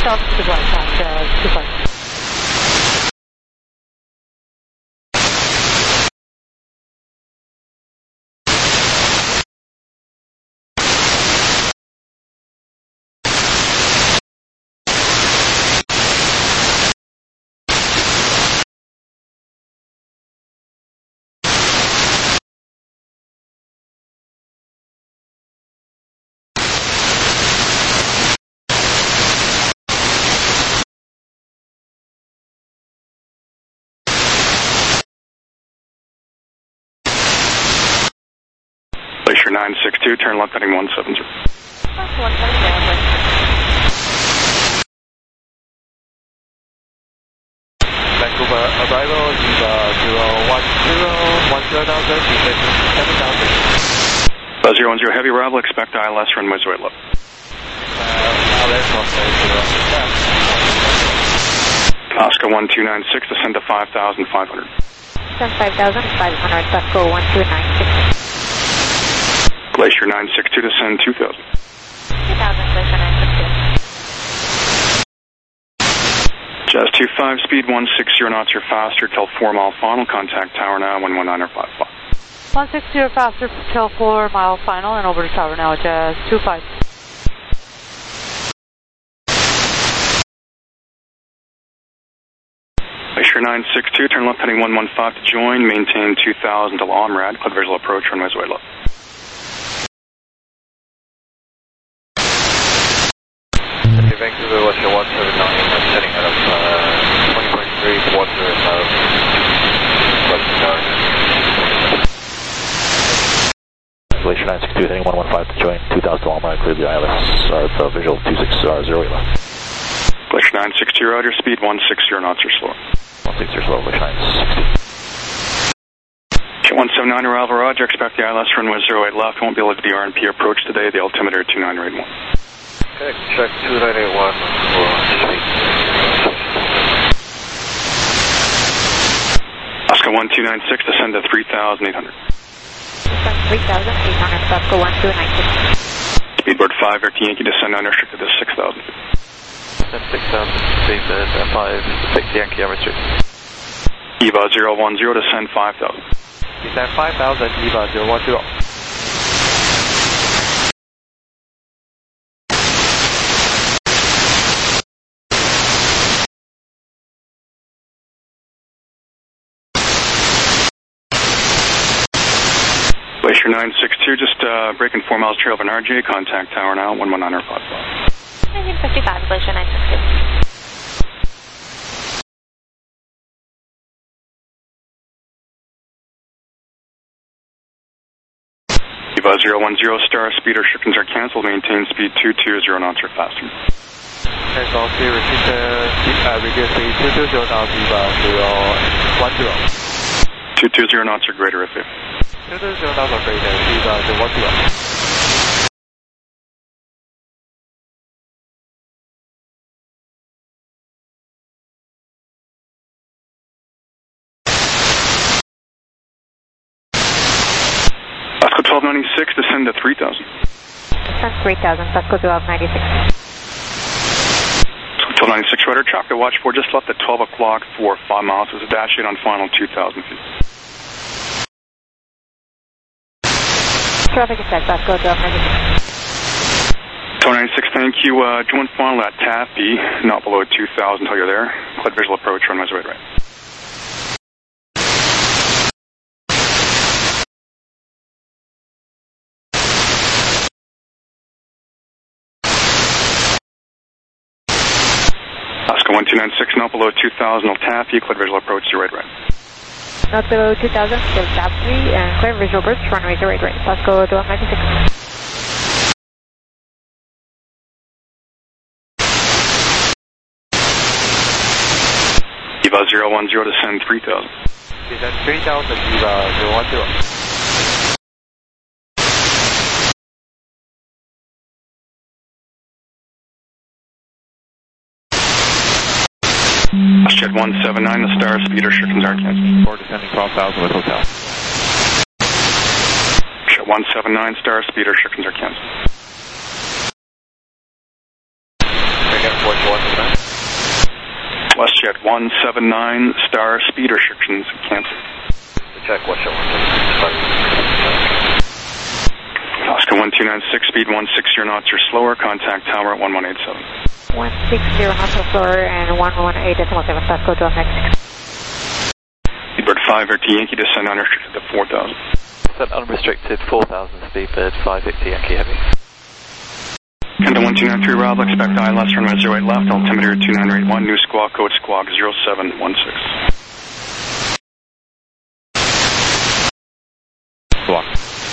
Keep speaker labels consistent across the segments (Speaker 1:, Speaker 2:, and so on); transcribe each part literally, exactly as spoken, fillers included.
Speaker 1: thousand to the right, past uh, two five.
Speaker 2: Glacier nine six two, turn left heading one seven zero.
Speaker 1: one seven zero.
Speaker 3: Vancouver arrival is uh, zero one zero, one zero thousand, descending seven thousand.
Speaker 2: Uh, zero one zero, heavy arrival, expect I L S runway zero eight left.
Speaker 3: Uh, I L S runway zero left.
Speaker 2: Oscar one two nine six, descend to five thousand five hundred.
Speaker 1: Descend five thousand five hundred, Vasco one two nine six.
Speaker 2: Glacier nine six two, descend two thousand.
Speaker 1: two thousand, Glacier nine six two.
Speaker 2: Jazz two five, speed one six zero knots or faster till four mile final, contact tower now, one one nine or five five.
Speaker 1: one six zero faster till four mile final and over to tower now, Jazz two five.
Speaker 2: Glacier nine six two, turn left heading one one five to join, maintain two thousand till OMRAD, clear visual approach, runway zero eight left.
Speaker 3: Vancouver, what's your one seven nine, I'm setting out of uh, twenty point three, water and uh, Glacier nine six two, heading one one five to join, two thousand to Almar, clear the I L S, uh, the visual two six zero eight left.
Speaker 2: Glacier nine six two, roger, speed one six zero knots or slower.
Speaker 3: one six zero slow, Glacier nine six two.
Speaker 2: one seven nine, arrival, roger, expect the I L S runway zero eight left, won't be able to the R N P approach today, the altimeter two nine eight one.
Speaker 3: Okay, check two nine eight one for speed.
Speaker 2: Oscar one two nine six, descend to three thousand eight hundred.
Speaker 1: Descend three thousand eight hundred, Vasco one two nine six.
Speaker 2: Speedbird five, Air Yankee, descend unrestricted to six thousand.
Speaker 3: Descend six thousand, Speedbird five, six Yankee, unrestricted.
Speaker 2: EVA zero one zero, descend five thousand.
Speaker 3: Descend five thousand, EVA zero one zero.
Speaker 2: Glacier nine six two, just uh, breaking four miles trail of an R J, contact tower now, one one nine or five five.
Speaker 1: nineteen fifty-five, Glacier nine six two.
Speaker 2: EVA zero one zero, star speed restrictions are cancelled, maintain speed two two zero knots or faster.
Speaker 3: And also repeat the uh, reduce speed two two zero knots, EVA zero one zero.
Speaker 2: two two zero knots or greater if it.
Speaker 3: two two zero knots or greater, EVA zero one zero.
Speaker 2: Vasco twelve ninety-six, descend to three thousand.
Speaker 1: Descend three thousand, Vasco twelve ninety-six.
Speaker 2: twelve ninety-six, rudder, chocolate watch for just left at twelve o'clock for five miles. There's a dash eight on final two thousand feet.
Speaker 1: Traffic effect, Vasco twelve ninety-six.
Speaker 2: twelve ninety-six, thank you. Uh, join final at Taffy, not below two thousand until you're there. Clear visual approach, runway zero eight right. Oscar one two nine six, not below two thousand, I'll Taffy, clear visual approach, zero eight right.
Speaker 1: Not below two thousand, still tap three, and clear visual approach, runway zero eight right. Vasco twelve ninety-six.
Speaker 2: EVA zero one zero, descend three thousand.
Speaker 3: Descend three thousand, EVA zero one zero.
Speaker 2: Shed one seven nine, the star speed restrictions are canceled.
Speaker 3: Four descending twelve thousand with hotel.
Speaker 2: Shed one seven nine, star speed restrictions are canceled.
Speaker 3: Again, one one
Speaker 2: Jet one seven nine, star, speed restrictions canceled.
Speaker 3: Check one seven one.
Speaker 2: Oscar one two nine six, speed one six zero knots or slower, contact tower at one one eight seven.
Speaker 1: one six zero knots or slower and one one eight decimal seven, Pasco to Mexico.
Speaker 2: Speedbird five Victor Yankee, descend unrestricted to four thousand.
Speaker 3: Descent unrestricted four thousand, Speedbird five Victor Yankee Heavy.
Speaker 2: Canada one two nine three, Rob, expect I L S runway zero eight left, altimeter two nine eight one, new squawk, code squawk zero seven one six.
Speaker 3: Squawk.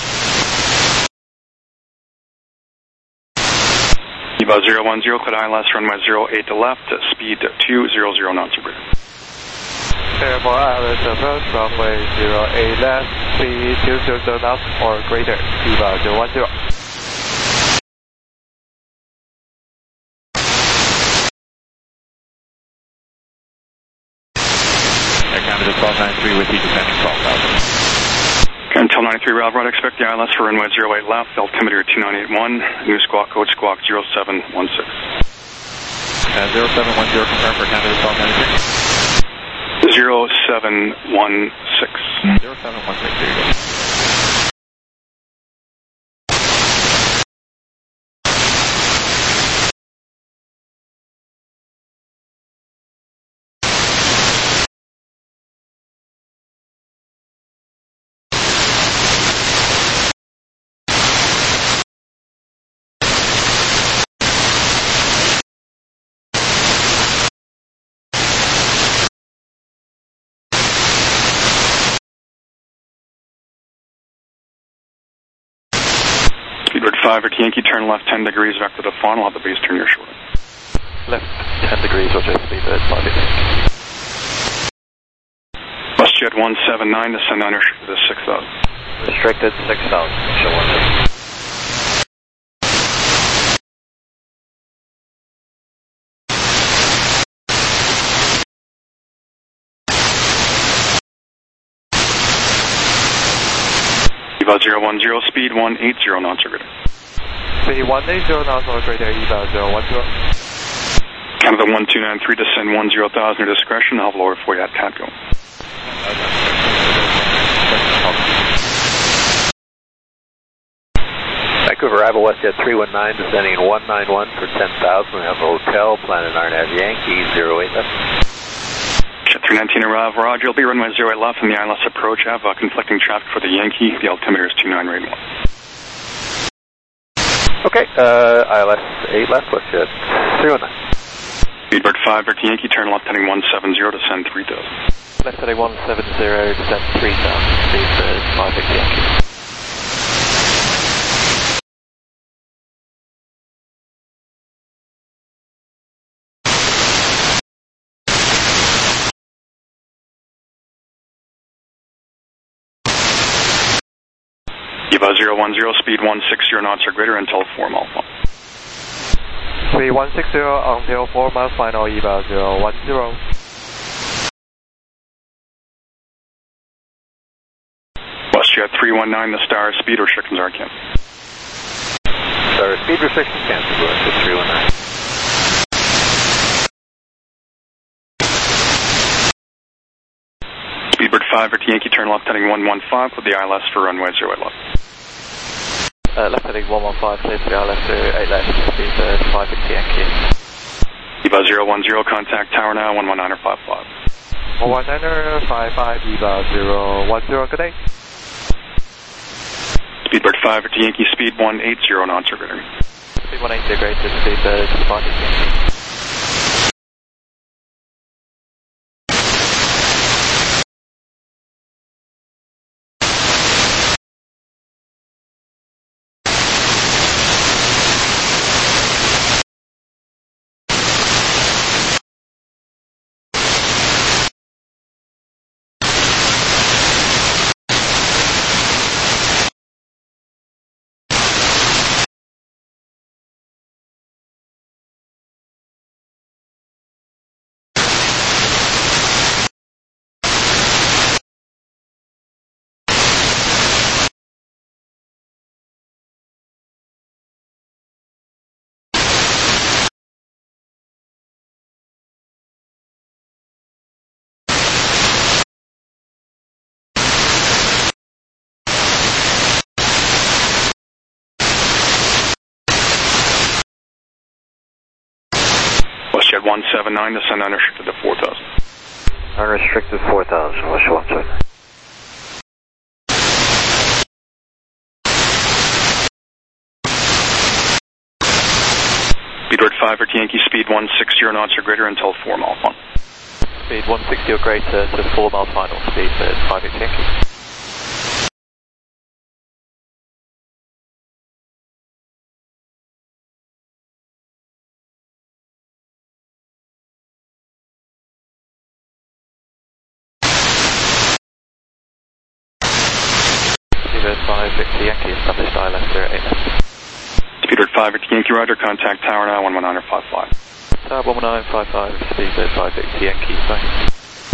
Speaker 2: Eva zero one zero, clear I L S runway zero eight to left, speed two zero zero knots or greater.
Speaker 4: Clear for I L S approach, runway zero eight left, speed two zero zero knots or greater, Eva zero one zero.
Speaker 3: Air Canada twelve ninety-three with you descending twelve thousand.
Speaker 2: Until ninety-three, Rob, right, expect the I L S for runway zero eight left, altimeter two nine eight one, new squawk, code squawk zero seven one six.
Speaker 3: Uh, zero seven one zero, confirm for Canada twelve ninety-three.
Speaker 2: zero seven one six.
Speaker 3: zero seven one six, there you go.
Speaker 2: Speedbird five Victor Yankee, turn left ten degrees, vector to fawn, I'll have the base turn your short.
Speaker 3: Left ten degrees, Roger, Speedbird five Victor Yankee.
Speaker 2: WestJet one seven nine, descend unrestricted to six thousand.
Speaker 3: Restricted six thousand, show one zero.
Speaker 2: Eva zero one zero, speed one eight zero knots or greater.
Speaker 4: Speed one eight zero knots or greater, Eva zero one zero.
Speaker 2: Canada one two nine three, descend one zero thousand, your discretion, I'll have lower for you at Catco.
Speaker 3: Vancouver arrival WestJet three one nine, descending one nine one for ten thousand. We have a hotel, Planet R N A V Yankee, zero eight left.
Speaker 2: Jet three nineteen arrive, Roger, you'll be runway zero eight left in the I L S approach. I have uh, conflicting traffic for the Yankee, the altimeter is two nine eight one.
Speaker 3: Okay, uh, I L S eight left, WestJet three one nine.
Speaker 2: Speedbird five Victor Yankee, turn left heading one seven zero, descend three thousand.
Speaker 3: Left heading one seven zero, descent three thousand, Speedbird five Victor Yankee.
Speaker 2: Eva zero one zero, speed one six zero knots or greater until four mile final.
Speaker 4: Speed one six zero until four miles final, Eva zero one zero.
Speaker 2: WestJet three one nine, the star, speed restrictions are canceled.
Speaker 3: Star, speed restrictions canceled, WestJet three one nine.
Speaker 2: Speedbird five Victor Yankee, turn left heading one one five with the I L S for runway zero eight left.
Speaker 3: Uh, left heading one one five, clear for the I L S zero eight left, Speedbird five Victor Yankee.
Speaker 2: Eva zero one zero, contact tower now, one one nine five five.
Speaker 4: one one nine five five, Eva zero one zero, good day.
Speaker 2: Speedbird five Victor Yankee, speed one eight zero knots or greater.
Speaker 3: Speed one eight zero greater, Speedbird five Victor Yankee.
Speaker 2: WestJet one seven nine, descend unrestricted to four thousand.
Speaker 3: Unrestricted four thousand, West one seven.
Speaker 2: Speedbird five at Yankee, speed one sixty knots or greater until four mile one.
Speaker 4: Speed one sixty or greater to four mile final speed at five at Yankee. Speedbird five Victor Yankee, established I L S zero eight left.
Speaker 2: Speedbird five at Yankee, roger, contact tower now one one nine five five.
Speaker 4: Tower one one nine five five, Speedbird five Victor Yankee, bye.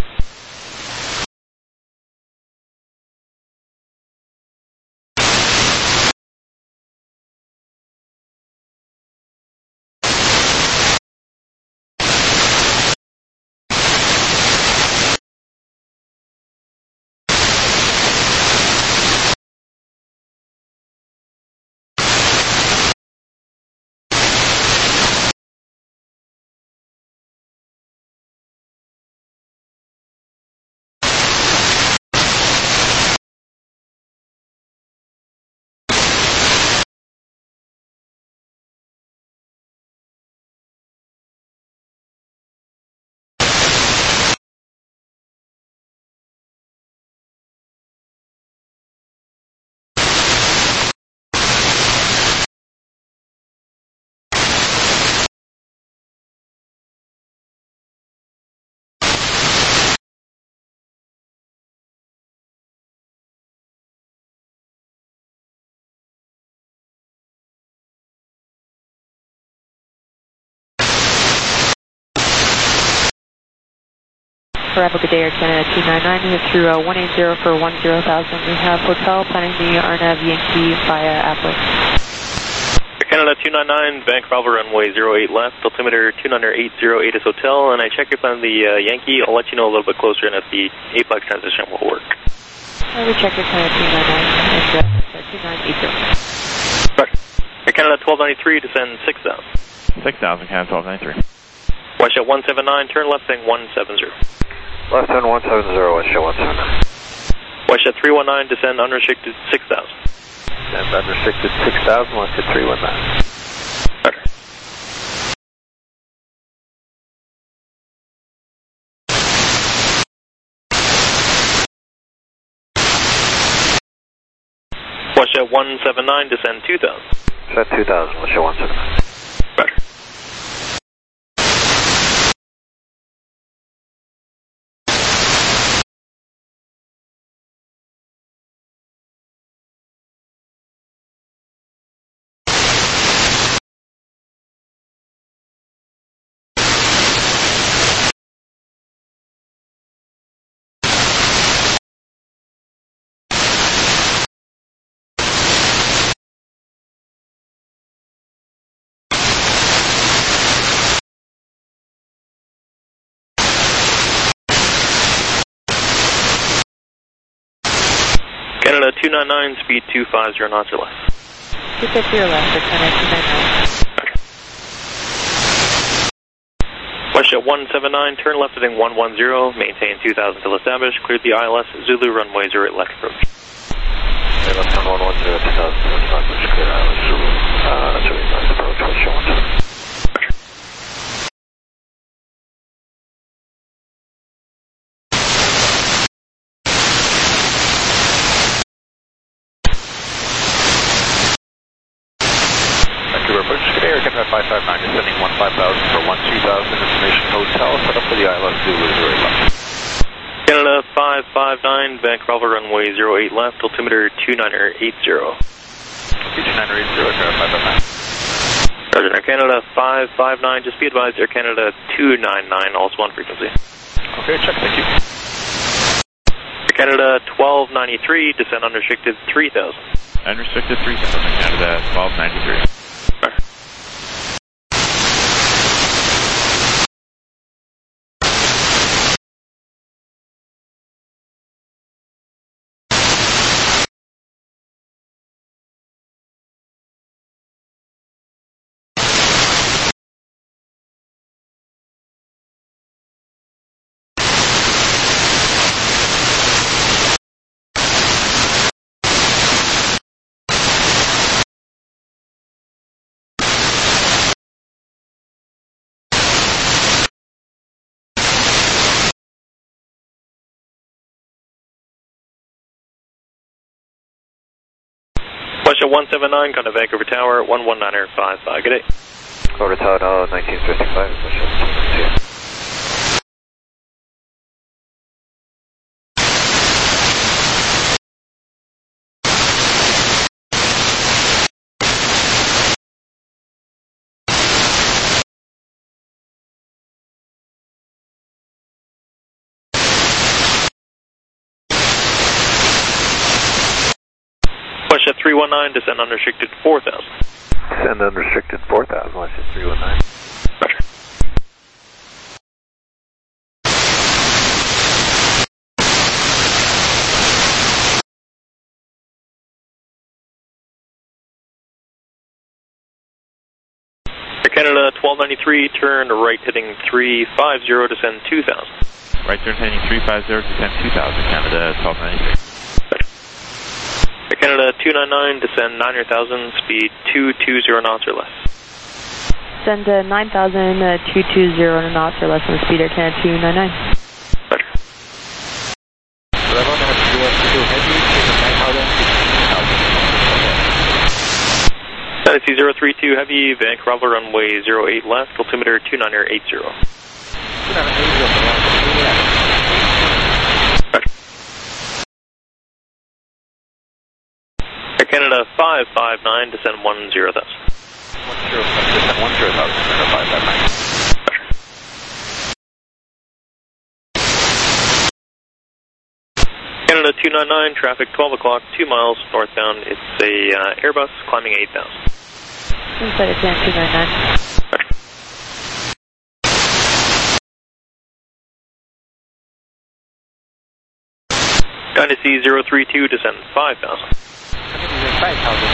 Speaker 1: Bravo, good day, Air Canada two nine nine, here through uh, one eight zero for one zero thousand. We have hotel planning the Arnav Yankee via Applet.
Speaker 5: Air Canada two nine nine, Bank Bravo runway zero eight left, altimeter two nine eight zero eight is hotel, and I check if on the uh, Yankee. I'll let you know a little bit closer and if the aplex transition will work.
Speaker 1: I will check Air Canada two nine nine and uh, two nine eight zero.
Speaker 5: Roger. Air Canada twelve ninety-three, descend six thousand.
Speaker 6: six thousand, Canada twelve ninety-three.
Speaker 5: WestJet one seven nine, turn left heading one seven zero.
Speaker 3: Left turn one seven zero, WestJet one seven nine.
Speaker 5: WestJet three one nine, descend unrestricted six thousand.
Speaker 3: Descend unrestricted six thousand, WestJet three one nine.
Speaker 5: Roger. WestJet one seven nine, descend two thousand.
Speaker 3: Descend two thousand, WestJet one seven nine.
Speaker 5: Roger. Canada two nine nine, speed two five zero knots or less.
Speaker 1: two fifty or less, Air Canada two nine nine.
Speaker 5: WestJet one seven nine, turn left heading one one zero, maintain two thousand till established, cleared the I L S, Zulu runway zero eight left approach.
Speaker 3: Okay, left turn one one zero, two thousand till established, clear I L S, Zulu, uh, zero eight left approach, WestJet one seven nine. five five nine, descending one five thousand for one two thousand, information hotel, set up for the I L S Zulu zero eight left.
Speaker 5: Canada five five nine, Bank Bravo runway zero eight left, altimeter two nine eight zero.
Speaker 3: two nine eight zero, Canada five five nine.
Speaker 5: Roger, Air Canada five five nine, just be advised, Air Canada two nine nine, also on frequency.
Speaker 3: Okay, check, thank you.
Speaker 5: Air Canada twelve ninety-three, descend unrestricted three thousand.
Speaker 6: Unrestricted three thousand, Canada twelve ninety-three.
Speaker 5: Roger. Question one seven nine, kind of Vancouver Tower, one one niner five five. Good day.
Speaker 3: Over Tower, nineteen fifty-five, Michelle.
Speaker 5: Question three one nine, descend unrestricted four thousand.
Speaker 3: Descend unrestricted four thousand, watch it three one nine.
Speaker 5: Roger. Air Canada twelve ninety-three, turn right heading three five zero, descend two thousand.
Speaker 6: Right turn heading three five zero, descend two thousand, Canada twelve ninety-three.
Speaker 5: Air Canada two nine nine, descend nine thousand, speed two two zero knots or less.
Speaker 1: Send uh, nine thousand, uh, two two zero knots or less on the speed Air Canada two nine nine.
Speaker 5: Roger. Dynasty zero three two Heavy, Vancouver runway zero eight left, altimeter two niner eight zero. Air Canada five five nine, descend one zero thousand.
Speaker 3: one zero thousand, descend one zero thousand, five five nine.
Speaker 5: Canada two nine nine, traffic twelve o'clock, two miles northbound. It's a uh, Airbus climbing eight thousand.
Speaker 1: Inside Air Canada two nine nine.
Speaker 5: Dynasty zero three two, descend five thousand.
Speaker 4: five thousand.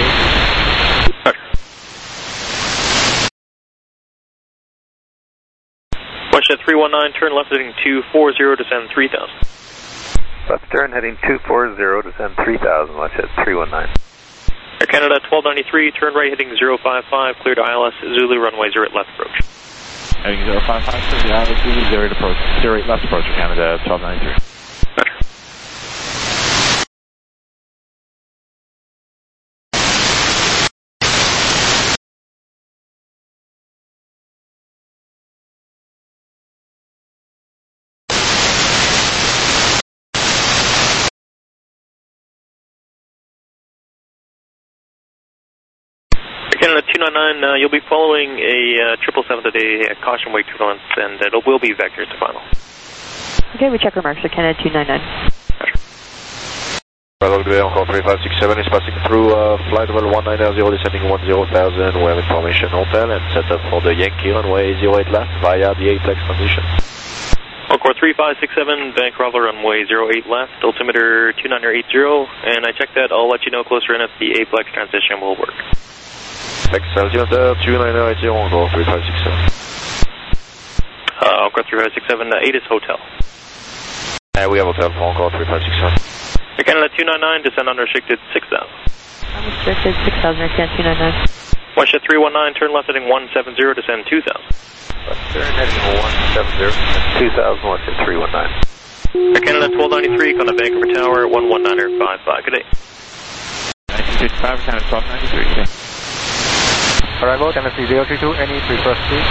Speaker 5: Westjet three one nine, turn left heading two four zero, descend three thousand.
Speaker 3: Left turn heading two four zero, descend three thousand, watch it three one nine.
Speaker 5: Air Canada twelve ninety-three, turn right heading zero five five, clear to I L S, Zulu runway zero eight left approach.
Speaker 6: Heading zero five five, clear to I L S, Zulu zero eight approach, zero eight left approach, Canada twelve ninety-three.
Speaker 5: Roger. Canada two nine nine, uh, you'll be following a triple seven today, uh, caution wake turbulence, and it will be vectors to final.
Speaker 1: Okay, we check remarks for Canada two nine nine.
Speaker 7: Bravo Tower, encore three five six seven is passing through uh, flight level one nine zero, descending one zero thousand. We have information hotel and set up for the Yankee runway zero eight left via the Apex condition.
Speaker 5: Encore three five six seven, Vancouver runway zero eight left, altimeter two niner eight zero, and I checked that. I'll let you know closer in if the Apex transition will work.
Speaker 7: Apex altimeter two niner eight zero, encore three five six seven.
Speaker 5: Uh, encore three five six seven, uh, eight is hotel.
Speaker 7: Uh, we have hotel for encore three five six seven.
Speaker 5: Air Canada two nine nine, descend unrestricted six thousand.
Speaker 1: Unrestricted six thousand, Air Canada two nine nine.
Speaker 5: Westjet three one nine, turn left heading one seven zero, descend two thousand.
Speaker 3: Left turn heading one seven zero, two thousand, watch it three one nine.
Speaker 5: Air Canada twelve ninety-three, on to Vancouver Tower, one one niner five five. Good day.
Speaker 6: nineteen fifty-five, Canada twelve ninety-three. Okay.
Speaker 4: Arrival, Dynasty zero three two, any preferred speed?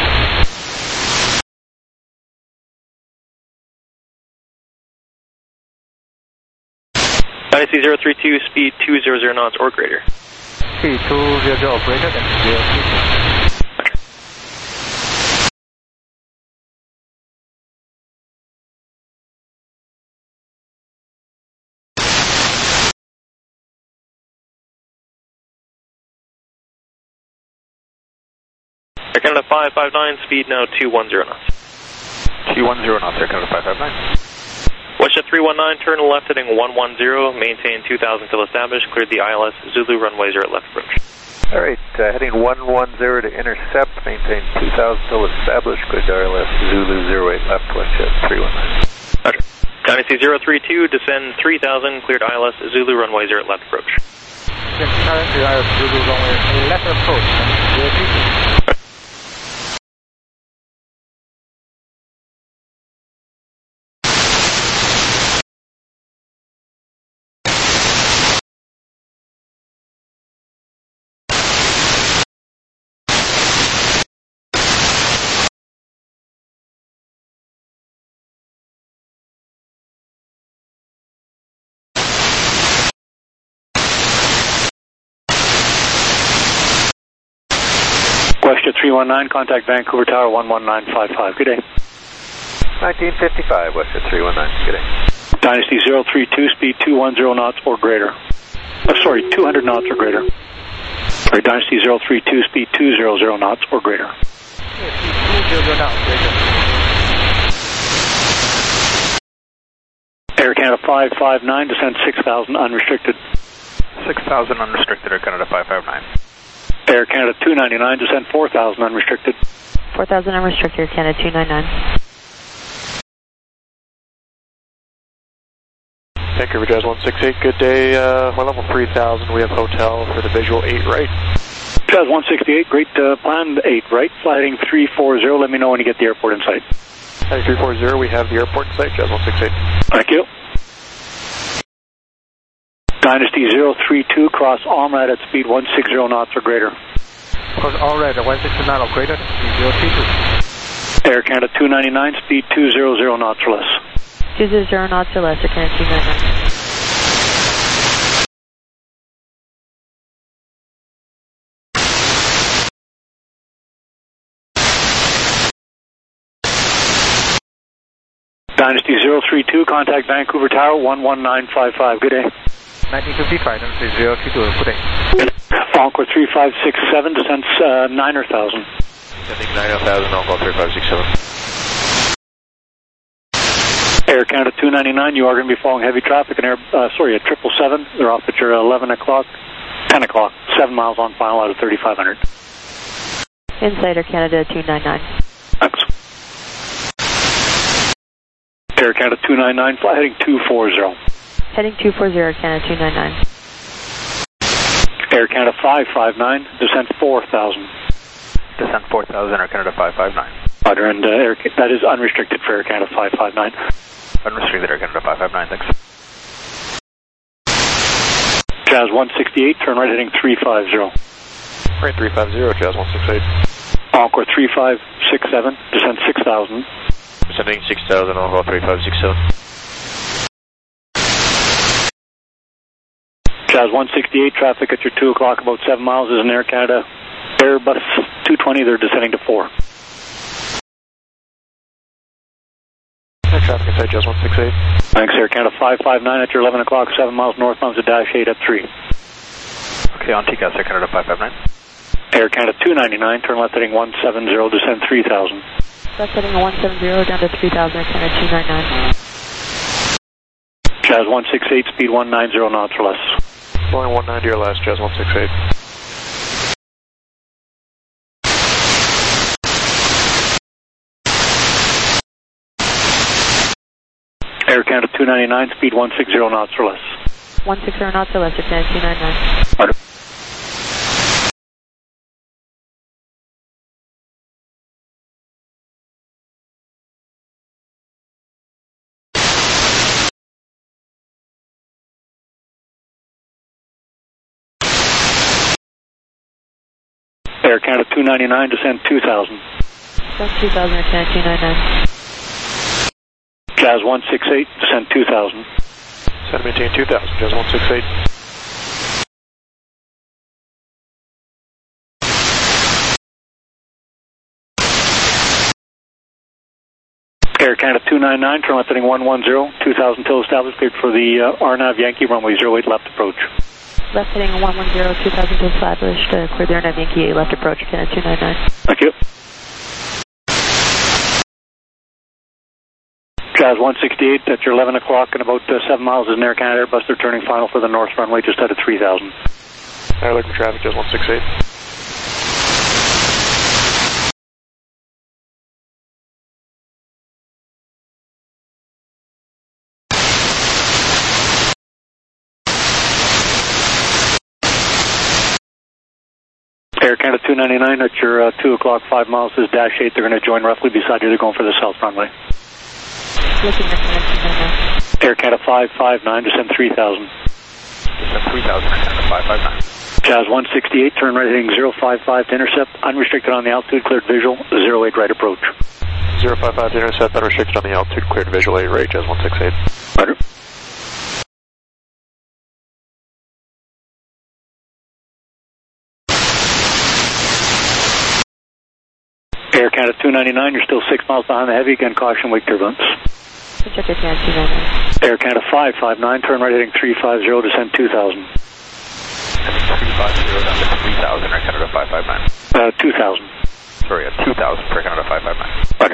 Speaker 5: Dynasty zero three two, speed two hundred knots or greater.
Speaker 4: Speed two hundred or greater than zero three two.
Speaker 5: Air Canada five five nine, speed now two one zero knots.
Speaker 3: two one zero knots, Air Canada five five nine.
Speaker 5: Westjet three one nine, turn left heading one one zero, maintain two thousand till established, cleared the I L S, Zulu runway zero left approach.
Speaker 3: All right, uh, heading one one zero to intercept, maintain two thousand till established, cleared to I L S, Zulu zero eight left, Westjet three one nine.
Speaker 5: Roger. Dynasty zero three two, descend three thousand, cleared I L S, Zulu runway zero left approach.
Speaker 4: Currently, I have Zulu runway left approach, zero three two.
Speaker 8: WestJet three one nine, contact Vancouver Tower one one nine five five. Good day.
Speaker 3: nineteen fifty-five, WestJet three one nine. Good day.
Speaker 8: Dynasty zero three two, speed two one zero knots or greater. Oh, sorry, two hundred knots or greater. Sorry, Dynasty zero three two, speed two hundred knots or greater.
Speaker 4: two hundred knots greater.
Speaker 8: Air Canada five five nine, descent six thousand unrestricted.
Speaker 6: six thousand unrestricted, Air Canada five five nine.
Speaker 8: Air Canada two ninety-nine, descent four thousand unrestricted.
Speaker 1: four thousand unrestricted, Canada two ninety-nine.
Speaker 4: Vancouver Jazz one six eight, good day. Uh, we're level three thousand. We have hotel for the visual eight right.
Speaker 8: Jazz one sixty-eight, great uh, planned eight right. Flighting three forty, let me know when you get the airport in sight.
Speaker 4: Heading three forty, we have the airport in sight, Jazz one six eight.
Speaker 8: Thank you. Dynasty zero three two, cross Almrad at speed one sixty knots or greater.
Speaker 4: Cross Almrad at one sixty knots or greater, zero three two.
Speaker 8: Air Canada two ninety-nine, speed two hundred knots or less.
Speaker 1: two hundred knots or less, Air Canada two ninety-nine.
Speaker 8: Dynasty zero three two, contact Vancouver Tower one one nine five five. Good day.
Speaker 4: nineteen fifty-five, Dynasty zero three two, good day.
Speaker 8: Encore three five six seven, descents uh, nine thousand.
Speaker 7: Descending nine thousand, Encore three five six seven.
Speaker 8: Air Canada two ninety-nine, you are going to be following heavy traffic and air, uh, sorry, at triple seven. They're off at your eleven o'clock, ten o'clock, seven miles on final out of thirty-five hundred.
Speaker 1: Inside Air Canada two ninety-nine.
Speaker 8: Thanks. Air Canada two ninety-nine, fly heading two forty.
Speaker 1: Heading two forty, Air Canada two ninety-nine.
Speaker 8: Air Canada five five nine, descent four thousand.
Speaker 6: Descent four thousand, Air Canada five five nine.
Speaker 8: Roger, and uh, Air, that is unrestricted for Air Canada five five nine.
Speaker 6: Unrestricted, Air Canada five five nine, thanks.
Speaker 8: Jazz one sixty-eight, turn right heading three fifty.
Speaker 4: Right, three fifty, Jazz one six eight.
Speaker 8: Encore three five six seven, descent six thousand.
Speaker 7: Descending six thousand, Encore three five six seven.
Speaker 8: Jazz one sixty-eight, traffic at your two o'clock, about seven miles is an Air Canada Airbus two twenty, they're descending to four.
Speaker 4: Air traffic inside Jazz one six eight.
Speaker 8: Thanks, Air Canada five five nine at your eleven o'clock, seven miles northbound to dash eight at three.
Speaker 6: Okay, on T C A S, Air Canada five five nine.
Speaker 8: Air Canada two ninety-nine, turn left heading one seventy, descend three thousand.
Speaker 1: Left heading one seventy down to three thousand, Air Canada two ninety-nine.
Speaker 8: Jazz one sixty-eight, speed one ninety knots or less.
Speaker 4: Flying one ninety or less, Jazz one six eight.
Speaker 8: Air Canada two ninety-nine, speed one sixty knots or less.
Speaker 1: one sixty knots or less, Air Canada two ninety-nine.
Speaker 8: Roger. Air Canada two ninety-nine, descend two thousand.
Speaker 1: Descend two thousand, Air Canada two ninety-nine.
Speaker 8: Jazz one sixty-eight, descend two thousand.
Speaker 4: Descend maintain two thousand, Jazz one sixty-eight.
Speaker 8: Air Canada two ninety-nine, turn left heading one ten, two thousand till established, cleared for the uh, R N A V Yankee runway zero eight left approach.
Speaker 1: Left heading one ten, two thousand till established, uh, clear the R N A V Yankee left approach, Canada two ninety-nine.
Speaker 8: Thank you. Jazz one sixty-eight at your eleven o'clock and about uh, seven miles is an Air Canada Airbus. They're turning final for the north runway just out of three thousand.
Speaker 4: Air looking traffic, Jazz one sixty-eight.
Speaker 8: Air Canada two ninety-nine at your uh, two o'clock, five miles is dash eight. They're going to join roughly beside you. They're going for the south runway.
Speaker 1: Looking at Canada two ninety-nine.
Speaker 8: Air Canada five five nine, descend three thousand.
Speaker 6: Descend three thousand, Air Canada five five nine.
Speaker 8: Jazz one sixty-eight, turn right heading zero five five to intercept, unrestricted on the altitude, cleared visual, zero eight right approach.
Speaker 4: zero five five to intercept, unrestricted on the altitude, cleared visual eight right, Jazz one sixty-eight.
Speaker 8: Roger. two ninety-nine, you're still six miles behind the heavy. Again, caution, wake turbulence.
Speaker 1: Check Air Canada two ninety-nine.
Speaker 8: Air Canada five five nine, turn right heading three five zero, descend two thousand.
Speaker 3: three five zero down to three thousand, Air Canada five five nine.
Speaker 8: Uh, two thousand.
Speaker 3: Sorry, uh, two thousand for Air Canada five five nine.
Speaker 8: Roger.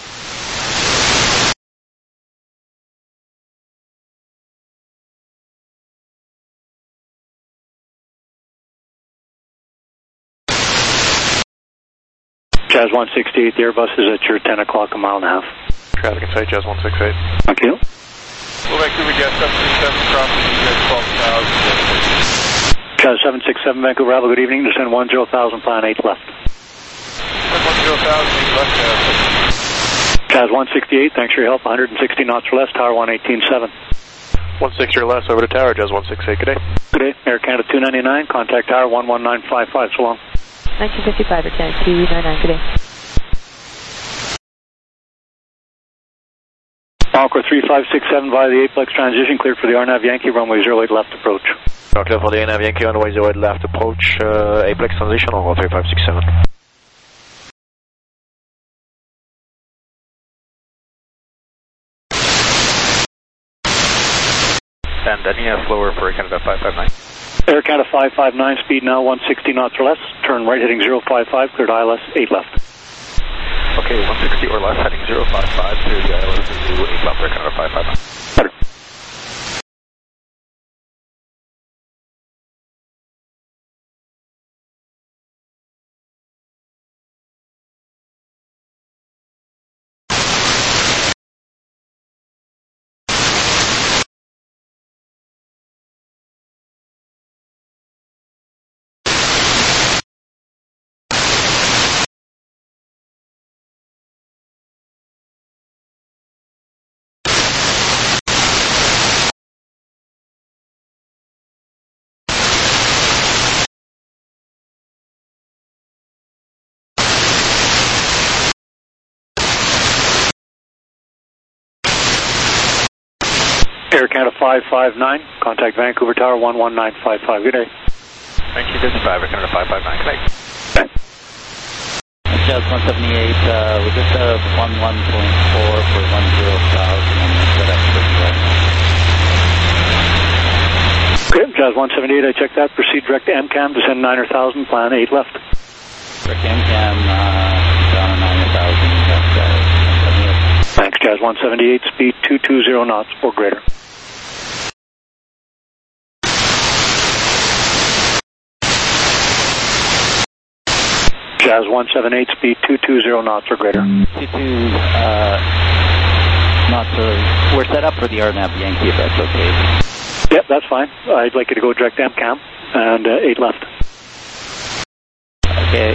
Speaker 8: Jazz one sixty-eight, the Airbus is at your ten o'clock, a mile and a half.
Speaker 4: Traffic in sight, Jazz one sixty-eight.
Speaker 8: Thank you.
Speaker 4: Well, Vancouver, Jazz seven six seven, crossing the twelve thousand.
Speaker 8: Jazz seven six seven, Vancouver, have a good evening, descend one zero thousand, plan eight left.
Speaker 4: one zero thousand, left, Jazz.
Speaker 8: Jazz one sixty-eight, thanks for your help, one hundred sixty knots or less, tower one eighteen seven.
Speaker 4: one sixty or less, over to tower, Jazz one sixty-eight, good day.
Speaker 8: Good day, Air Canada two ninety-nine, contact tower one one nine five five, so long.
Speaker 1: nineteen fifty-five, Air Canada two ninety-nine, good day.
Speaker 8: Encore three five six seven via the Aplex transition, cleared for the R N A V Yankee, runway zero eight left approach.
Speaker 7: Clear for the R N A V Yankee, runway zero eight left approach, uh, Aplex transition, over three five six seven.
Speaker 3: And any uh, slower for Air Canada five five nine.
Speaker 8: Air Canada five five nine, speed now one sixty knots or less, turn right heading zero five five, cleared I L S eight left.
Speaker 3: Okay, one sixty or less, heading zero five five, clear the I L S to eight left, Air Canada five five nine.
Speaker 8: Better. Air Canada five five nine, contact Vancouver Tower one one nine five five, good day.
Speaker 3: nineteen fifty-five, Air Canada five five nine, good day.
Speaker 9: Jazz one seventy-eight, uh, we just have one one point four for one zero thousand and set up for
Speaker 8: Okay,
Speaker 9: direct.
Speaker 8: Jazz one seventy-eight, I checked that, proceed direct to M CAM, descend nine thousand, plan eight left.
Speaker 9: Direct M CAM, uh, down to nine thousand, that's uh, one seventy-eight.
Speaker 8: Thanks, Jazz one seventy-eight, speed two two zero knots or greater. Jazz one seventy-eight, speed two two zero knots or greater.
Speaker 9: two two uh, knots, or we're set up for the R N A V Yankee if that's okay.
Speaker 8: Yep, that's fine. I'd like you to go direct to M CAM and uh, eight left.
Speaker 9: Okay.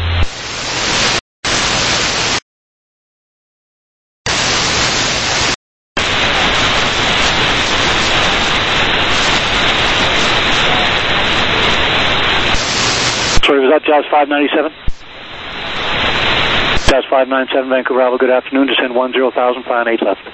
Speaker 8: Sorry, was that Jazz five ninety-seven? Jazz five ninety-seven, Vancouver, have a good afternoon. Descend one zero thousand, plan eight left.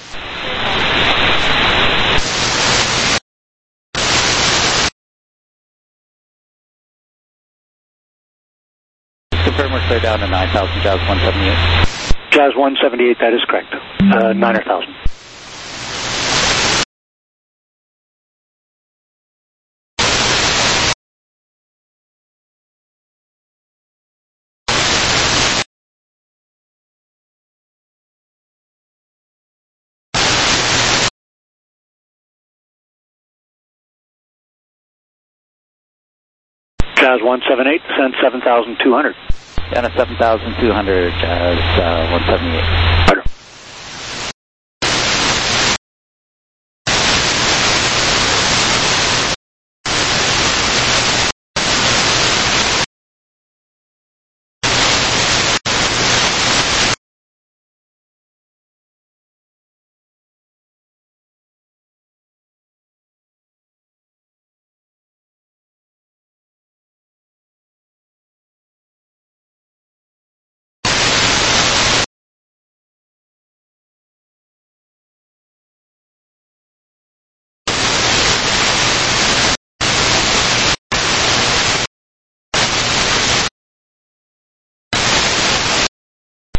Speaker 9: Confirm we're clear down to nine thousand, Jazz one seventy-eight.
Speaker 8: Jazz one seventy-eight, that is correct. Uh, nine thousand. Jazz one seventy-eight, descend seven thousand two hundred.
Speaker 9: Down to seven thousand two hundred, Jazz uh, one seventy-eight.
Speaker 8: Roger.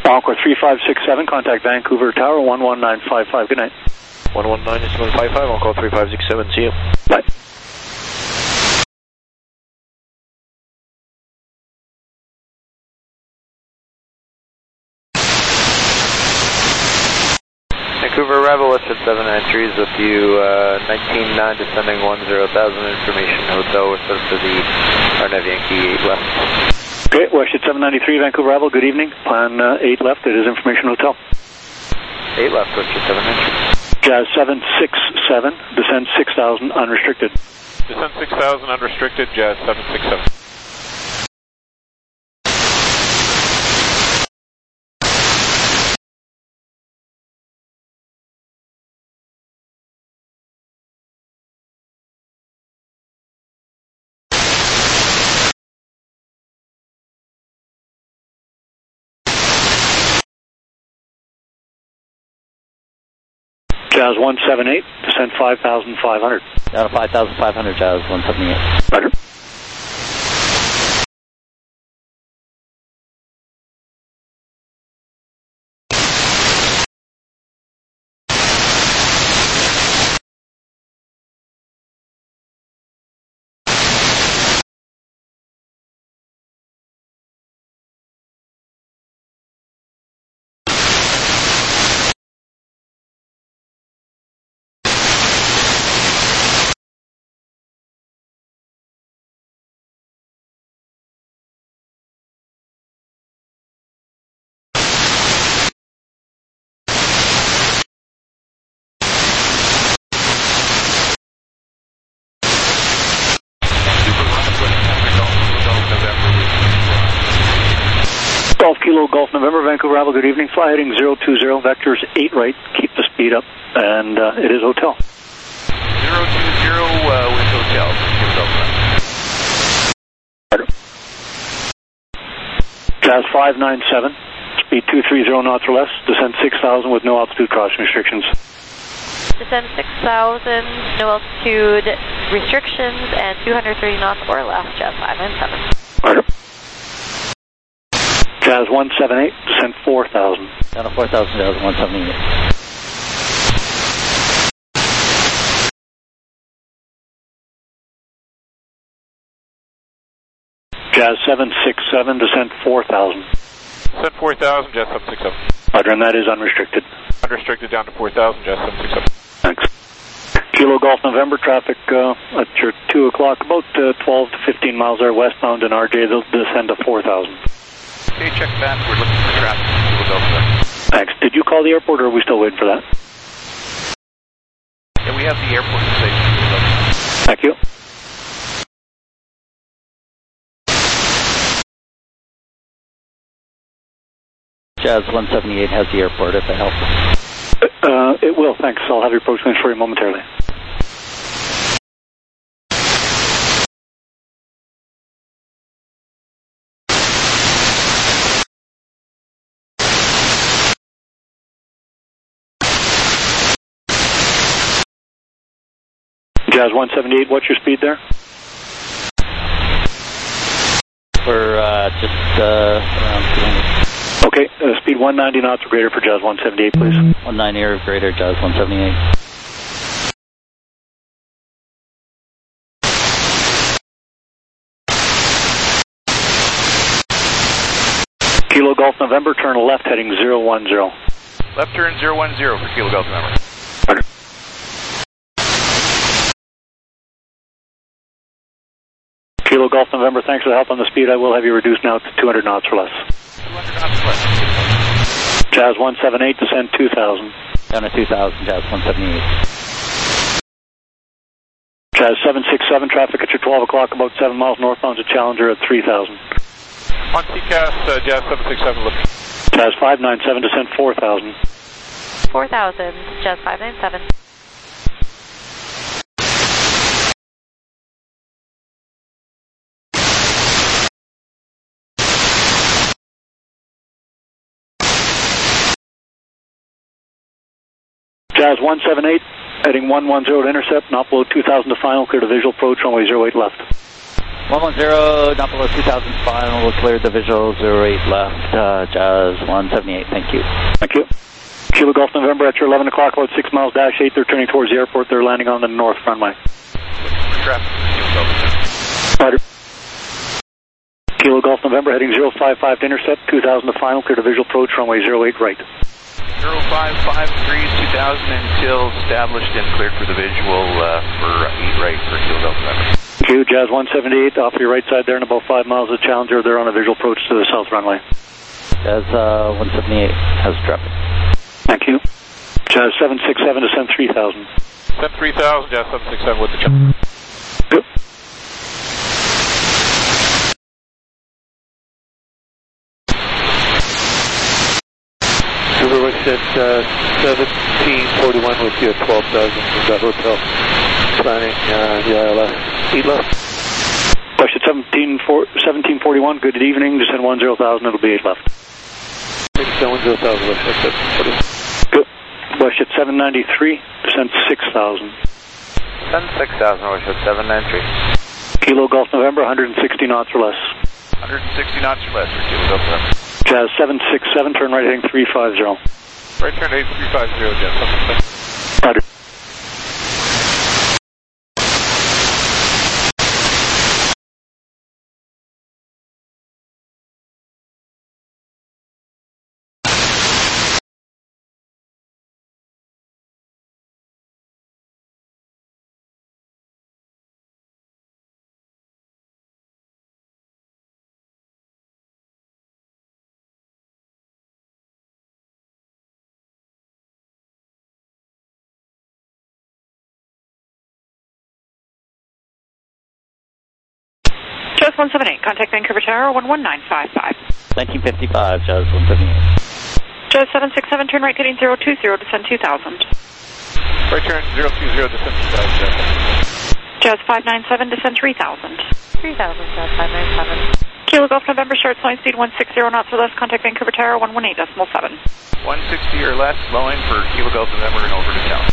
Speaker 8: Encore three five six seven, contact Vancouver Tower, one one nine five five. Good night.
Speaker 7: one one nine seven five five, encore three five six seven, see you.
Speaker 8: Bye.
Speaker 3: Vancouver Rebel, Western seven nine three is with you, uh, nineteen nine descending one zero thousand, information hotel with us to the R N A V Yankee eight left.
Speaker 8: Okay, Western seven ninety-three, Vancouver Rebel, good evening. Plan uh, eight left, it is information hotel.
Speaker 3: eight left, Western seven nine three.
Speaker 8: Jazz seven six seven, descend six thousand, unrestricted.
Speaker 6: Descend six thousand, unrestricted, Jazz seven six seven.
Speaker 8: Jazz one seven eight, descend five thousand five hundred.
Speaker 9: Down to five thousand five hundred, Jazz one seventy-eight.
Speaker 8: Roger. Golf Kilo, Golf November, Vancouver Rebel, good evening. Fly heading zero two zero, vectors eight right, keep the speed up, and uh, it is hotel.
Speaker 6: zero two zero uh, with hotel.
Speaker 8: Roger. Jazz five nine seven, speed two three zero knots or less, descend six thousand with no altitude crossing restrictions.
Speaker 1: Descend six thousand, no altitude restrictions, and two hundred thirty knots or less, Jazz five nine seven.
Speaker 8: Roger. Jazz one seven eight, descend four thousand.
Speaker 9: Down to four thousand, Jazz one seventy-eight.
Speaker 8: Jazz seven six seven, descend four thousand.
Speaker 6: Descend four thousand, Jazz seven six seven.
Speaker 8: Roger, and that is unrestricted.
Speaker 6: Unrestricted down to four thousand, Jazz seven six seven.
Speaker 8: Thanks. Kilo Golf November, traffic uh, at your two o'clock, about uh, twelve to fifteen miles there westbound in R J, they'll descend to four thousand.
Speaker 6: Okay, check that. We're looking for traffic. We'll go for that.
Speaker 8: Thanks. Did you call the airport, or are we still waiting for that?
Speaker 6: Yeah, we have the airport station.
Speaker 8: Thank you.
Speaker 9: Jazz one seventy-eight has the airport, if that helps.
Speaker 8: Uh, it will, thanks. I'll have your approach plans for you momentarily. Jazz one seventy-eight, what's your speed there?
Speaker 9: We're uh, just uh, around two hundred.
Speaker 8: Okay, uh, speed one ninety knots or greater for Jazz one seventy-eight, please.
Speaker 9: one ninety or greater, Jazz one seventy-eight.
Speaker 8: Kilo Golf November, turn left heading zero one zero.
Speaker 6: Left turn zero one zero for Kilo Golf November.
Speaker 8: Roger. Kilo Golf November, thanks for the help on the speed. I will have you reduced now to two hundred knots or less.
Speaker 6: two hundred knots or less.
Speaker 8: Jazz one seventy-eight, descend two thousand.
Speaker 9: Down to two thousand, Jazz one seventy-eight.
Speaker 8: Jazz seven six seven, traffic at your twelve o'clock, about seven miles northbound to Challenger at three thousand.
Speaker 6: On C C A S, uh, Jazz seven six seven, look.
Speaker 8: Jazz five nine seven, descend four thousand.
Speaker 1: four thousand, Jazz five nine seven.
Speaker 8: Jazz one seven eight, heading one one zero to intercept, not below two thousand to final, clear to visual approach, runway zero eight left.
Speaker 9: one one zero, not below two thousand final, we'll clear the visual, zero eight left, uh, Jazz one seventy-eight, thank you.
Speaker 8: Thank you. Kilo Golf November at your eleven o'clock, about six miles dash eight, they're turning towards the airport, they're landing on the north runway. Roger. Kilo Golf November heading zero five five to intercept, two thousand to final, clear to visual approach, runway zero eight right.
Speaker 10: zero five five three, two thousand until established and cleared for the visual uh, for eight right for Kilo Golf November.
Speaker 8: Thank you, Jazz one seventy-eight, off your right side there and about five miles of Challenger, they're on a visual approach to the south runway.
Speaker 9: Jazz uh, one seventy-eight has traffic.
Speaker 8: Thank you. Jazz seven six seven, descend three thousand.
Speaker 6: Descend three thousand, Jazz seven six seven with the jump.
Speaker 8: Good.
Speaker 3: Silverwich at uh, seventeen forty-one with you at twelve thousand. We've got hotel planning uh, the I L S. eight left.
Speaker 8: Push at seventeen forty-one, good evening, descend one zero thousand, it'll be eight left.
Speaker 3: Descend one zero thousand left, that's it.
Speaker 8: Good. Push at seven ninety-three, descend six thousand.
Speaker 3: Descend six thousand, we're at seven ninety-three.
Speaker 8: Kilo Golf November, one hundred sixty knots or less.
Speaker 10: one hundred sixty knots or less for Kilo Golf November.
Speaker 8: Jazz seven six seven, turn right heading three five zero.
Speaker 6: Right turn eight three five zero, Jazz seven six seven.
Speaker 8: Roger.
Speaker 1: Jazz one seventy-eight, contact Vancouver Tower one one nine five five.
Speaker 9: nineteen fifty-five, Jazz one seventy-eight.
Speaker 1: Jazz seven six seven, turn right heading zero two zero, descend two thousand.
Speaker 6: Right turn zero two zero, descend two thousand, Jazz.
Speaker 1: Jazz five nine seven, descend three thousand.
Speaker 11: three thousand, Jazz five nine seven.
Speaker 1: Kilo Golf November, short flying speed one sixty knots or less, contact Vancouver Tower one one eight decimal seven.
Speaker 10: one sixty or less, flowing for Kilo Golf November and over to town.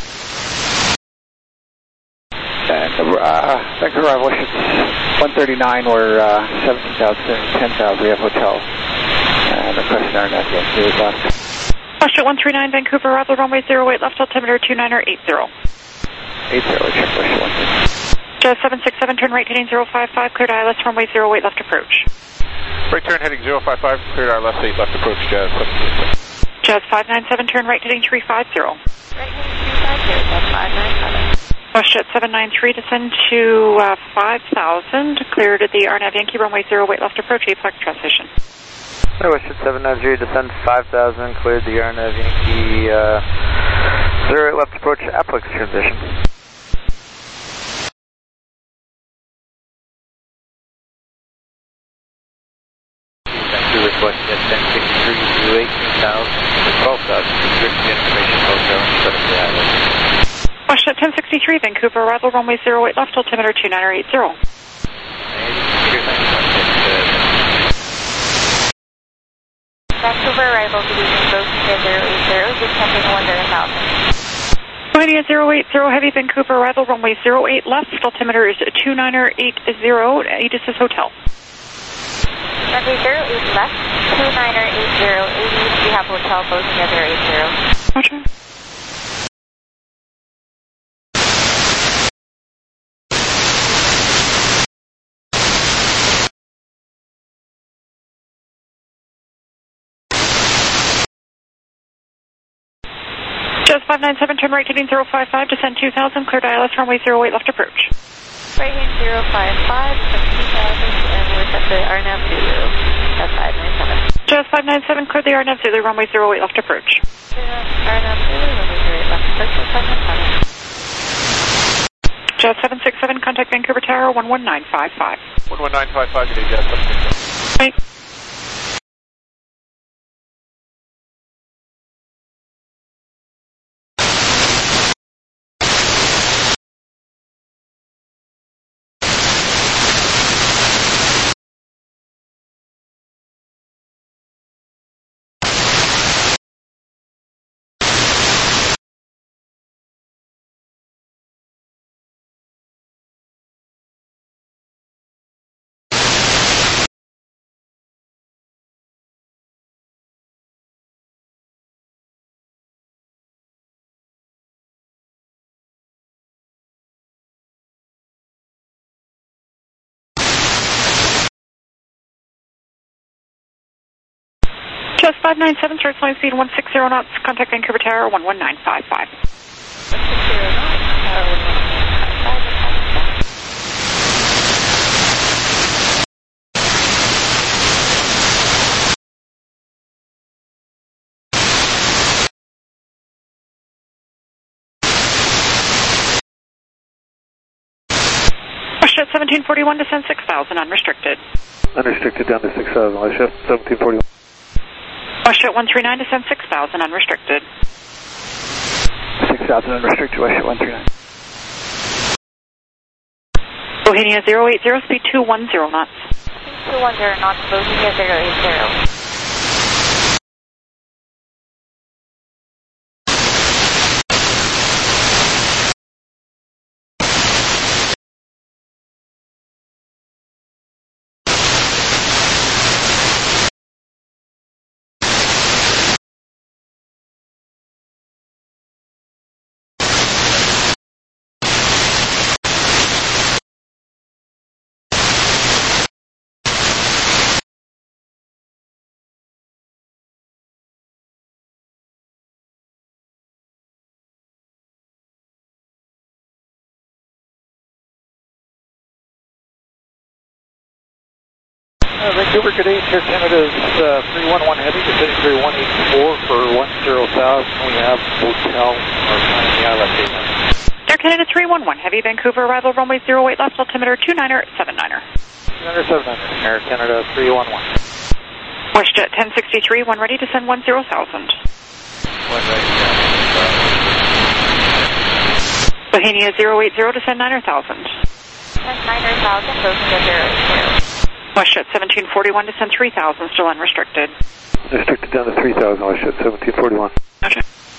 Speaker 3: And uh, Vancouver arrival, one thirty-nine, we're uh, seventeen thousand, ten thousand, we have hotel. And the question R N F is left.
Speaker 1: Question one three nine, Vancouver arrival, runway zero eight left, altimeter two niner eight zero.
Speaker 3: eight zero, check question one.
Speaker 1: Jazz seven six seven, turn right heading zero five five, cleared I L S, runway zero eight left approach.
Speaker 6: Right turn heading zero five five, cleared our left eight left approach, Jazz seven six seven.
Speaker 1: Jazz five nine seven, turn right heading three five zero.
Speaker 11: Right heading three five zero, Jazz five nine seven.
Speaker 1: Question seven nine three, descend to uh, five thousand, cleared at the R N A V Yankee, runway zero eight left approach, A-Plex transition.
Speaker 3: Silverwich at seven nine three, descend five thousand, cleared the R N A V Yankee, uh, zero eight left approach, A-Plex transition. Request at ten sixty-three to eighteen thousand, twelve thousand, restrict information hotel and set up the island.
Speaker 1: Question at ten sixty-three, Vancouver arrival, runway zero eight left, altimeter two niner eight zero.
Speaker 11: Vancouver arrival, good evening, both zero eight zero, descending one thousand.
Speaker 1: Heading at zero eight zero, heavy Vancouver arrival, runway zero eight left, altimeter is two niner eight zero, Aegis is hotel.
Speaker 11: Runway zero eight left, two niner eight zero, Aegis, we have hotel, both together eight zero.
Speaker 1: Roger. Jazz five nine seven, turn right heading zero five five, descend two thousand, cleared I L S, runway zero eight left approach.
Speaker 11: Right heading zero five five, two thousand, and we're set the R N A V Zulu, Jazz five nine seven.
Speaker 1: Jazz five nine seven, cleared the R N A V Zulu, runway zero eight left approach.
Speaker 11: R N A V Zulu, runway zero eight left approach, five nine seven.
Speaker 1: Jazz seven six seven, contact Vancouver Tower one one nine five five.
Speaker 6: one one nine five five, good day, Jazz seven six seven.
Speaker 1: Right.
Speaker 12: Just five nine seven, starts flying speed one six zero knots, contact Vancouver Tower one one nine five five.
Speaker 11: one six zero knots, Tower one one nine five five.
Speaker 12: WestJet seventeen forty-one, descend six thousand, unrestricted.
Speaker 6: Unrestricted down to six thousand, WestJet seventeen forty-one.
Speaker 12: WestJet one three nine, descend six thousand, unrestricted.
Speaker 9: six thousand unrestricted, WestJet one three nine.
Speaker 12: Bohemia zero eight zero, speed two one zero knots.
Speaker 11: two one zero knots, Bohemia zero eight zero.
Speaker 6: Uh, Vancouver, good day. Air Canada's uh, three one one Heavy, descending three one eight four for one zero thousand. We have hotel or flying the I L S eight.
Speaker 12: Air Canada three one one, Heavy, Vancouver, arrival runway zero eight left, altimeter two niner seven niner.
Speaker 6: two niner seven niner, Air Canada three one one.
Speaker 12: WestJet ten sixty-three, one ready to send one zero thousand.
Speaker 6: One ready, yeah.
Speaker 12: Bohemia zero eight zero, descend niner thousand.
Speaker 11: Descend niner thousand, Bohemia zero eight zero.
Speaker 12: WestJet seventeen forty-one, descend three thousand, still unrestricted.
Speaker 6: Restricted down to three thousand, WestJet seventeen forty-one.
Speaker 12: Okay.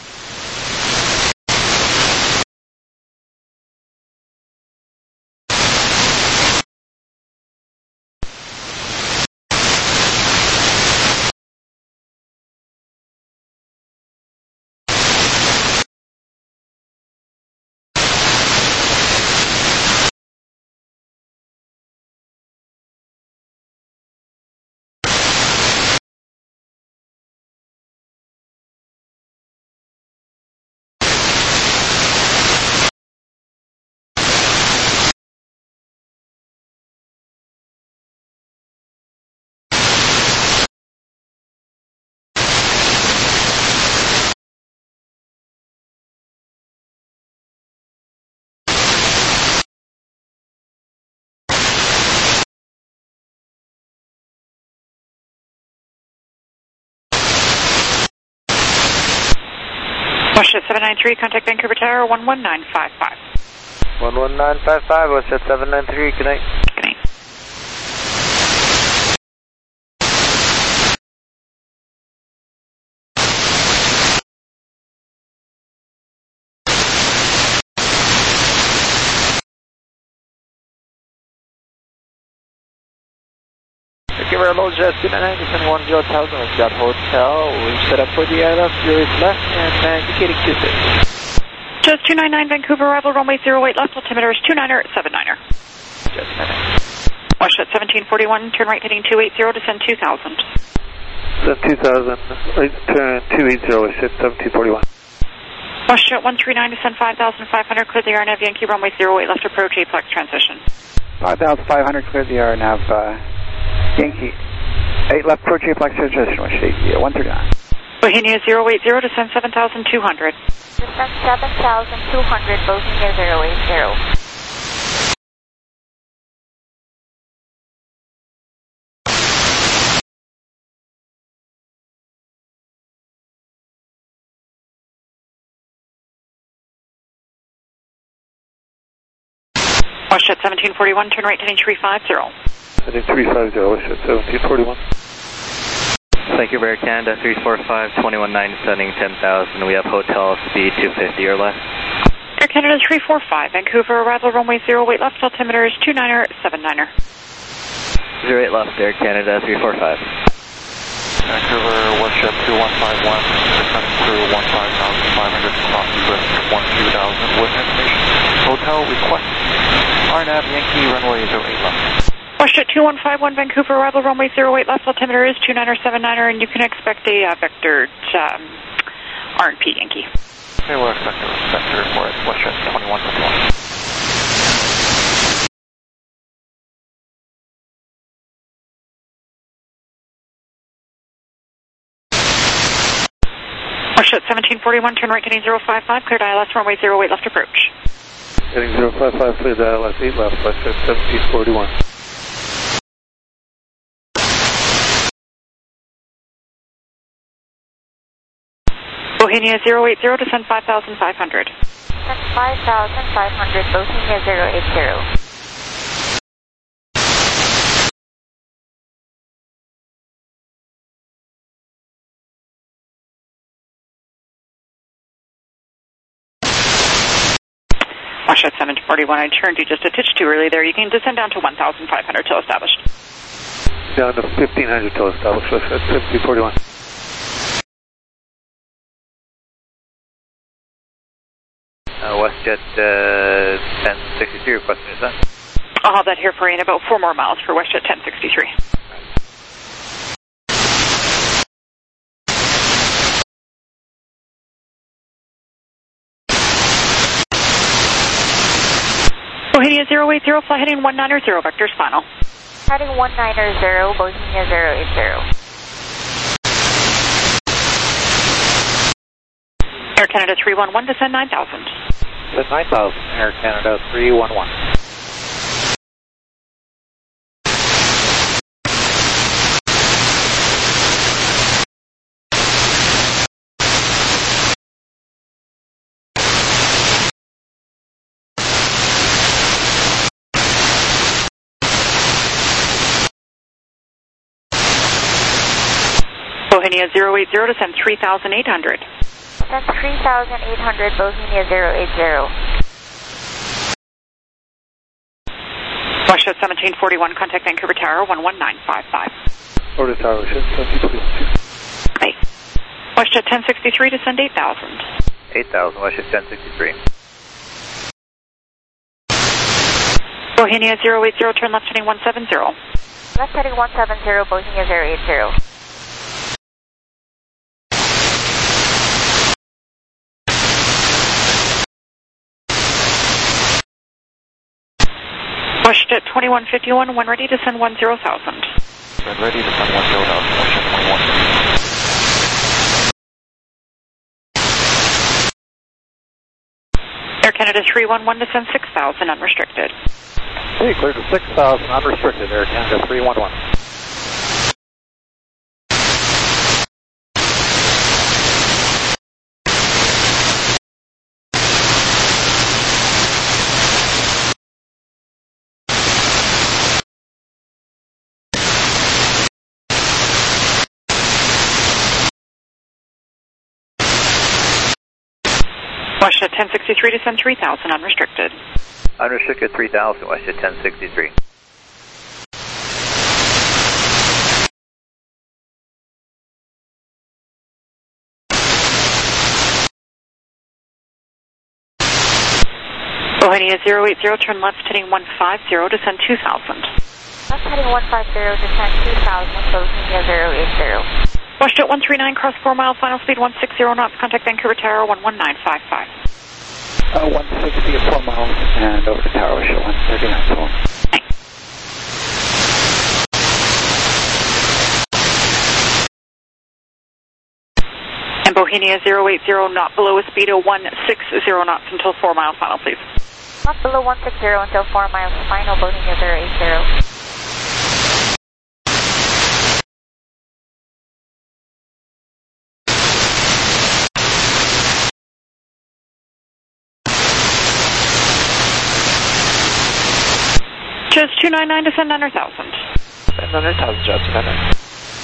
Speaker 12: WestJet seven nine three, contact Vancouver Tower one one nine five five.
Speaker 3: one one nine five five, WestJet seven nine three, good night.
Speaker 12: Good night.
Speaker 3: Vancouver, hello, Jet two nine nine, descending one zero thousand, we've got hotel, we've set up for the I L S, zero eight left, and uh, indicating two six.
Speaker 12: Just two nine nine, Vancouver, arrival runway zero eight left, altimeter is two niner seven niner.
Speaker 3: Jet two nine nine.
Speaker 12: WestJet seventeen forty-one, turn right heading two eight zero, descend two thousand.
Speaker 6: Send two thousand, right, turn two eighty, WestJet seventeen forty-one.
Speaker 12: WestJet one three nine, descend five thousand five hundred, clear the R N A V Yankee runway zero eight left, approach Aplex transition.
Speaker 9: five thousand five hundred, clear the R N A V, uh, Yankee. eight left, approach Aplex transition, WestJet one three nine.
Speaker 12: Bohemia zero eight zero, descend seven thousand two hundred.
Speaker 11: Descend seven thousand two hundred, Bohemia zero eight zero.
Speaker 12: WestJet seventeen forty-one, turn right heading three five zero.
Speaker 6: Heading three five zero, WestJet seventeen forty-one.
Speaker 5: Thank you, Air Canada three four five, two one nine, sending ten thousand. We have hotel speed two fifty or less.
Speaker 12: Air Canada three four five, Vancouver, arrival runway zero eight left, altimeter is two niner seven niner.
Speaker 5: zero eight left, Air Canada three four five.
Speaker 4: Vancouver, WestJet two one five one, descending through one five thousand five hundred, cross with one two thousand with information. Hotel request, R N A V Yankee, runway zero eight left.
Speaker 12: WestJet two one five one, Vancouver, arrival runway zero eight left, altimeter is two niner seven niner, and you can expect a uh, vectored um, R and P Yankee.
Speaker 4: Okay, we'll expect a vector for it, WestJet twenty-one fifty-one.
Speaker 12: WestJet seventeen forty-one, turn right heading zero five five, cleared I L S runway zero eight left approach.
Speaker 6: Heading zero five five, cleared I L S eight left, WestJet seventeen forty-one.
Speaker 12: Bohemia zero eight zero, descend five thousand five hundred.
Speaker 11: Descend five thousand five hundred, Bohemia zero eight zero.
Speaker 12: WestJet seven forty-one, I turned you just a titch too early there. You can descend down to one thousand five hundred till established.
Speaker 6: Down to fifteen hundred till established, WestJet seventeen forty-one.
Speaker 3: Uh, WestJet uh, ten sixty-three requesting descent.
Speaker 12: I'll have that here for you in about four more miles for WestJet ten sixty-three. Bohemia zero eight zero, fly heading one niner zero, vectors final.
Speaker 11: Heading one niner zero, Bohemia zero eight zero.
Speaker 12: Air Canada three one one, descend nine thousand.
Speaker 6: Descend nine thousand, Air Canada three one one.
Speaker 12: Bohemia zero eight zero, descend three thousand eight hundred.
Speaker 11: Descend three thousand eight hundred, Bohemia zero eight zero.
Speaker 12: WestJet seventeen forty-one, contact Vancouver Tower one one nine five five.
Speaker 6: Order Tower, seventeen forty-one.
Speaker 12: Hey. WestJet ten sixty-three, descend eight thousand.
Speaker 3: eight thousand, WestJet ten sixty-three.
Speaker 12: Bohemia zero eight zero, turn left heading one seven zero.
Speaker 11: Left heading one seven zero, Bohemia zero eight zero.
Speaker 12: WestJet twenty-one fifty-one, when ready to send one zero thousand.
Speaker 4: When ready to send one zero thousand, WestJet twenty-one fifty-one.
Speaker 12: Air Canada three one one, descend six thousand, unrestricted.
Speaker 6: Okay, clear to six thousand, unrestricted, Air Canada three one one.
Speaker 12: WestJet ten sixty-three, descend three thousand, unrestricted.
Speaker 3: Unrestricted three thousand, WestJet ten sixty-three.
Speaker 12: Bohemia zero eight zero, turn left heading one five zero, descend two thousand.
Speaker 11: Left heading one five zero, descend two thousand, Bohemia zero eight zero.
Speaker 12: WestJet one three nine, cross four mile, final speed one sixty knots, contact Vancouver Tower one one nine five five.
Speaker 9: Uh, one sixty at four miles, and over to Tower, show one thirty-nine full.
Speaker 12: And Bohemia zero eight zero, not below a speed of one sixty knots until four mile final, please.
Speaker 11: Not below one sixty until four miles final, Bohemia zero eight zero.
Speaker 12: Just two nine nine, descend under one thousand.
Speaker 4: Descend under one thousand, Jets, descend.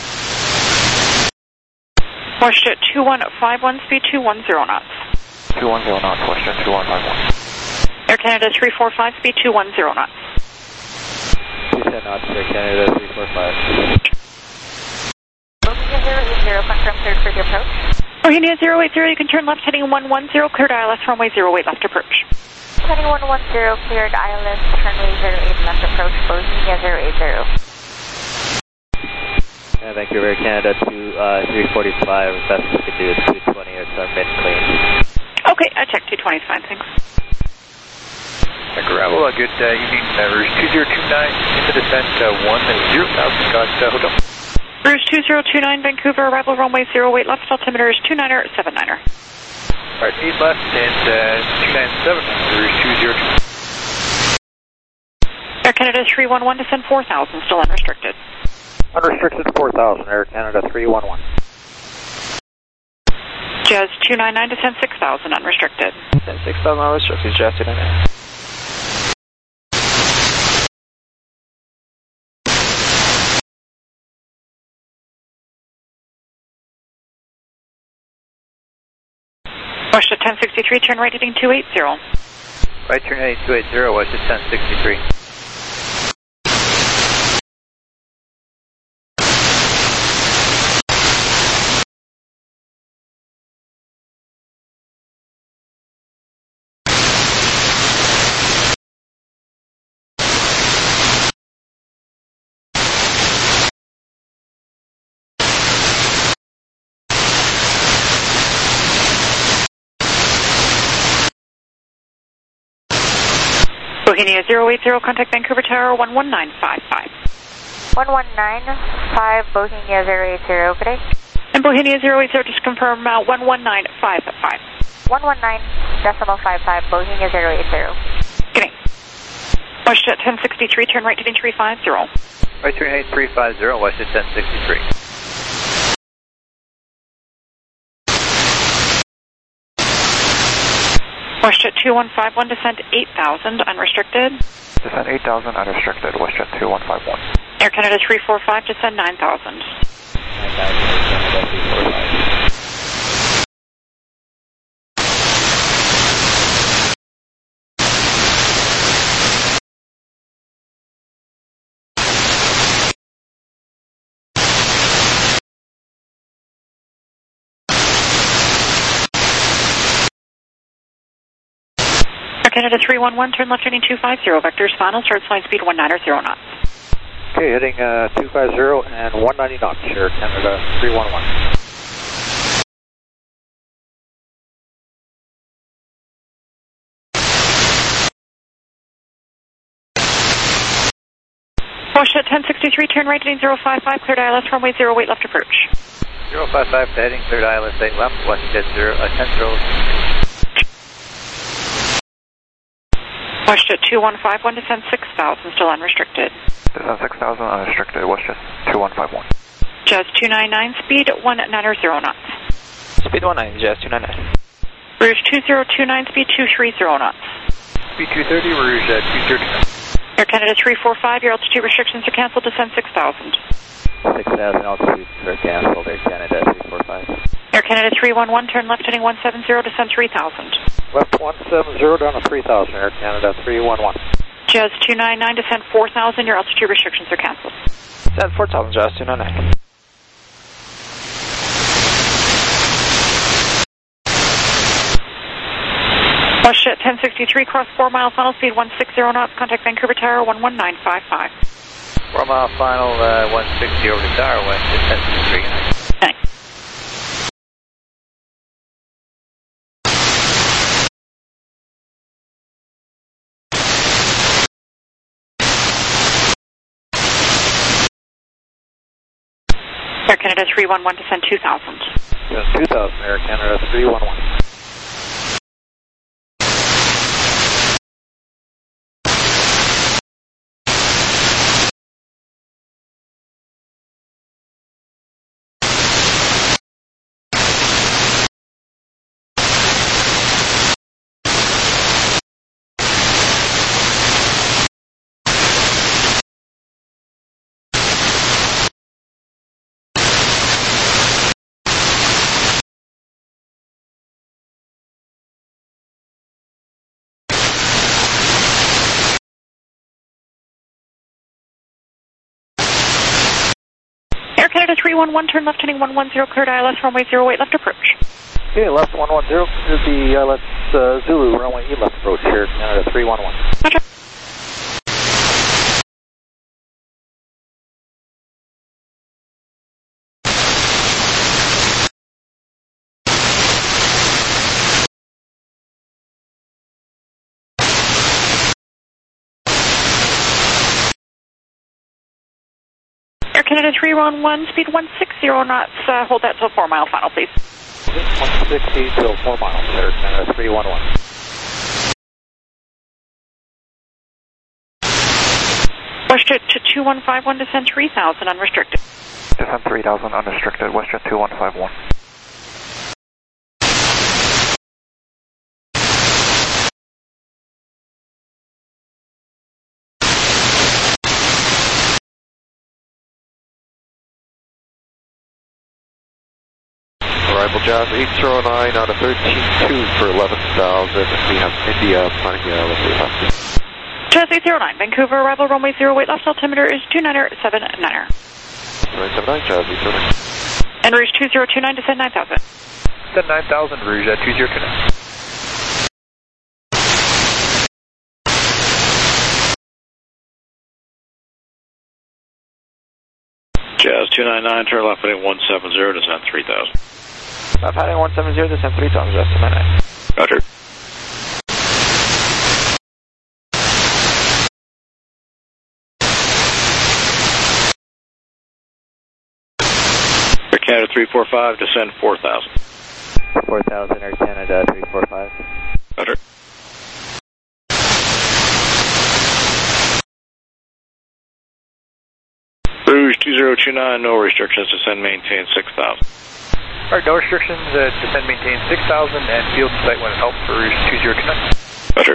Speaker 12: WestJet two one five one, speed two one zero knots.
Speaker 4: two one zero knots, WestJet two one five one.
Speaker 12: Air Canada three four five, speed two one zero knots.
Speaker 3: two ten knots, Air Canada three four five.
Speaker 11: Bohemia zero eight zero, confirm cleared for the approach.
Speaker 12: Bohemia zero eight zero, you can turn left heading one one zero, cleared I L S runway zero eight left approach.
Speaker 11: heading one one zero, cleared I L S, runway zero eight left approach, Bohemia zero eight zero.
Speaker 3: Yeah, Vancouver, Canada, two, uh, three forty-five, best we could do is two twenty or so, mid clean.
Speaker 12: Okay, I checked two twenty is fine, thanks.
Speaker 4: Gravel, uh, good uh, evening, uh, Rouge two zero two nine, into descent, uh, one zero thousand, Scott, uh, hotel.
Speaker 12: Rouge two zero two nine, Vancouver, arrival runway zero eight left, altimeter is two niner seven niner.
Speaker 4: Alright, eight left and uh, two nine seven, Rouge two zero two.
Speaker 12: Air Canada three one one, descend four thousand, still unrestricted.
Speaker 6: Unrestricted four thousand, Air Canada three one one.
Speaker 12: Jazz two nine nine, descend six thousand, unrestricted.
Speaker 3: Descend six thousand, unrestricted, Jazz two nine nine.
Speaker 12: West at ten sixty-three, turn right heading two eighty.
Speaker 3: Right turn heading two eighty, west at ten sixty-three.
Speaker 12: Bohemia zero eight zero, contact Vancouver Tower one one nine five five.
Speaker 11: one one nine five, Bohemia zero eight zero, good day.
Speaker 12: And Bohemia zero eight zero, just confirm uh, one one nine five five.
Speaker 11: one one nine decimal five five, Bohemia zero eight zero.
Speaker 12: Good day. West at ten sixty-three, turn right heading three five zero.
Speaker 3: Right turn heading three five zero, west at ten sixty-three.
Speaker 12: West at two one five one, descend eight thousand, unrestricted.
Speaker 6: Descend eight thousand, unrestricted, WestJet two one five one.
Speaker 12: Air Canada three four five, descend nine thousand.
Speaker 3: nine thousand, Canada three four five.
Speaker 12: Canada three one one, turn left heading two five zero, vectors final, start flying speed one niner zero knots.
Speaker 6: Okay, heading uh, two five zero and one ninety knots, Air Canada three one one.
Speaker 12: Wash at ten sixty-three, turn right heading zero five five, cleared I L S, runway zero eight left approach.
Speaker 3: zero five five, heading cleared I L S eight left, west jet zero, uh, ten zero.
Speaker 12: West at two one five one, descend six thousand, still unrestricted.
Speaker 6: Descend six thousand, unrestricted, WestJet two one five one.
Speaker 12: Jazz two nine nine, speed one niner zero knots.
Speaker 3: Speed one nine, Jazz two nine nine.
Speaker 12: Rouge two zero two nine, speed two three zero knots.
Speaker 4: Speed two thirty, Rouge uh, two zero two nine.
Speaker 12: Air Canada three four five, your altitude restrictions are canceled, descend six thousand.
Speaker 3: six thousand, altitude for canceled, Air Canada three four five.
Speaker 12: Air Canada three one one, turn left heading one seven zero, descend three thousand.
Speaker 6: Left one seven zero, down to three thousand, Air Canada three one one.
Speaker 12: Jazz two nine nine, descend four thousand, your altitude restrictions are canceled.
Speaker 3: Descend four thousand, Jazz two nine nine.
Speaker 12: West at ten sixty-three, cross four mile final, speed one six zero knots, contact Vancouver Tower one one nine five five.
Speaker 3: four mile final, uh, one sixty over the tower, west at ten sixty-three.
Speaker 12: Thanks. Air Canada three one one, descend two thousand.
Speaker 6: Descend two thousand, Air Canada three one one.
Speaker 12: Air Canada three one one, turn left heading one one zero, cleared I L S, runway zero eight left approach.
Speaker 6: Okay, left one one zero, clear the I L S uh, Zulu, runway E left approach here, Canada three one one.
Speaker 12: Roger. Air Canada three one one, speed one sixty knots, uh, hold that till four mile final, please.
Speaker 6: one sixty till four miles, Air Canada three one one.
Speaker 12: WestJet to two one five one, descend three thousand, unrestricted.
Speaker 9: Descend three thousand, unrestricted, WestJet two one five one.
Speaker 7: Arrival Jazz eight zero nine out of thirteen two for eleven thousand. We have India planning the I L S eight left.
Speaker 12: Jazz eight zero nine, Vancouver, arrival runway zero eight left, altimeter is two nine seven nine.
Speaker 7: nine seven nine, Jazz eight zero nine.
Speaker 12: En route two zero two nine, descend nine thousand.
Speaker 6: Descend nine thousand, Rouge at two zero two nine.
Speaker 13: Jazz two nine nine, turn left heading one seven zero, descend three thousand.
Speaker 3: Left heading one seven zero, descend three thousand, Jazz two nine nine.
Speaker 13: Roger. Air Canada three four five, descend four thousand.
Speaker 3: four thousand, Air Canada three four five.
Speaker 13: Roger. Rouge two zero two nine, no restrictions, descend maintain six thousand.
Speaker 6: Alright, no restrictions, uh, descend maintain six thousand and field sight when help for Rouge two zero two nine.
Speaker 13: Roger.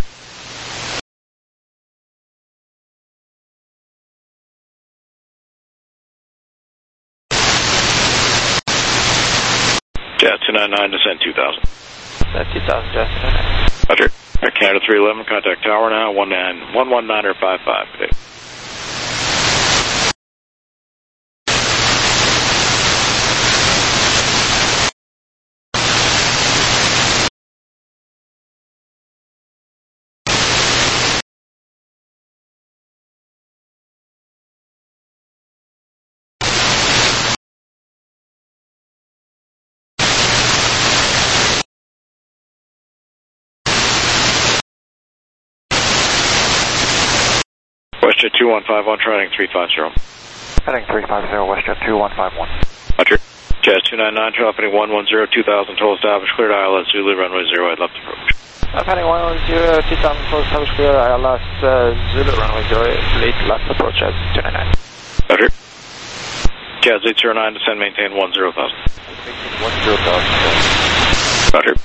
Speaker 13: Jazz two nine nine, descend two thousand.
Speaker 3: Descend two thousand, Jazz two nine nine.
Speaker 13: Roger. Air Canada three eleven, contact tower now, one one nine er five five. Good day. WestJet two one five one, trying three five zero.
Speaker 9: Heading three five zero, WestJet two one five one.
Speaker 13: Roger. Jazz two nine nine, trail heading one one zero, two thousand, total established, cleared I L S Zulu, runway zero eight left approach.
Speaker 3: Left heading one one zero, two thousand, total established, clear I L S uh, Zulu, runway zero eight left approach, Jazz two nine nine.
Speaker 13: Roger. Jazz eight zero nine, descend maintain one zero thousand.
Speaker 3: one zero thousand.
Speaker 13: Roger.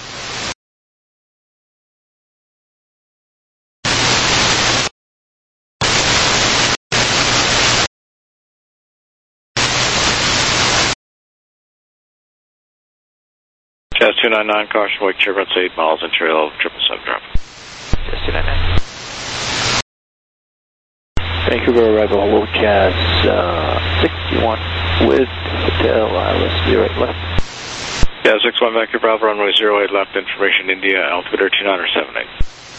Speaker 13: Jazz two nine nine, caution, wake turbulence eight miles and trail triple seven drop.
Speaker 3: Jazz two nine nine.
Speaker 14: Vancouver arrival, low Jazz uh, sixty-one with hotel I L S zero eight left.
Speaker 13: Jazz six one, Vancouver Bravo, runway zero eight left, information India, altimeter two nine seven eight.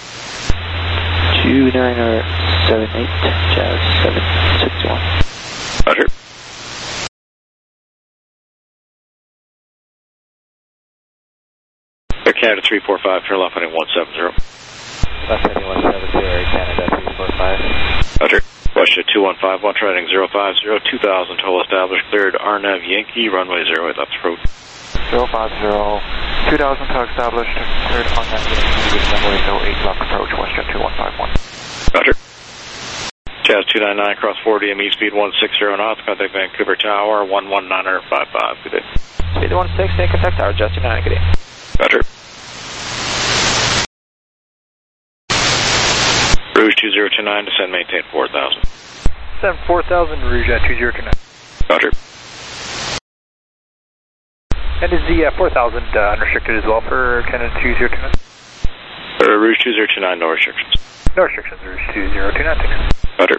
Speaker 14: two nine seven eight, Jazz seven six one.
Speaker 13: Roger. Air Canada three four five, turn left heading one seven zero.
Speaker 3: Left heading one seven zero, Air Canada three four five.
Speaker 13: Roger. WestJet two one five one, heading zero five zero, two thousand, total established, cleared Arnav Yankee, runway zero eight left approach.
Speaker 9: zero five zero, two thousand, total established, cleared Arnav Yankee with runway zero eight left approach, WestJet two one five one.
Speaker 13: Roger. Jazz two nine nine, cross four D M E, speed one six zero knots, contact Vancouver Tower, one one nine er five five. Good day.
Speaker 3: Speed one six, contact Tower, Jazz two nine nine, good day.
Speaker 13: Roger. Rouge two zero two nine, descend maintain four thousand.
Speaker 6: Descend four thousand, Rouge at two zero two nine.
Speaker 13: Roger.
Speaker 6: And is the uh, four thousand uh, unrestricted as well for Canada two zero two nine?
Speaker 13: Uh, Rouge two zero two nine, no restrictions.
Speaker 6: No restrictions, Rouge two zero two nine, thanks.
Speaker 13: Roger.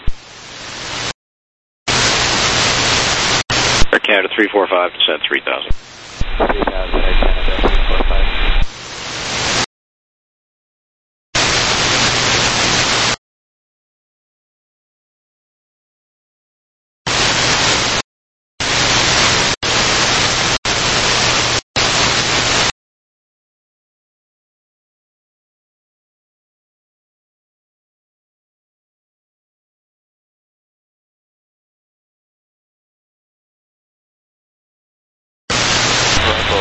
Speaker 13: Air Canada three four five, descend three thousand.
Speaker 3: three thousand, Air Canada three four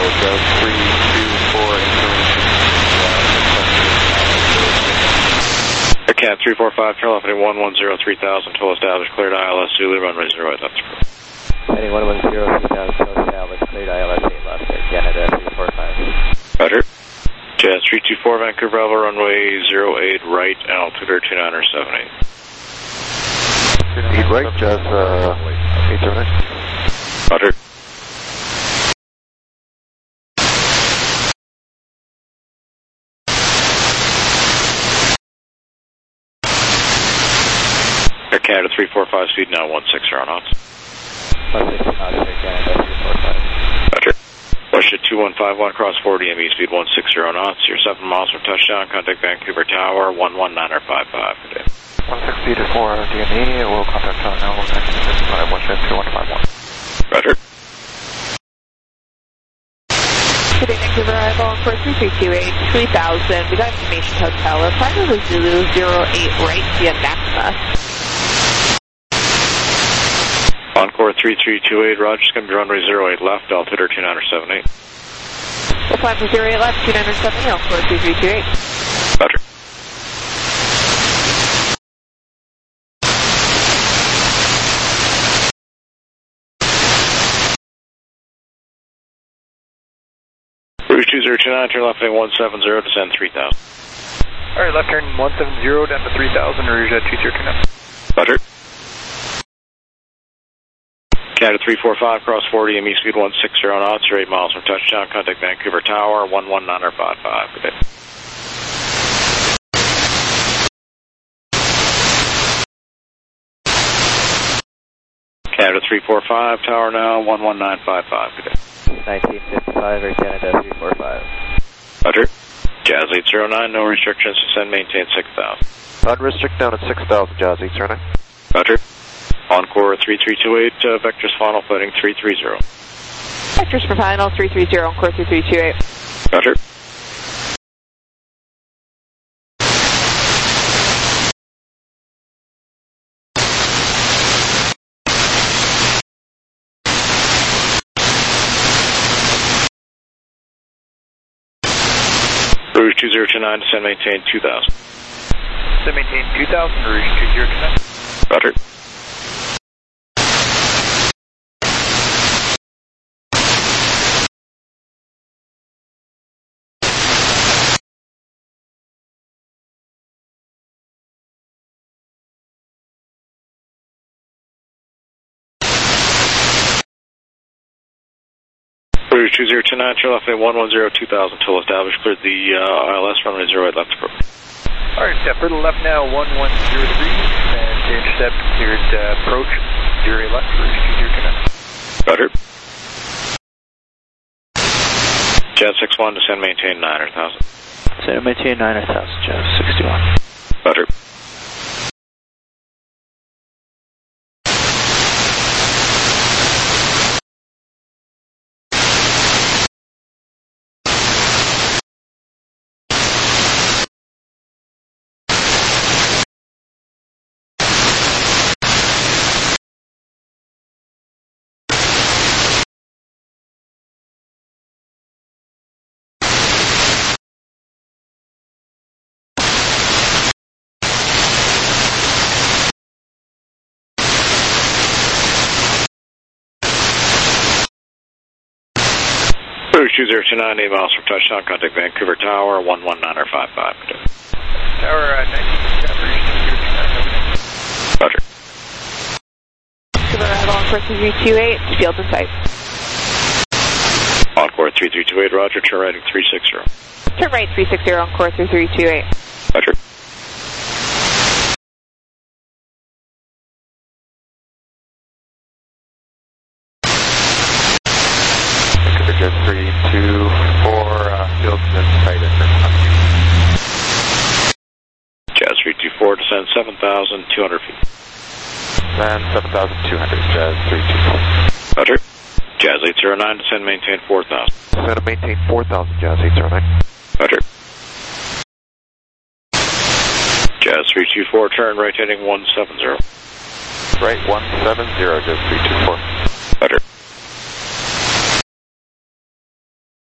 Speaker 4: Jazz three two four, information.
Speaker 13: Cat three four five, telephony one one zero three thousand, total established, cleared I L S, Zulu, runway zero eight left.
Speaker 3: Heading one one zero three thousand, total established, cleared I L S eight left, Air Canada three four five.
Speaker 13: Roger. Jazz three two four, Vancouver, Bravo, runway zero eight right, altitude two niner seven eight.
Speaker 7: eight right, Jazz uh, eight seven eight.
Speaker 13: Roger. Air Canada three four five, speed now one six zero knots.
Speaker 3: one six zero knots, Air Canada three four five.
Speaker 13: Roger. Russia two one five one, cross forty M E, speed one six zero knots. You're seven miles from touchdown, contact Vancouver Tower, one one niner five five. Good day.
Speaker 4: one six zero four D M E, we'll contact Tower now, one six zero five, one two one five one.
Speaker 13: Roger.
Speaker 1: Good day, Vancouver, arrival for three three two eight, three thousand. We got information hotel. We're flying over Zulu zero eight right via Maxima.
Speaker 13: Encore three three two eight, Roger, it's going to be runway zero eight left, altitude two niner seven eight.
Speaker 1: We're flying for zero eight left, two niner seven eight, Encore three three two eight.
Speaker 13: Roger. Rouge two zero two nine, turn left heading one seven zero, descend three thousand.
Speaker 4: Alright, left turn one seven zero, down to three thousand, Rouge at two zero two nine.
Speaker 13: Roger. Canada three four five, cross forty M E, speed one six zero knots, you're eight miles from touchdown, contact Vancouver Tower, one one niner five five. Good day. Canada three four five, Tower now, one one nine five five. Good day.
Speaker 3: nineteen fifty-five, Air Canada three four five.
Speaker 13: Roger. Jazz eight zero nine, no restrictions, descend, maintain six thousand.
Speaker 7: Unrestricted down at six thousand, Jazz eight zero nine.
Speaker 13: Roger. Encore three three two eight, uh, vectors final flighting three three zero.
Speaker 1: Vectors for final three three zero, Encore three three two eight.
Speaker 13: Roger. Rouge two zero two nine, descend, maintain two thousand.
Speaker 4: Descend, maintain two thousand, Rouge two zero two nine.
Speaker 13: Roger. Rouge two zero two nine, turn left heading one one zero two thousand, total established, cleared the uh, I L S, runway zero eight left approach.
Speaker 4: Alright, step for the left now, one one zero three, and intercept cleared uh, approach, zero eight left, Rouge two zero two nine.
Speaker 13: Roger. Jazz six one, descend, maintain niner thousand.
Speaker 14: Descend, maintain niner thousand, Jazz sixty-one.
Speaker 13: Roger. Rouge two zero two nine, eight miles from touchdown, contact Vancouver Tower, one one niner five five.
Speaker 4: Tower uh, nineteen, Rouge two zero two nine.
Speaker 13: Roger.
Speaker 1: Vancouver arrival, Encore three three two eight, field in sight.
Speaker 13: Encore three three two eight, Roger, turn right three six zero.
Speaker 1: Turn right three six zero, Encore three three two eight.
Speaker 13: Roger.
Speaker 7: three two four, uh, field in sight at
Speaker 13: Jazz three two four, descend seven thousand two hundred feet.
Speaker 7: Then seven thousand two hundred, Jazz three two four.
Speaker 13: Roger. Jazz eight zero nine, descend, maintain four thousand.
Speaker 7: Descend, maintain four thousand, Jazz eight zero nine.
Speaker 13: Roger. Jazz three two four, turn right heading one seven zero.
Speaker 7: Right one seven zero, Jazz three two four.
Speaker 13: Roger.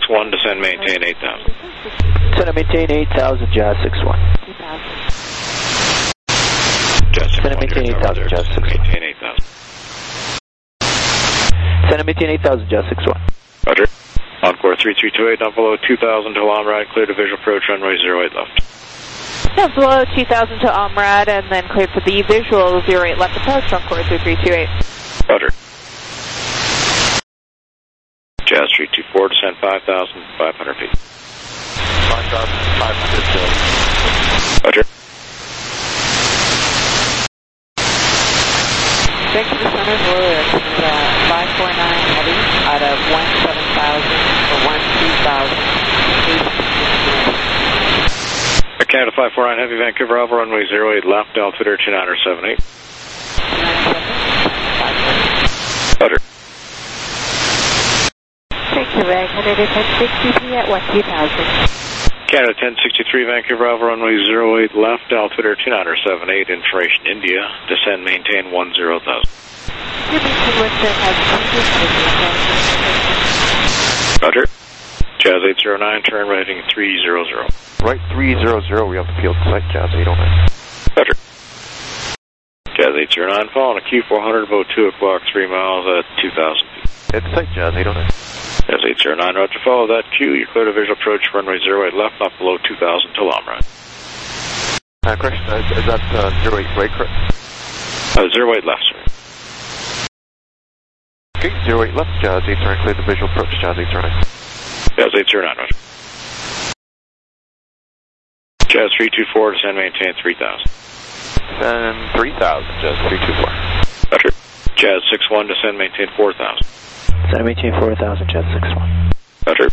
Speaker 13: one, descend, maintain eight thousand.
Speaker 14: Descend and maintain eight thousand, Jazz six one.
Speaker 13: Jazz six
Speaker 14: Descend and
Speaker 13: one,
Speaker 14: maintain eight thousand, Jazz six one.
Speaker 13: maintain eight thousand.
Speaker 14: Descend and maintain eight thousand, Jazz six one.
Speaker 13: Roger. Encore three three two eight, down below two thousand to Almrad, clear to visual approach, runway zero eight left.
Speaker 1: Down below two thousand to Almrad, and then cleared for the visual zero eight left approach, Encore three three two eight.
Speaker 13: Roger. Jazz three two four, descend five thousand five hundred feet.
Speaker 7: five thousand five hundred, Jazz.
Speaker 13: Roger.
Speaker 1: Back to the center for uh, five four nine heavy out of one seven thousand for one two thousand.
Speaker 13: Canada five four nine, heavy Vancouver Alpha, runway zero eight left, altimeter two nine seven eight. Roger.
Speaker 11: Thank you, Reg. Canada ten sixty-three at one two thousand.
Speaker 13: Canada ten sixty-three, Vancouver Alpha, runway zero eight left, altimeter two nine seven eight, information India, descend, maintain one zero thousand. Roger. Jazz eight zero nine, turn right heading three zero zero.
Speaker 7: Right three zero zero, we have the field site, Jazz eight oh nine.
Speaker 13: Roger. Jazz eight zero nine, following a Q four hundred, about two o'clock, three miles at two thousand feet.
Speaker 7: Head site, Jazz eight oh nine.
Speaker 13: Jazz eight zero nine, roger, follow that Q, you're clear to visual approach, runway zero eight left, not below two thousand till Almrad.
Speaker 7: Uh, correct, uh, is that uh, zero eight right, correct?
Speaker 13: Uh, zero eight left, sir.
Speaker 7: Okay, zero eight left, Jazz eight zero nine, clear the visual approach, Jazz eight zero nine.
Speaker 13: Jazz eight zero nine, roger. Jazz three two four, descend, maintain three thousand.
Speaker 7: Descend three thousand, Jazz three two four.
Speaker 13: Roger. Jazz six one, descend, maintain four thousand.
Speaker 14: Descend and maintain four thousand, Jazz six one.
Speaker 13: Roger.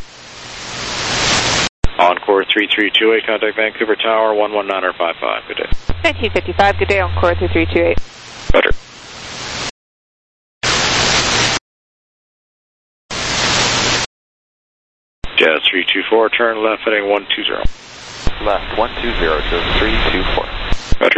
Speaker 13: Encore three three two eight, contact Vancouver Tower, one one nine five five, good day.
Speaker 1: nineteen fifty-five, good day, Encore three three two eight.
Speaker 13: Roger. Jazz three two four, turn left heading one two zero.
Speaker 7: Left one two zero, Jazz three two four.
Speaker 13: Roger.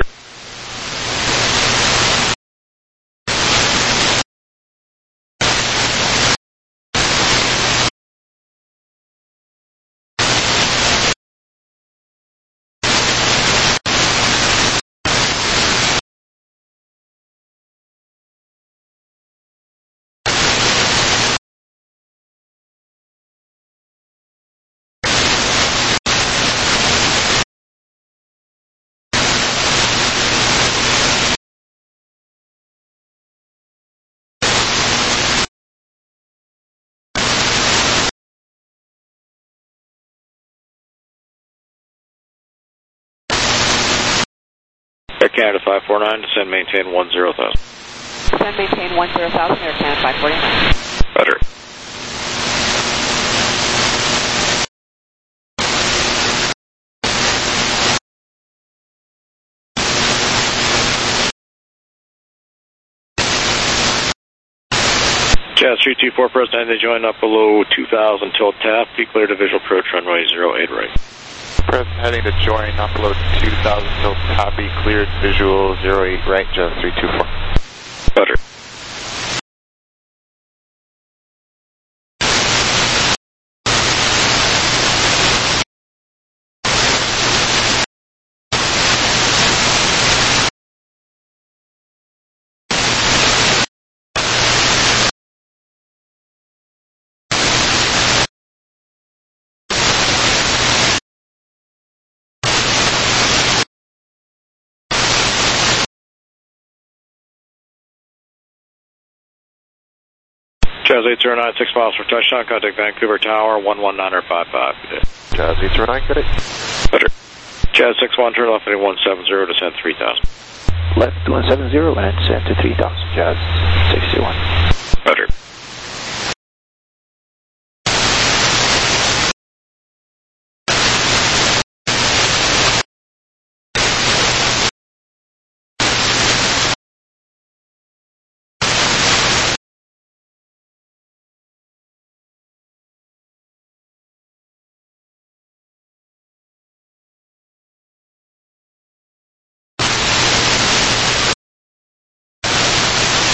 Speaker 13: Air Canada five four nine, descend, maintain one zero thousand.
Speaker 1: Descend, maintain one zero thousand, Air Canada five four nine.
Speaker 13: Roger. Jazz three two four, President, they join up below two thousand till tap, be clear to visual approach, runway zero eight right.
Speaker 7: Press heading to join, not below two thousand till copy, cleared, visual, zero eight right, Jazz three two four.
Speaker 13: Roger. Jazz eight zero nine, six miles for touchdown, contact Vancouver Tower, one one nine five five, good day.
Speaker 7: Jazz eight zero nine, good day.
Speaker 13: Roger. Jazz six one, turn left heading one seven zero, descend three thousand.
Speaker 14: Left one seven zero and descend to three thousand, Jazz sixty-one.
Speaker 13: Roger.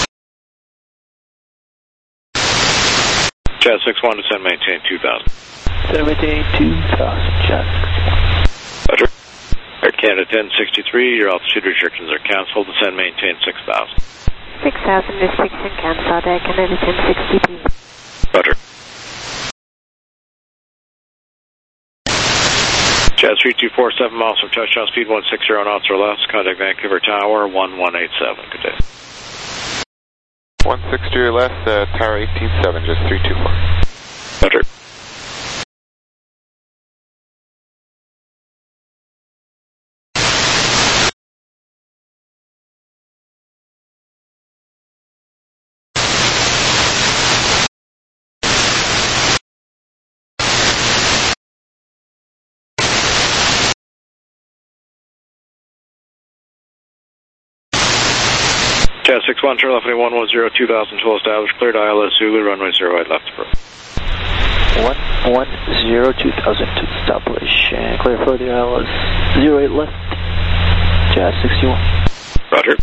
Speaker 13: Jazz six one, descend, maintain two thousand.
Speaker 14: Descend maintain two thousand, Jazz sixty-one.
Speaker 13: Roger. Air Canada ten sixty-three, your altitude restrictions are canceled. Descend maintain six thousand.
Speaker 1: six thousand restriction cancelled, Air Canada ten sixty, please.
Speaker 13: Roger. Jazz three two four, seven miles from touchdown, speed one sixty knots or less. Contact Vancouver Tower, one one eight seven. Good day.
Speaker 15: one sixty or less, uh, Tower eighteen seven, just three two four.
Speaker 13: Roger. Jazz six one, turn left heading one one zero, two thousand, total established, cleared I L S Zulu, runway zero eight left approach.
Speaker 14: one one zero, two thousand to establish, and clear for the I L S zero eight left, Jazz sixty-one.
Speaker 13: Roger.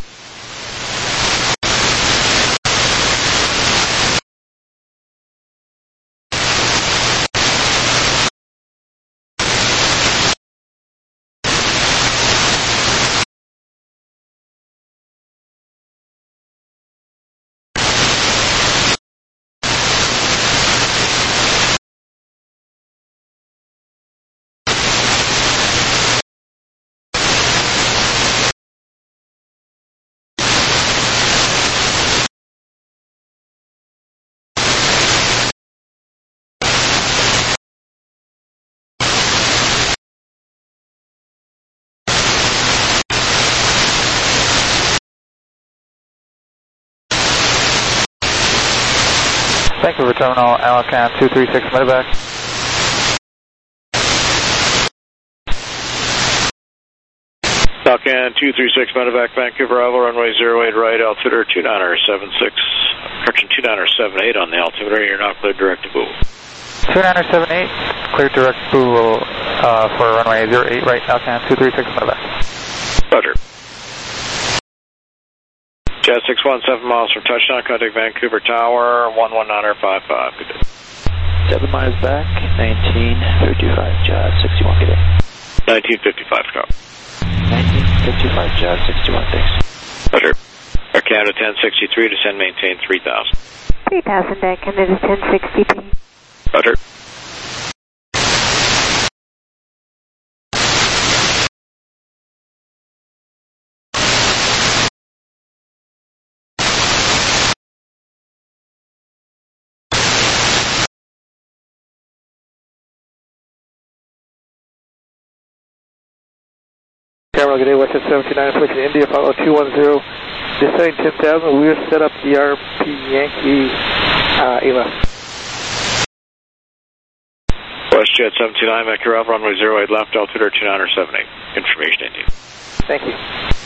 Speaker 6: Vancouver Terminal, Alcan two three six, medevac.
Speaker 13: Alcan two three six, medevac, Vancouver arrival, runway zero eight right, altimeter two nine seven six, correction two nine seven eight on the altimeter, you're now cleared direct to Boole.
Speaker 6: two nine seven eight, cleared direct to Boole uh, for runway zero eight right, Alcan two three six, medevac.
Speaker 13: Roger. Jazz six one, seven miles from touchdown, contact Vancouver Tower, one one nine five five, good day.
Speaker 14: seven miles back, nineteen fifty-five, Jazz sixty-one, good day.
Speaker 13: nineteen fifty-five, go.
Speaker 14: nineteen fifty-five, Jazz sixty-one, thanks.
Speaker 13: Roger. Air Canada ten sixty-three, descend maintain three thousand.
Speaker 1: three thousand, Air Canada ten sixty, please.
Speaker 13: Roger.
Speaker 6: Terminal, good day, Western seventy-nine, approaching India, follow two one zero, descending ten thousand, we'll set up the R P Yankee, uh, eight left.
Speaker 13: WestJet seventy-nine, Vancouver, runway zero eight left, altimeter two nine seven eight, information India.
Speaker 6: Thank you.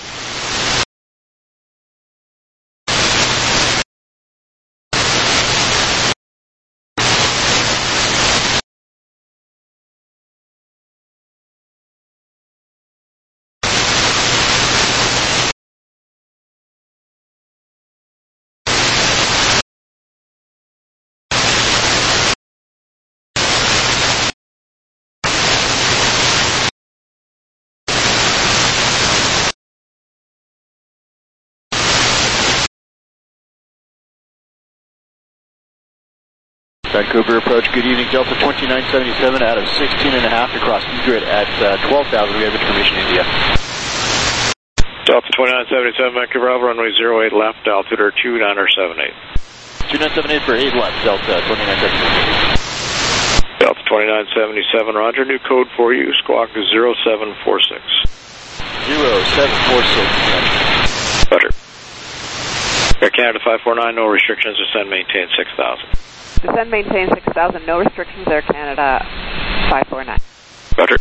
Speaker 16: Vancouver approach, good evening, Delta twenty-nine seventy-seven out of sixteen and a half across E-grid at uh, twelve thousand, we have information India.
Speaker 13: Delta twenty-nine seventy-seven, Vancouver, runway zero eight left, altimeter two nine seven eight.
Speaker 16: two nine seven eight for eight left, Delta twenty-nine seventy-seven.
Speaker 13: Delta twenty-nine seventy-seven, roger, new code for you, squawk zero seven four six.
Speaker 16: zero seven four six.
Speaker 13: Roger. Air Canada five four nine, no restrictions, descend maintain six thousand.
Speaker 17: Descend maintain six thousand, no restrictions, Air Canada five four nine.
Speaker 13: Roger.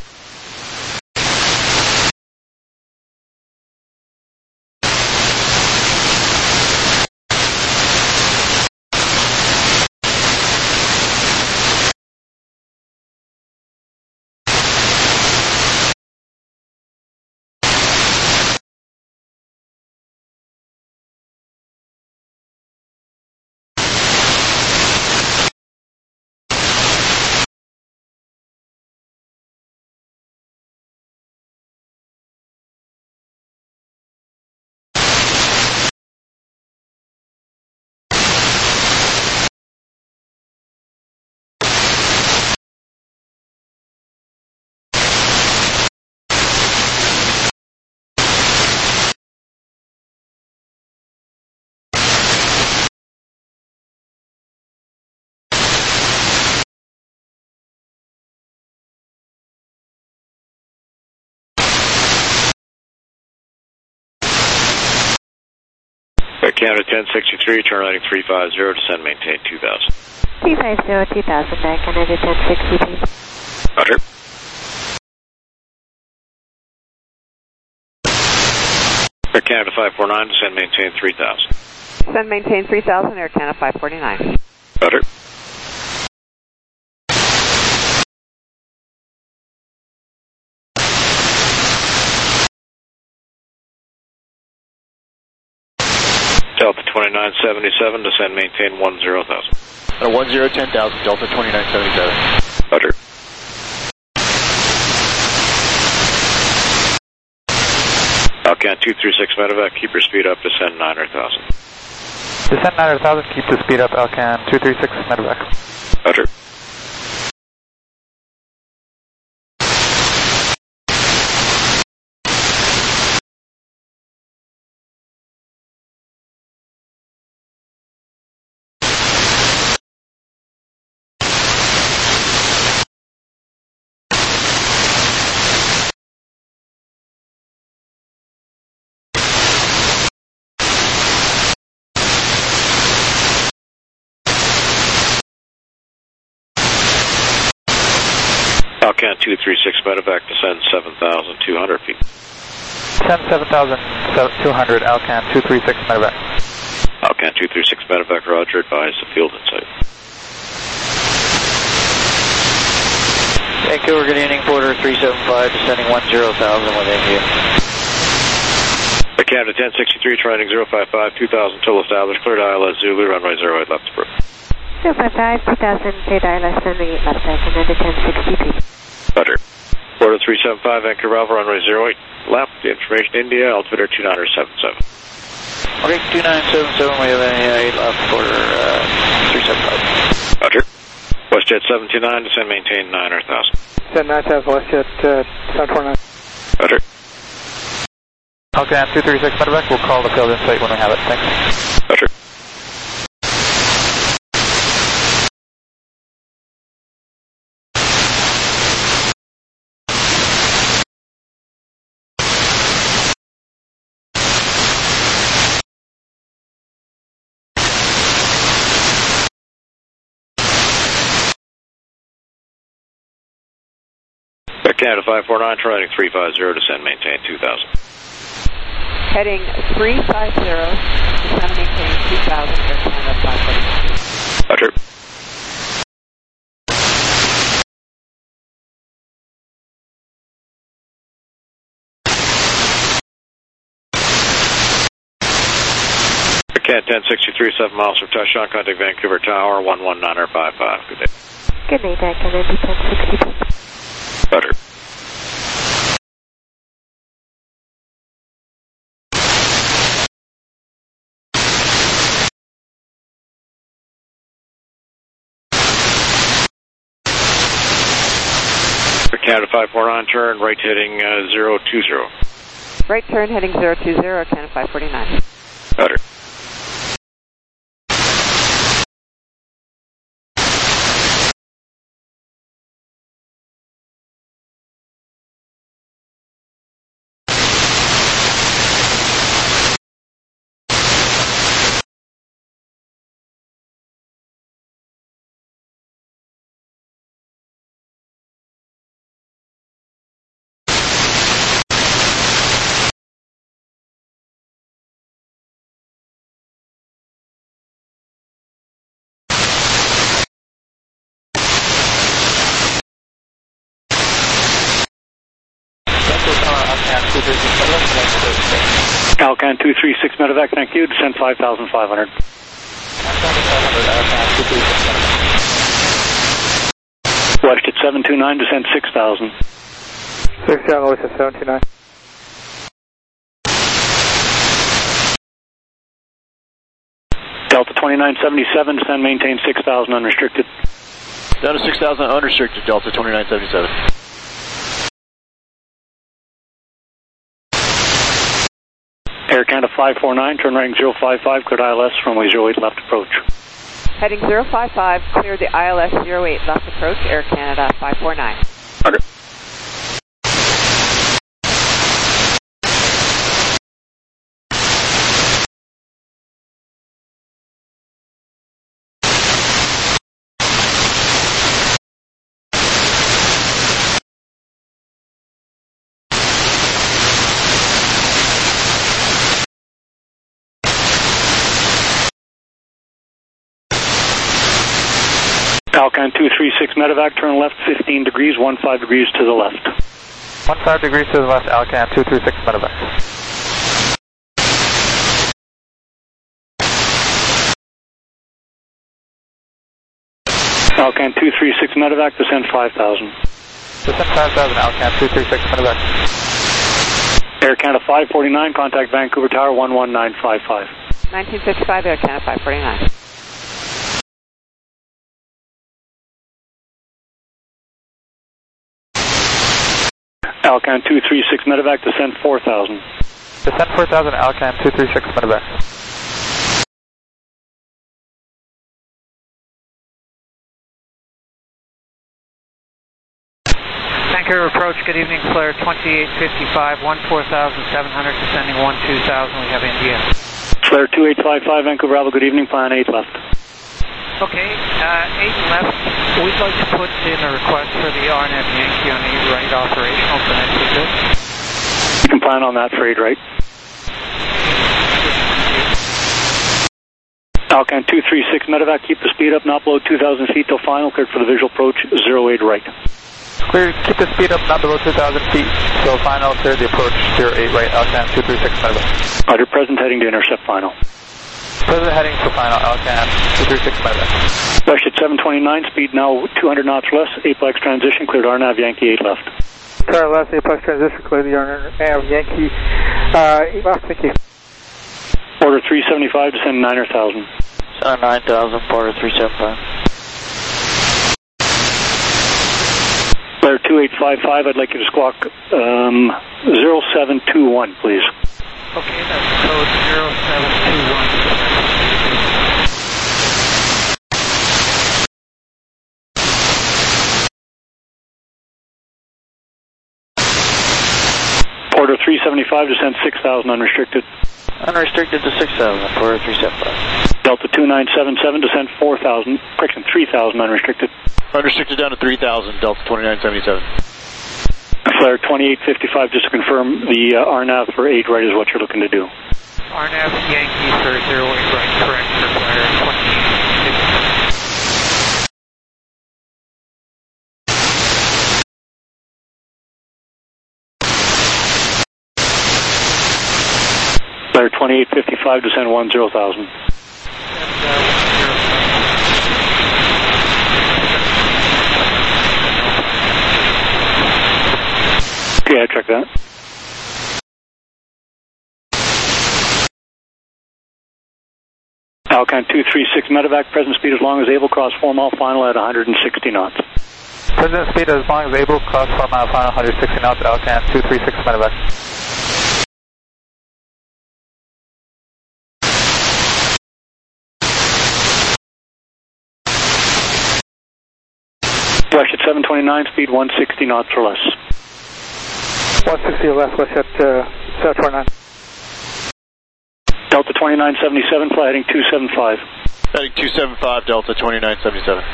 Speaker 13: Canada ten sixty-three, turn lighting three five zero, descend maintain two thousand.
Speaker 1: three five zero, two thousand, Air Canada ten sixty-three.
Speaker 13: Roger. Air Canada five four nine, descend maintain three thousand.
Speaker 17: Descend maintain three thousand, Air Canada five forty-nine.
Speaker 13: Roger. Delta twenty-nine seventy-seven, descend maintain one zero thousand.
Speaker 16: Uh, one zero ten thousand, Delta twenty-nine seventy-seven.
Speaker 13: Roger. Alcan two three six medevac, keep your speed up, descend nine hundred thousand.
Speaker 6: Descend nine hundred thousand, keep the speed up, Alcan two three six medevac.
Speaker 13: Roger. Alcan two three six medevac, descend seven thousand two hundred feet.
Speaker 6: Descend seven thousand two hundred, Alcan two three six medevac.
Speaker 13: Alcan two three six medevac, roger, advise the field insight.
Speaker 14: Vancouver, good evening, Porter three seven five, descending one zero thousand within you.
Speaker 13: Air Canada ten sixty-three, training zero five five, two thousand till established, cleared I L S Zulu, runway zero eight left approach.
Speaker 1: zero five five, two thousand, cleared I L S runway eight left, Air Canada ten sixty-three.
Speaker 13: Roger. Porter three seven five, Vancouver Alpha, runway zero eight left, information India, altimeter two nine seven seven.
Speaker 14: Okay, two nine seven seven, we have any eight left, Porter uh, three seven five.
Speaker 13: Roger. WestJet seven two nine, descend maintain nine hundred thousand.
Speaker 6: Descend nine thousand, WestJet uh, seven twenty-nine.
Speaker 13: Roger.
Speaker 6: Alcan two three six medevac, we'll call the field insight when we have it, thanks.
Speaker 13: Roger. Canada five four nine, turning three five zero, descend maintain two thousand.
Speaker 17: Heading three five zero, descend maintain two thousand, Air Canada five forty-nine.
Speaker 13: Roger. Cat ten sixty-three, seven miles from touchdown, contact Vancouver Tower, one one nine five five. Good day.
Speaker 1: Good day, Air Canada ten sixty-three.
Speaker 13: Roger. Canada five four nine, turn right heading uh, zero two zero.
Speaker 17: Right turn heading zero two zero, Canada five forty-nine.
Speaker 13: Roger.
Speaker 8: Alcan two three six medevac, thank you. Descend five thousand five hundred. WestJet seven two nine, descend six thousand.
Speaker 6: six thousand, WestJet seven two nine.
Speaker 8: Delta twenty-nine seventy-seven, descend maintain six thousand unrestricted.
Speaker 16: Down to six thousand unrestricted, Delta twenty-nine seventy-seven.
Speaker 8: Air Canada five four nine, turn right zero five five, cleared I L S, runway zero eight left approach.
Speaker 17: Heading zero five five, clear the I L S zero eight left approach, Air Canada five four nine.
Speaker 13: Roger.
Speaker 8: Alcan two three six medevac, turn left fifteen degrees, one five degrees to the left.
Speaker 6: one five degrees to the left, Alcan two three six medevac.
Speaker 8: Alcan two three six medevac, descend five thousand.
Speaker 6: Descend five thousand, Alcan two three six medevac.
Speaker 8: Air Canada five forty-nine, contact Vancouver Tower one one nine five five.
Speaker 17: nineteen fifty-five, Air Canada five forty-nine.
Speaker 8: Alcan two three six medevac, descend four thousand.
Speaker 6: Descend four thousand, Alcan two three six medevac. Vancouver approach, good evening, flare twenty-eight fifty-five, one four thousand seven hundred, descending one two thousand, we have India.
Speaker 8: Flare two eight five five, Vancouver Alpha, good evening, plan eight left.
Speaker 6: Okay, uh, eight left, we'd like to put in a request for the R N F Yankee on eight right operational for next week.
Speaker 8: You can plan on that for eight right. Alcan two three six medevac, keep the speed up, not below two thousand feet till final, cleared for the visual approach, zero eight right.
Speaker 6: Clear, keep the speed up, not below two thousand feet, so final, clear the approach, zero eight right, Alcan two three six medevac.
Speaker 8: Roger, present heading to intercept final.
Speaker 6: Present heading for final, Alcan two three six medevac.
Speaker 8: Rush at seven twenty-nine, speed now two hundred knots less, Aplex transition, cleared R N A V Yankee eight left.
Speaker 6: Tower left, Aplex transition, clear the R N A V Yankee uh, eight left, thank you.
Speaker 8: Order three seventy-five, descend nine thousand.
Speaker 14: Descend nine thousand, order three seventy-five.
Speaker 8: Flare two eight five five, I'd like you to squawk um, zero seven two one, please.
Speaker 6: Okay, that's code zero seven two one.
Speaker 8: Order three seventy-five, descend six thousand unrestricted.
Speaker 14: Unrestricted to six thousand, order three seventy-five.
Speaker 8: Delta two nine seven seven, descend four thousand, correction, three thousand unrestricted.
Speaker 16: Unrestricted down to three thousand, Delta twenty-nine seventy-seven.
Speaker 8: Flare twenty-eight fifty-five, just to confirm, the uh, R N A V for eight right is what you're looking to do.
Speaker 6: R N A V Yankee for zero eight right, correct, for flare twenty-eight fifty-five.
Speaker 8: Flare twenty-eight fifty-five, descend one zero thousand. Okay, I check that. Alcan two three six medevac, present speed as long as able, cross four mile final at one hundred sixty knots.
Speaker 6: Present speed as long as able, cross four mile final, one hundred sixty knots, Alcan two three six medevac.
Speaker 8: Rush at seven twenty-nine, speed one sixty knots or less.
Speaker 6: one sixty or less, rush at uh, seven twenty-nine.
Speaker 8: Delta twenty-nine seventy-seven, fly heading two seven five.
Speaker 16: Heading two seven five, Delta twenty-nine seventy-seven.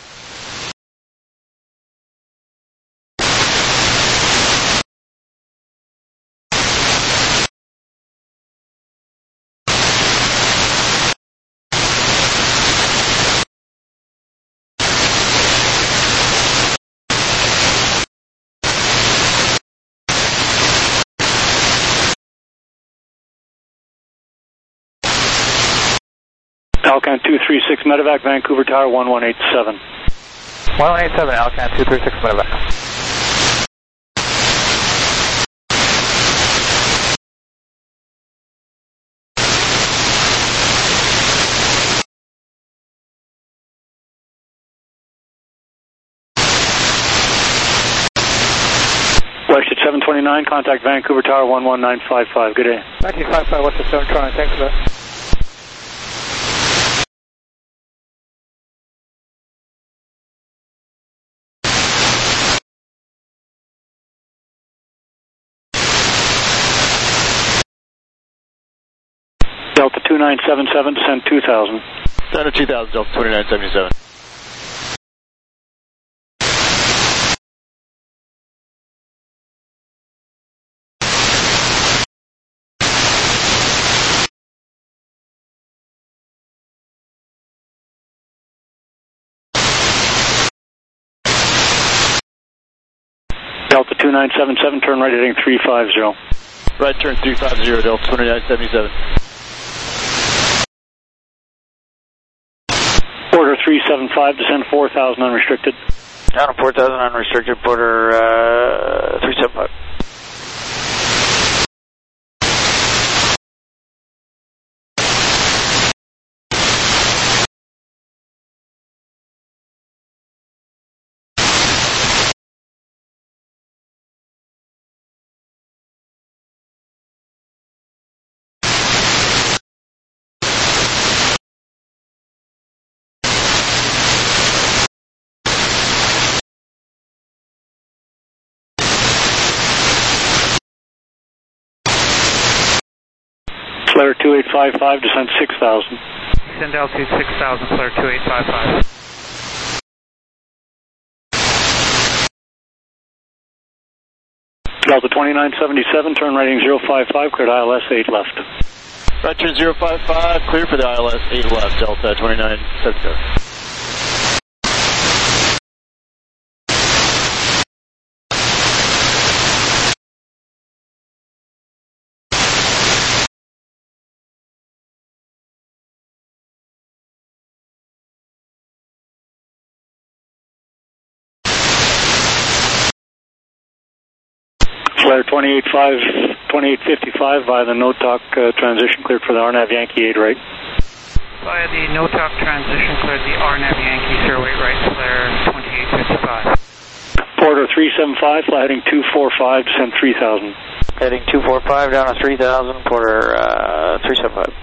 Speaker 8: Alcan two three six medevac, Vancouver Tower one one eight seven.
Speaker 6: one one eight seven, Alcan two three six medevac.
Speaker 8: Rush at seven twenty-nine, contact Vancouver Tower one one nine five five. Good day.
Speaker 6: nineteen fifty-five, what's the seven twenty-nine, thanks for that.
Speaker 8: Delta two nine seven seven, descend two thousand.
Speaker 16: Down to two thousand, Delta twenty-nine seventy-seven.
Speaker 8: Delta two nine seven seven, turn right heading three five zero.
Speaker 16: Right turn three five zero, Delta twenty-nine seventy-seven.
Speaker 8: Border three seven five, descend four thousand unrestricted.
Speaker 3: Down four thousand unrestricted, border uh, three seven five.
Speaker 8: Flare two eight five five, descend six thousand.
Speaker 6: Descend altitude six thousand, flare two eight five five.
Speaker 8: Delta twenty-nine seventy-seven, turn right heading zero five five, cleared I L S eight left.
Speaker 16: Right turn zero five five, clear for the I L S eight left, Delta twenty-nine seventy-seven.
Speaker 8: Flare twenty-eight fifty-five via the no-talk uh, transition, cleared for the R NAV Yankee eight right.
Speaker 6: Via the no-talk transition, cleared the R NAV Yankee zero eight right, flare twenty-eight fifty-five.
Speaker 8: Border three seven five, fly heading two four five, descend three thousand.
Speaker 3: Heading two four five, down to three thousand, border uh, three seven five.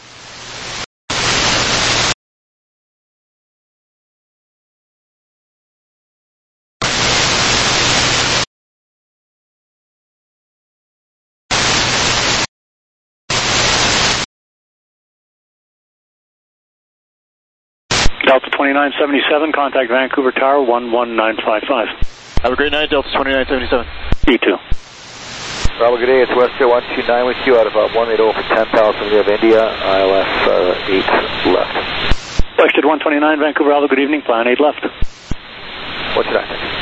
Speaker 8: Delta twenty-nine seventy-seven, contact Vancouver Tower one one nine five five.
Speaker 16: Have a great night, Delta twenty-nine seventy-seven.
Speaker 8: You too.
Speaker 3: Bravo, good day. It's Western one two nine with you out of uh, one eight zero for ten thousand. We have India, I L S uh, eight left.
Speaker 8: Western one twenty-nine, Vancouver Alpha, good evening, plan eight left.
Speaker 3: What's that?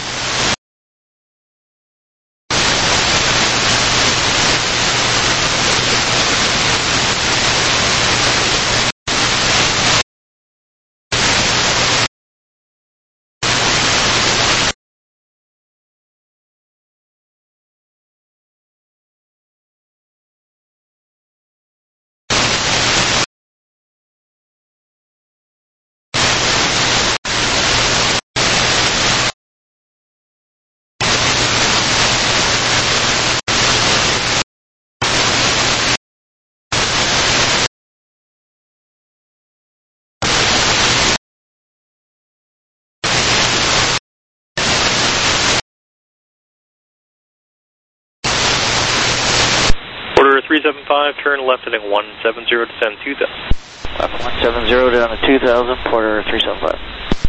Speaker 5: three seven five, turn left heading one seven zero, descend two thousand.
Speaker 3: Left one seven zero, down to two thousand, Porter three seven five.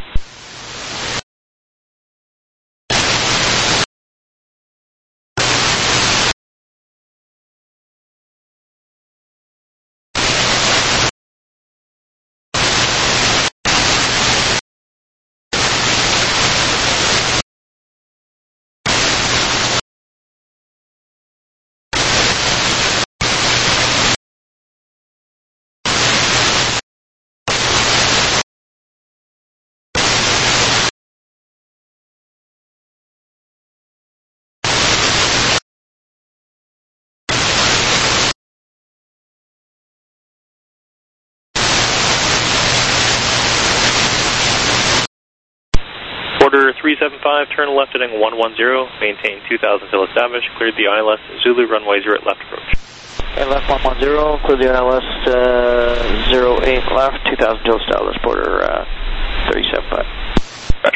Speaker 5: Order three seven five, turn left heading one one zero, maintain two thousand till established, cleared the I L S Zulu runway zero at left approach.
Speaker 3: And left one one zero, clear the I L S uh, zero eight left, two thousand till established, border uh, thirty seven five.
Speaker 5: Roger.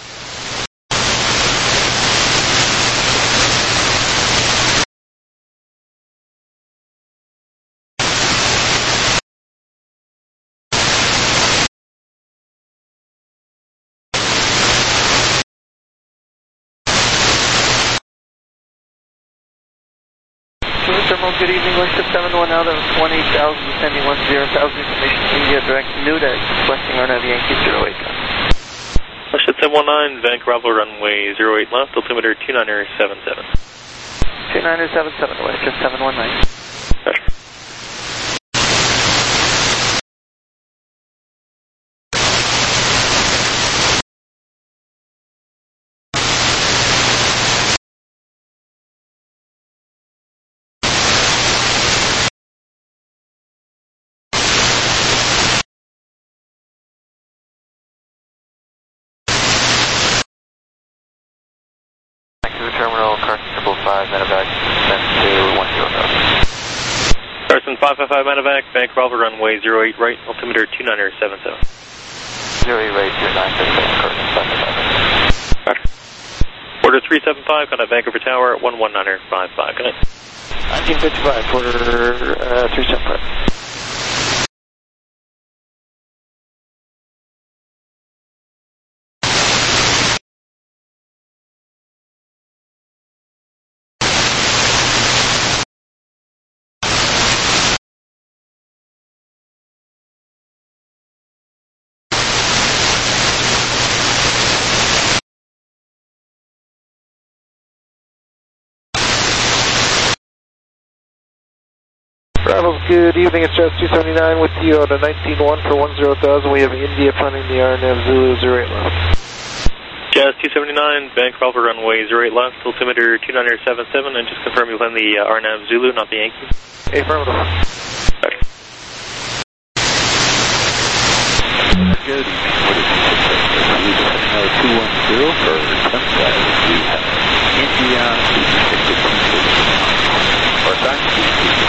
Speaker 3: Thermal, good evening, Western seven one out of one eight thousand, descending one zero thousand, information India, direct Nuda, requesting R N A V Yankee zero eight.
Speaker 5: Westjet seven one nine, Vancouver runway zero eight left, altimeter two niner seven seven.
Speaker 14: two niner seven seven, Westjet seven one nine.
Speaker 5: Roger.
Speaker 3: Terminal, Carson triple five, medevac, sent to one zero thousand.
Speaker 5: Carson five five five medevac, Vancouver runway zero eight right, altimeter two niner seven seven.
Speaker 3: zero eight right, two nine seven seven, Carson five five five.
Speaker 5: Roger. Order three seven five, contact Vancouver Tower, one one niner five five. Good night.
Speaker 14: nineteen fifty-five, order uh, three seven five.
Speaker 18: Bravo, good evening, it's Jazz two seventy-nine with you on the nineteen one for one zero thousand. We have India planning the R N A V Zulu zero eight left.
Speaker 5: Jazz two seventy-nine, Vancouver runway zero eight left, altimeter two niner seven seven, and just confirm you plan the uh, R N A V Zulu, not the Yankee.
Speaker 18: Affirmative.
Speaker 5: Roger.
Speaker 16: Good evening, what is the two one zero for Sunset? We have India or Dynasty.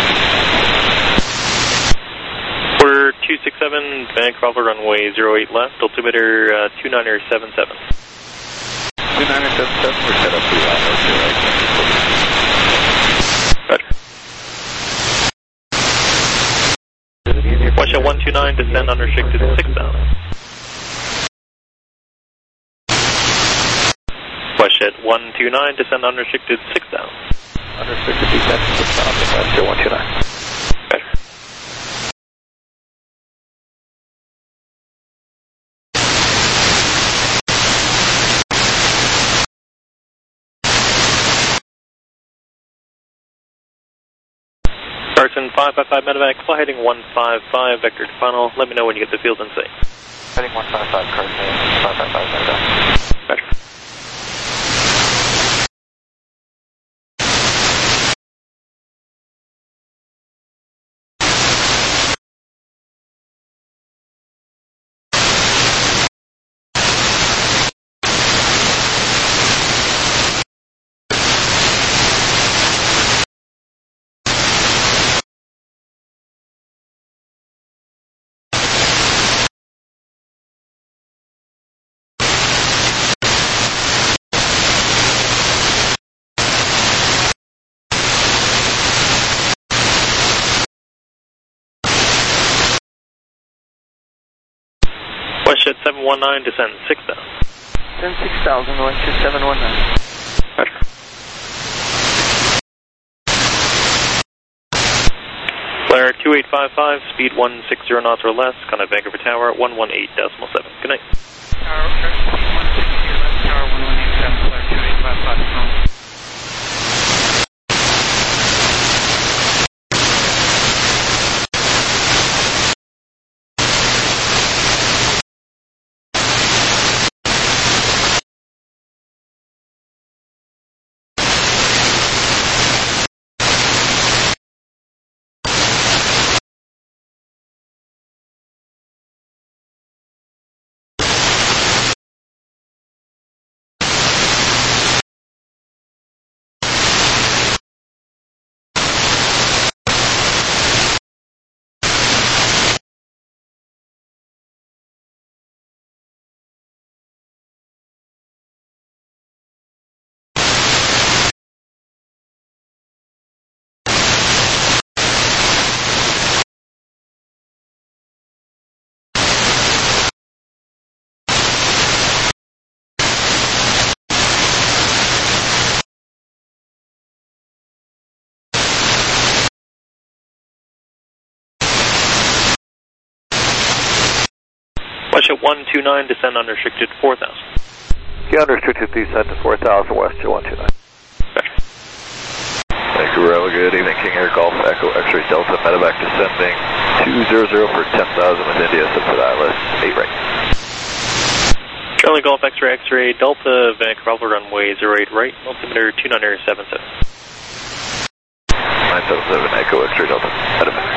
Speaker 5: Order two six seven, Vancouver runway zero eight left, altimeter uh, two niner seven seven.
Speaker 16: two niner seven seven, we're set up to uh,
Speaker 5: Roger. Westjet one two nine, descend unrestricted six thousand. Westjet one two nine, descend unrestricted six thousand.
Speaker 14: Unrestricted descent six thousand, Westjet one two nine.
Speaker 5: Roger. Carson five five five medevac, fly heading one five five, vector to final. Let me know when you get the field in sight.
Speaker 3: Heading one five five, Carson, five five five, medevac.
Speaker 5: Roger. Westjet seven one nine, descend six thousand.
Speaker 14: Descend six thousand, Westjet seven one nine.
Speaker 5: Roger. Flare two eight five five, speed one six zero knots or less, contact Vancouver Tower, one one eight decimal seven. Good night.
Speaker 19: Tower, one six zero left, Tower one one eight seven, flare two eight five five.
Speaker 5: Watch at one two nine, descend unrestricted four thousand.
Speaker 3: Yeah, unrestricted descent to four thousand west to one two nine. Vancouver, have a good evening. King Air Golf Echo X-ray Delta Medevac descending two zero zero for ten thousand with India, set for that list, eight right.
Speaker 5: Charlie Golf X-ray X-ray Delta Vancouver runway zero eight right, altimeter two nine seven seven.
Speaker 3: nine seven seven Echo X-ray Delta Medevac.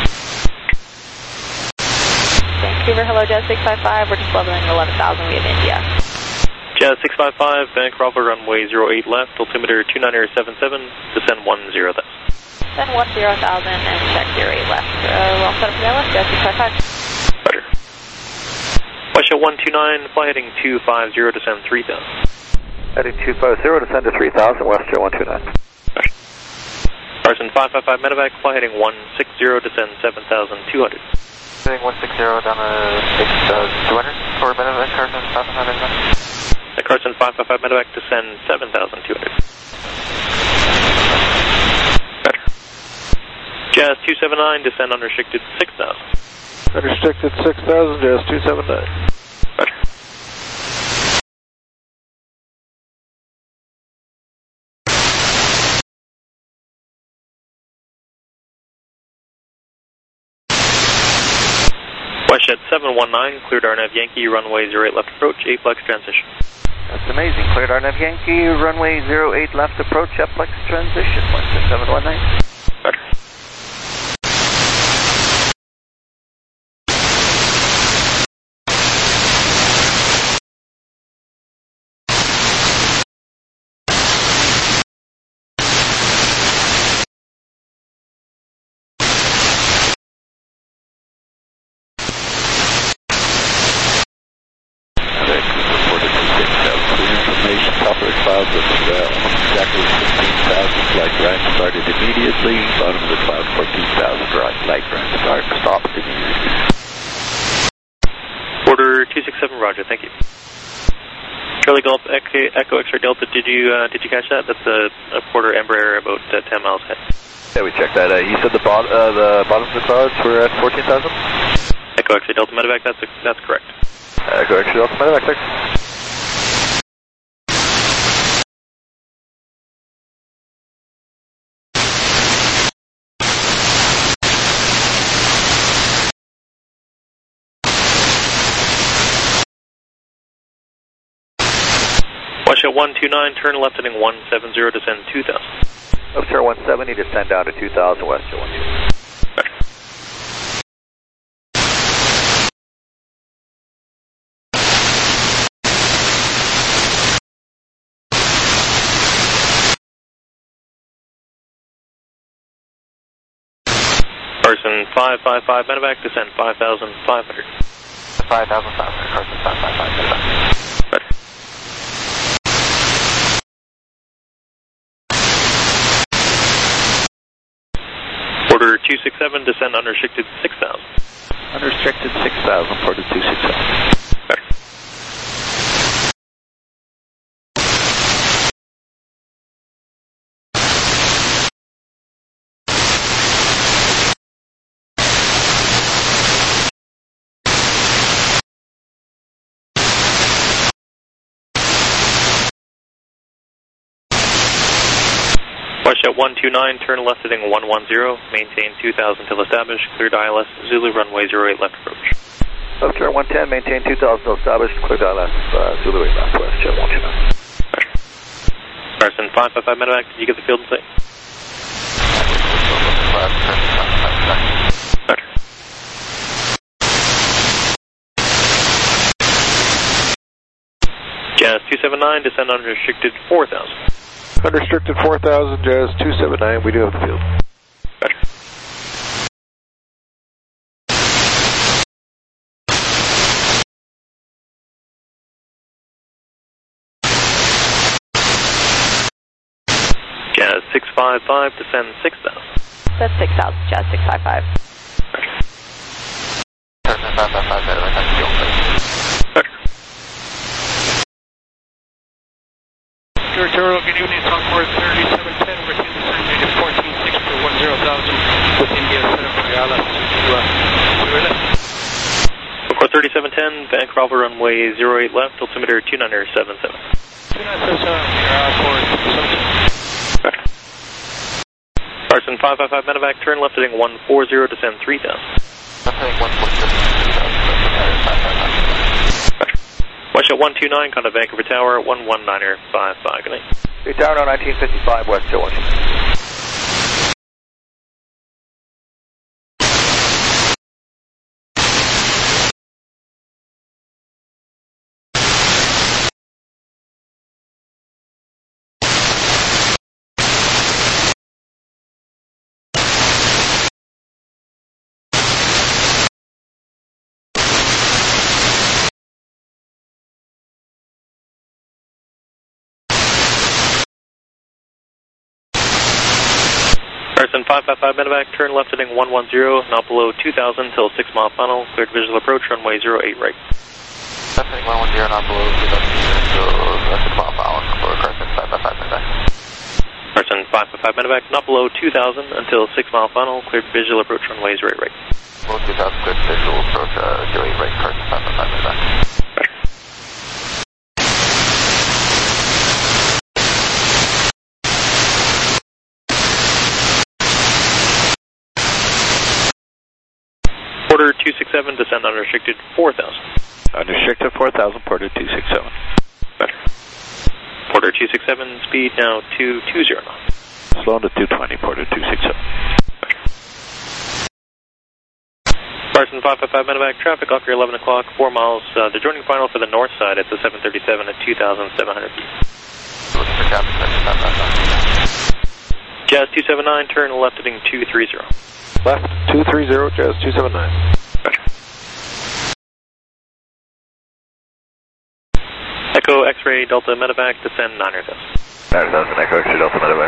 Speaker 11: Vancouver, hello, Jazz six five five, we're just leveling eleven thousand, we have India.
Speaker 5: Jazz six five five, Vancouver runway zero eight left, altimeter two nine seven seven, descend one zero thousand.
Speaker 11: Descend one zero thousand and check zero eight left. Uh, well set up for the left, Jazz six five five.
Speaker 5: Roger. Watch at one two nine, fly heading two five zero, descend three thousand.
Speaker 3: Heading two five zero, descend to three thousand, west to one two nine.
Speaker 5: Roger. Carson five five five Medevac, fly heading one six zero, descend seven thousand two hundred.
Speaker 4: Heading one six zero down to six thousand two hundred for Medevac, Carson five five five Medevac.
Speaker 5: The Carson five five five Medevac, descend seven thousand two hundred. Better. Jazz two seven nine, descend unrestricted six thousand.
Speaker 18: Unrestricted six thousand, Jazz two seven nine.
Speaker 5: Better. WestJet seven one nine, cleared R N A V Yankee, runway zero eight left approach, eight flex transition.
Speaker 3: That's amazing. Cleared R N A V Yankee, runway zero eight left approach, eight flex transition, WestJet seven one nine.
Speaker 5: Roger.
Speaker 7: Clouds of uh, exactly sixteen thousand, flight ground started immediately, bottom of the cloud fourteen thousand, right, light ground start, stopped immediately.
Speaker 5: Order two six seven, roger, thank you. Charlie Golf Echo, Echo X-ray Delta, did you uh, did you catch that? That's a, a quarter Embraer about uh, ten miles ahead.
Speaker 3: Yeah, we checked that. Uh, you said the, bot uh, the bottom of the clouds were at fourteen thousand?
Speaker 5: Echo X-ray Delta Medevac, that's, a, that's correct.
Speaker 3: Echo X-ray Delta Medevac, thanks.
Speaker 5: Watch at one two nine, turn left heading one seven zero, descend two thousand.
Speaker 3: Left turn one seventy, descend down to two thousand, west to one two nine.
Speaker 5: Carson five five five Medevac, descend five thousand five hundred.
Speaker 4: five thousand five hundred, Carson five five five Medevac.
Speaker 5: Roger. Order two six seven, descend unrestricted six thousand.
Speaker 3: Unrestricted six thousand, ported two six seven.
Speaker 5: Better. Watch at one two nine, turn left heading one one zero, maintain two thousand till established, cleared I L S, Zulu runway zero eight left approach.
Speaker 3: Left turn one ten, maintain two thousand till established, cleared I L S, uh, Zulu eight left, west, jet one two nine.
Speaker 5: Carson five five five Medevac, did you get the field in sight? Roger. Jazz two seven nine, descend unrestricted four thousand.
Speaker 18: Unrestricted four thousand, Jazz two seven nine, we do have the field.
Speaker 5: Roger. Jazz six five five, descend six thousand.
Speaker 11: That's six thousand, Jazz six five five.
Speaker 5: Roger.
Speaker 4: Carson five five five Medevac, that's the only.
Speaker 5: Roger.
Speaker 19: Territorial, good evening, Southport thirty-seven ten, we're seeing the survey fourteen six for one zero thousand with India set up for I L S to uh, to
Speaker 5: Or thirty-seven ten, Vancouver runway zero eight left, altimeter two nine seven seven.
Speaker 6: two nine seven seven, you're out for seven seven.
Speaker 5: Carson five five five medevac, turn left heading one four zero, descend three thousand.
Speaker 3: Heading one four zero, five five five.
Speaker 5: Watch at one two nine, contact Vancouver Tower, one one nine five five. Good night.
Speaker 3: Hey, Tower now nineteen fifty-five, West Joe Washington.
Speaker 5: Carson five five five medevac, turn left heading one one zero, not below two thousand till six mile final, cleared visual approach, runway zero eight right.
Speaker 3: Left heading one one zero, not below two thousand till six mile final, for Carson five five five medevac.
Speaker 5: Carson five five five medevac, not below two thousand until six mile final, cleared visual approach, runway zero eight right.
Speaker 3: Below two thousand, cleared visual approach, uh, zero eight right, Carson five five five medevac.
Speaker 5: Porter two six seven, descend unrestricted four thousand.
Speaker 16: Unrestricted four thousand, Porter two six seven.
Speaker 5: Better. Porter two six seven, speed now two two zero knots.
Speaker 16: Slow to two twenty, Porter two six seven.
Speaker 5: Better. Carson five five five medevac, traffic off your eleven o'clock, four miles, uh, the joining final for the north side at the seven thirty-seven at two thousand seven hundred feet. Jazz two seven nine, turn left heading two three zero.
Speaker 18: Left, two three zero, Jazz two seven nine.
Speaker 5: Roger. Echo X-ray Delta medevac, descend nine thousand.
Speaker 3: nine thousand, Echo X-ray Delta medevac.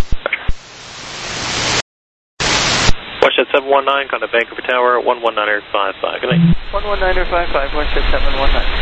Speaker 5: Watch at seven one nine, contact Vancouver Tower, one one nine five five. Good night.
Speaker 17: one one nine five five, watch at seven one nine.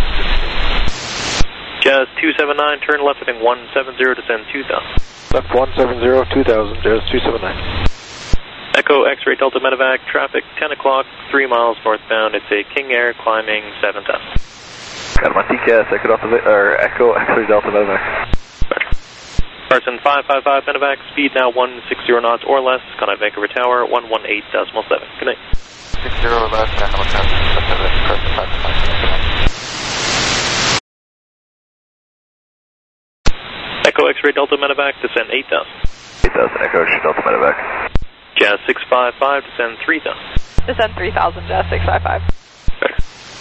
Speaker 5: Jazz two seven nine, turn left heading one seven zero, descend two thousand.
Speaker 18: Left one seven zero, two thousand, Jazz two seven nine.
Speaker 5: Echo X-ray Delta medevac, traffic ten o'clock, three miles northbound. It's a King Air climbing seven thousand.
Speaker 3: Got my T K S, Echo Delta, or Echo X-ray Delta medevac.
Speaker 5: Carson five five five medevac, speed now one six zero knots or less. Contact Vancouver Tower, one one eight decimal seven. Good night.
Speaker 3: six zero less, Vancouver Tower, Carson five five five.
Speaker 5: Echo X-ray Delta medevac, descend eight thousand.
Speaker 3: eight thousand, Echo X-ray Delta medevac.
Speaker 5: Jazz six five five, descend three thousand.
Speaker 12: Descend three thousand, Jazz six five five.
Speaker 5: Better.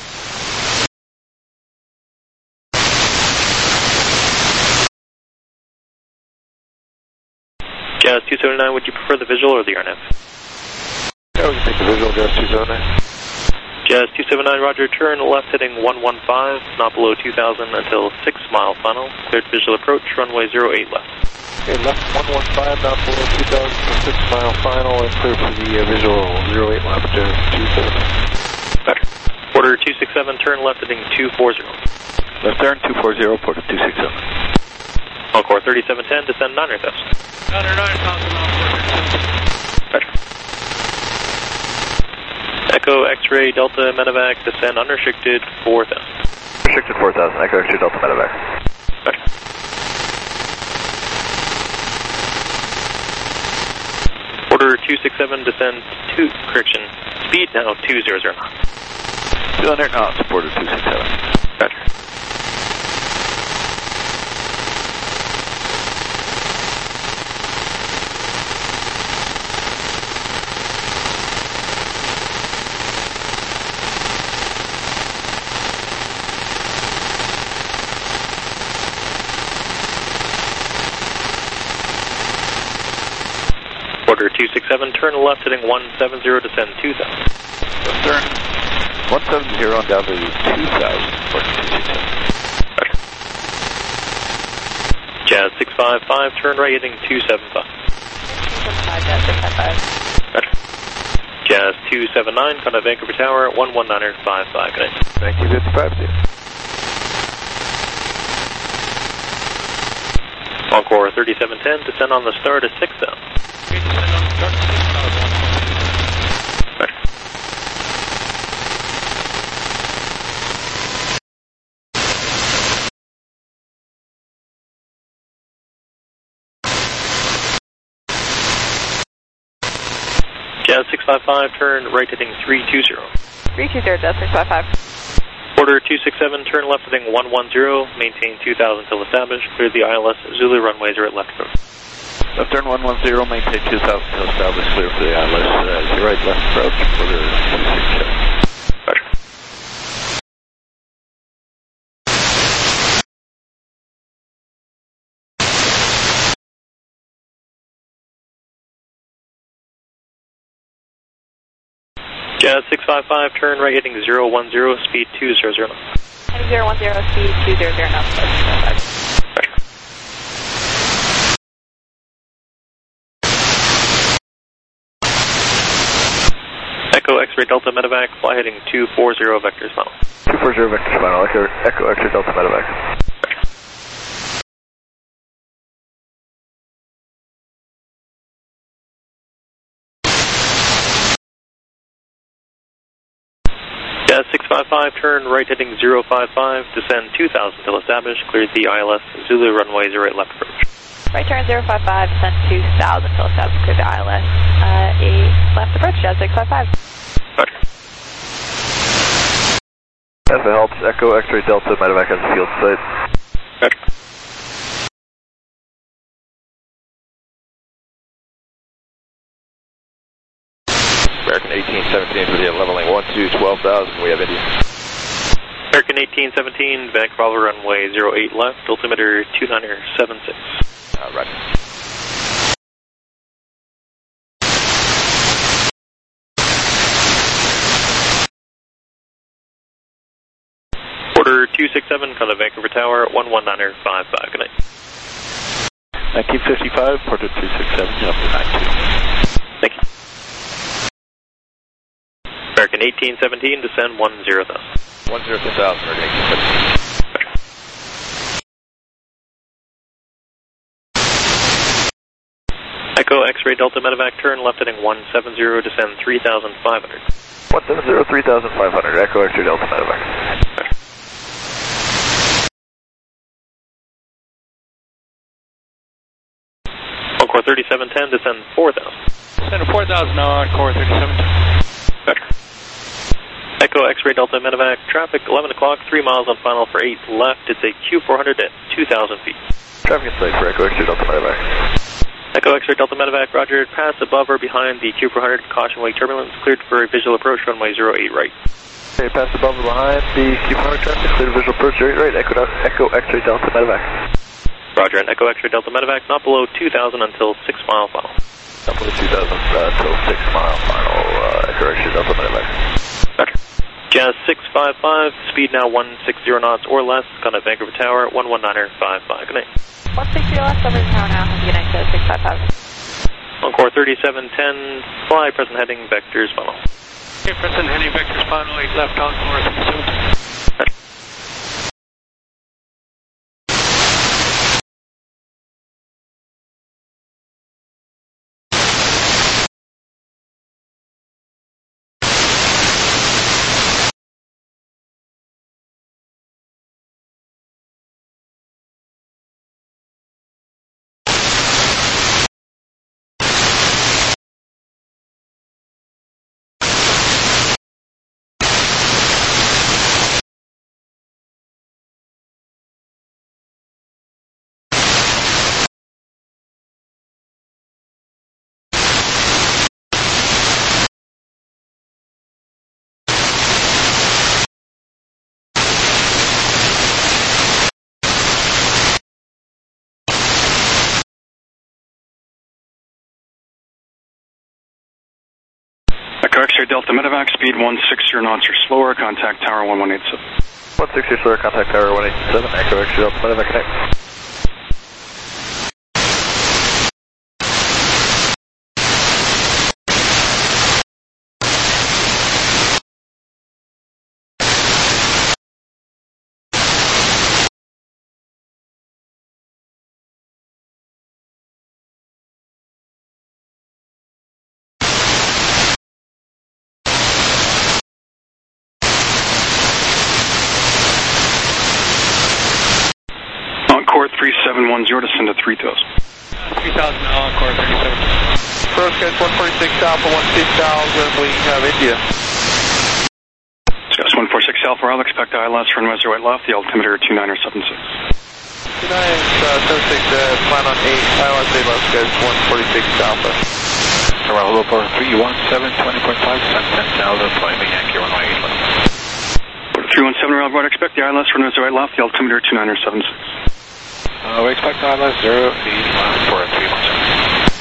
Speaker 5: Jazz two seven nine, would you prefer the visual or the R N F?
Speaker 18: Yeah, we can take the visual, Jazz two seven nine.
Speaker 5: Jazz two seven nine, roger, turn left heading one one five, not below two thousand until six mile final, cleared visual approach, runway zero eight left.
Speaker 18: Okay, left one one five, not below two thousand for six mile final, and clear for the uh, visual zero eight left, Jazz two seven nine.
Speaker 5: Better. Porter two six seven, turn left heading two four zero.
Speaker 16: Left turn two four zero, Porter two six seven.
Speaker 5: Encore thirty-seven ten, descend nine thousand.
Speaker 6: nine thousand,
Speaker 5: Better. Echo X-ray Delta medevac, descend unrestricted four thousand.
Speaker 3: Restricted four thousand, Echo X-ray Delta medevac.
Speaker 5: Better. Order two six seven, descend two, correction, speed now two hundred knots.
Speaker 16: two hundred knots, Porter two six seven.
Speaker 5: Roger. Order two six seven, turn left heading one seven zero, descend two thousand.
Speaker 16: Left turn one seven zero and down to two thousand, Porter two six seven.
Speaker 5: Roger. Jazz six five five, turn right heading two seven five.
Speaker 12: Jazz six five five.
Speaker 5: Roger. Jazz two seven nine, contact Vancouver Tower, one one nine five five. Good night.
Speaker 18: Thank you, fifty-five, see you.
Speaker 5: Encore thirty-seven ten, descend on the star to six thousand. five five, turn right heading three two zero.
Speaker 1: three two zero, Delta six five five.
Speaker 5: Order two six seven, turn left heading one one zero, maintain two thousand till established, clear the I L S Zulu runway zero at left approach.
Speaker 7: Left turn one one zero, maintain two thousand till established, clear for the I L S uh, zero right left approach, order two six seven.
Speaker 5: Roger. Jazz six five five, turn right heading zero one zero, speed two zero zero knots.
Speaker 1: Heading zero one zero, speed two zero zero knots.
Speaker 5: Roger. Echo X-ray Delta Medevac, fly heading two four zero vectors final.
Speaker 7: two four zero vectors final, Echo, Echo X-ray Delta Medevac. Jazz six five five, turn right heading zero five five, descend two thousand till established, cleared the I L S Zulu runway zero at left approach.
Speaker 1: Right turn zero five five, descend two thousand till established, clear the I L S uh, eight left approach, Jazz six five five.
Speaker 5: Roger.
Speaker 7: As it helps, Echo X-ray Delta Medevac has a field site.
Speaker 5: Roger.
Speaker 7: American eighteen seventeen for the leveling one two, twelve thousand, we have India.
Speaker 5: American eighteen seventeen, Bank Bravo runway zero eight left, altimeter two niner seven six.
Speaker 7: Uh, right.
Speaker 5: Order two six seven, contact Vancouver Tower, one one niner five five, good night.
Speaker 7: nineteen fifty-five, ported two six seven, number nine two.
Speaker 5: Thank you. American eighteen seventeen, descend one zero thousand.
Speaker 7: one zero thousand, American eighteen seventeen.
Speaker 5: Echo X-ray Delta Medevac, turn left heading one seven zero, descend three thousand five hundred.
Speaker 7: one seven zero, three thousand five hundred, Echo X-ray Delta Medevac.
Speaker 5: Encore thirty-seven ten, descend four thousand.
Speaker 19: Descend four thousand now, Encore thirty-seven ten.
Speaker 5: Roger. Echo X-ray Delta Medevac, traffic eleven o'clock, three miles on final for eight left. It's a Q four hundred at two thousand feet.
Speaker 7: Traffic in sight for Echo X-ray Delta Medevac.
Speaker 5: Echo X-ray Delta Medevac, roger, pass above or behind the Q four hundred, caution wake turbulence, cleared for a visual approach, runway zero eight right.
Speaker 7: Okay, pass above or behind the Q four hundred traffic, cleared visual approach, zero eight right, Echo, Echo X-ray Delta Medevac.
Speaker 5: Roger, and Echo X-ray Delta Medevac, not below two thousand until six mile final.
Speaker 7: Not below two thousand uh, until six mile final, uh, Echo X-ray Delta Medevac.
Speaker 5: Roger. Jazz six five five, speed now one six zero knots or less, contact Vancouver Tower, one one niner five five, good night.
Speaker 1: one six zero left, over the tower now, good night, Jazz six five five.
Speaker 5: Encore thirty-seven ten, fly present heading, vectors final.
Speaker 19: Okay, present heading, vectors final, eight left, Encore thirty-seven ten.
Speaker 2: Echo X-ray Delta Medevac, speed one six zero knots or slower, contact tower one one eight seven.
Speaker 7: one six zero slower, contact tower one eight seven, Echo X-ray Delta Medevac, connect.
Speaker 2: Encore three seven one zero, descend to three thousand.
Speaker 19: three thousand Encore thirty-seven.
Speaker 18: Approach guys, one forty-six Alpha, one six thousand, we have India.
Speaker 2: Discuss one forty-six Alpha, I'll expect I L S for runway zero eight left, the altimeter two nine seven six.
Speaker 18: two nine seven six, uh, plan on eight, I L S eight left guys, one forty-six Alpha.
Speaker 8: Hello, for three one seven, twenty point five, descend ten thousand, flying the Yankee runway eight left.
Speaker 2: three one seven, Route right, expect the I L S for runway zero eight left, the altimeter two nine seven six.
Speaker 8: Uh, we expect I L S zero eight left for three one seven.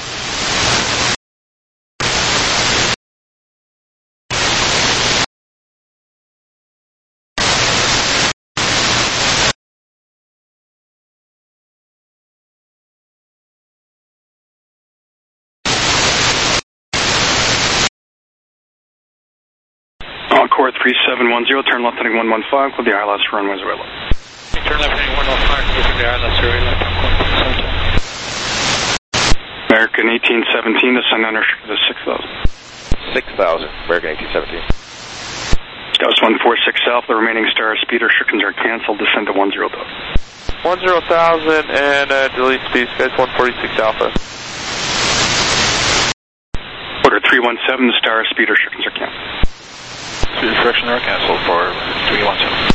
Speaker 2: Encore three seven one zero, turn left heading one one five, with the I L S for runway zero eight left.
Speaker 19: Turn left heading one one five, with the I L S zero eight left, Encore
Speaker 2: American eighteen seventeen, descend under to six thousand.
Speaker 7: six thousand, American eighteen seventeen.
Speaker 2: Scouts one four six Alpha, the remaining star speed restrictions are canceled, descend to one zero thousand.
Speaker 18: one zero thousand and uh, delete speed guys, one forty-six Alpha.
Speaker 2: Order three one seven, the star speed restrictions are canceled.
Speaker 8: Speed restrictions are canceled for three one seven.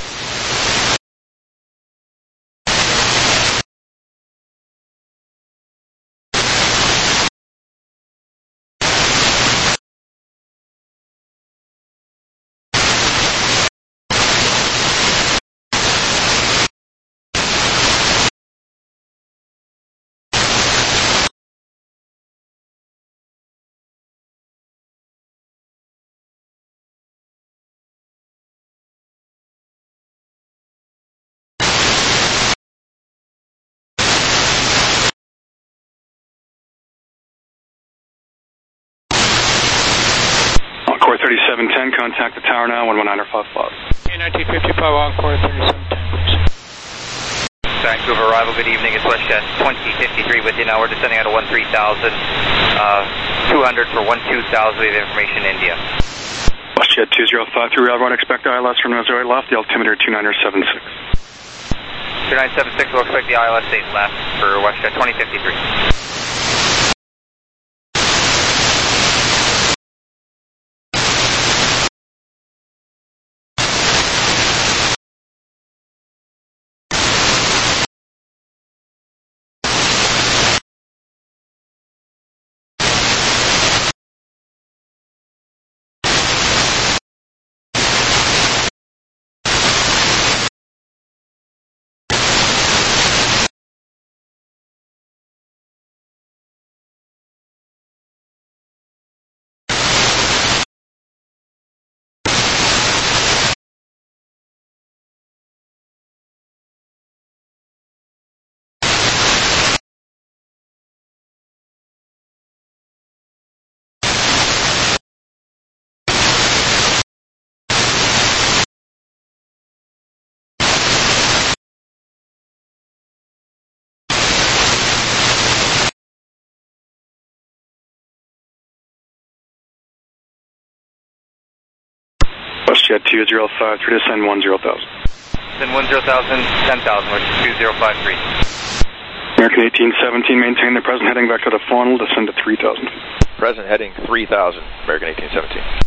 Speaker 2: Encore thirty-seven ten, contact the tower now, one one nine five five.
Speaker 19: nineteen fifty-five, Encore thirty-seven ten, please.
Speaker 3: Vancouver arrival, good evening, it's WestJet twenty fifty-three with you now, we're descending out of one three thousand, uh, two hundred for one two thousand, we have information India.
Speaker 2: WestJet two zero five three, railroad, expect I L S from zero eight left, the altimeter two nine seven six.
Speaker 3: two nine seven six, we'll expect the I L S eight left for WestJet twenty fifty-three.
Speaker 2: WestJet two zero five three, descend one zero thousand.
Speaker 3: Then one zero thousand, ten thousand, which is two zero five three.
Speaker 2: American eighteen seventeen, maintain the present heading back to the funnel, descend to three thousand.
Speaker 7: Present heading three thousand, American eighteen seventeen.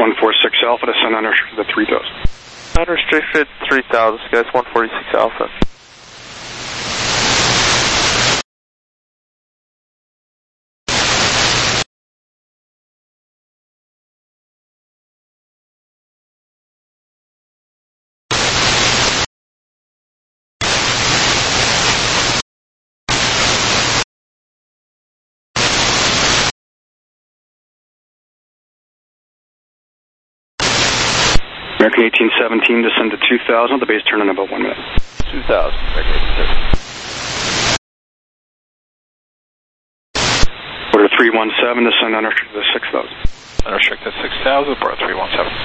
Speaker 2: one four six Alpha, descend unrestricted to three thousand.
Speaker 18: Unrestricted three thousand, Skies one forty-six Alpha.
Speaker 2: American eighteen seventeen, descend to two thousand, the base turn in about one minute.
Speaker 3: two thousand, American eighteen seventeen.
Speaker 2: Order three one seven, descend unrestricted to six thousand.
Speaker 6: Unrestricted six thousand, Port three one seven.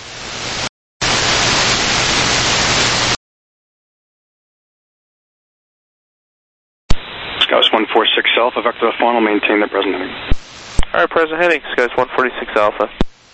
Speaker 2: Skies one four six Alpha, vector to final, maintain the present heading.
Speaker 18: Alright, present heading, Skies one forty-six Alpha.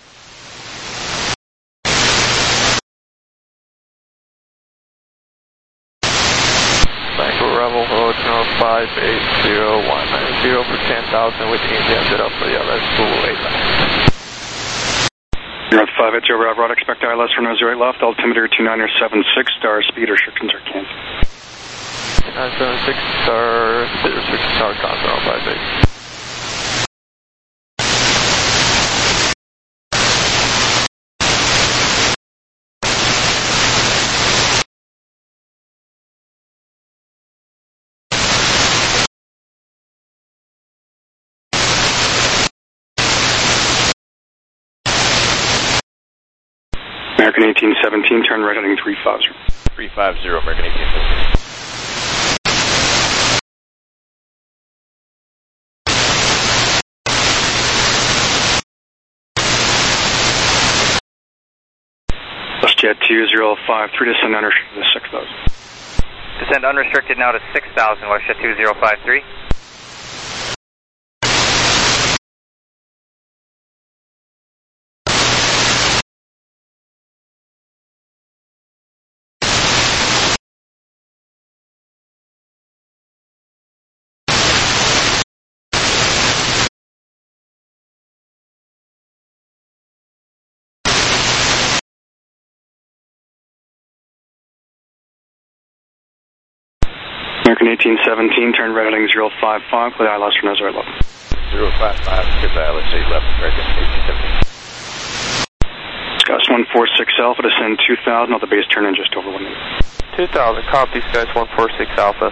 Speaker 18: Rebel, hold channel five eight zero one nine zero for ten thousand with India, set up for the L S two eight left.
Speaker 2: North five eight zero, Route, expect I L S for nine zero eight left, altimeter two nine seven six, star speed restrictions are canceled.
Speaker 18: nine seven six, star speed restrictions are canceled, five eight.
Speaker 2: American eighteen seventeen, turn right heading three five zero.
Speaker 3: three five zero, American eighteen seventeen.
Speaker 2: WestJet two zero five three, descend unrestricted to six thousand.
Speaker 3: Descend unrestricted now to six thousand, WestJet two zero five three.
Speaker 2: American eighteen seventeen, turn right heading zero five five, clear I L S for nine zero eight left.
Speaker 3: zero five five, clear I L S eight left, American eighteen seventeen.
Speaker 2: Skies one four six Alpha, descend two thousand, on the base turn in just over one minute.
Speaker 18: two thousand, copy, Skies one four six Alpha.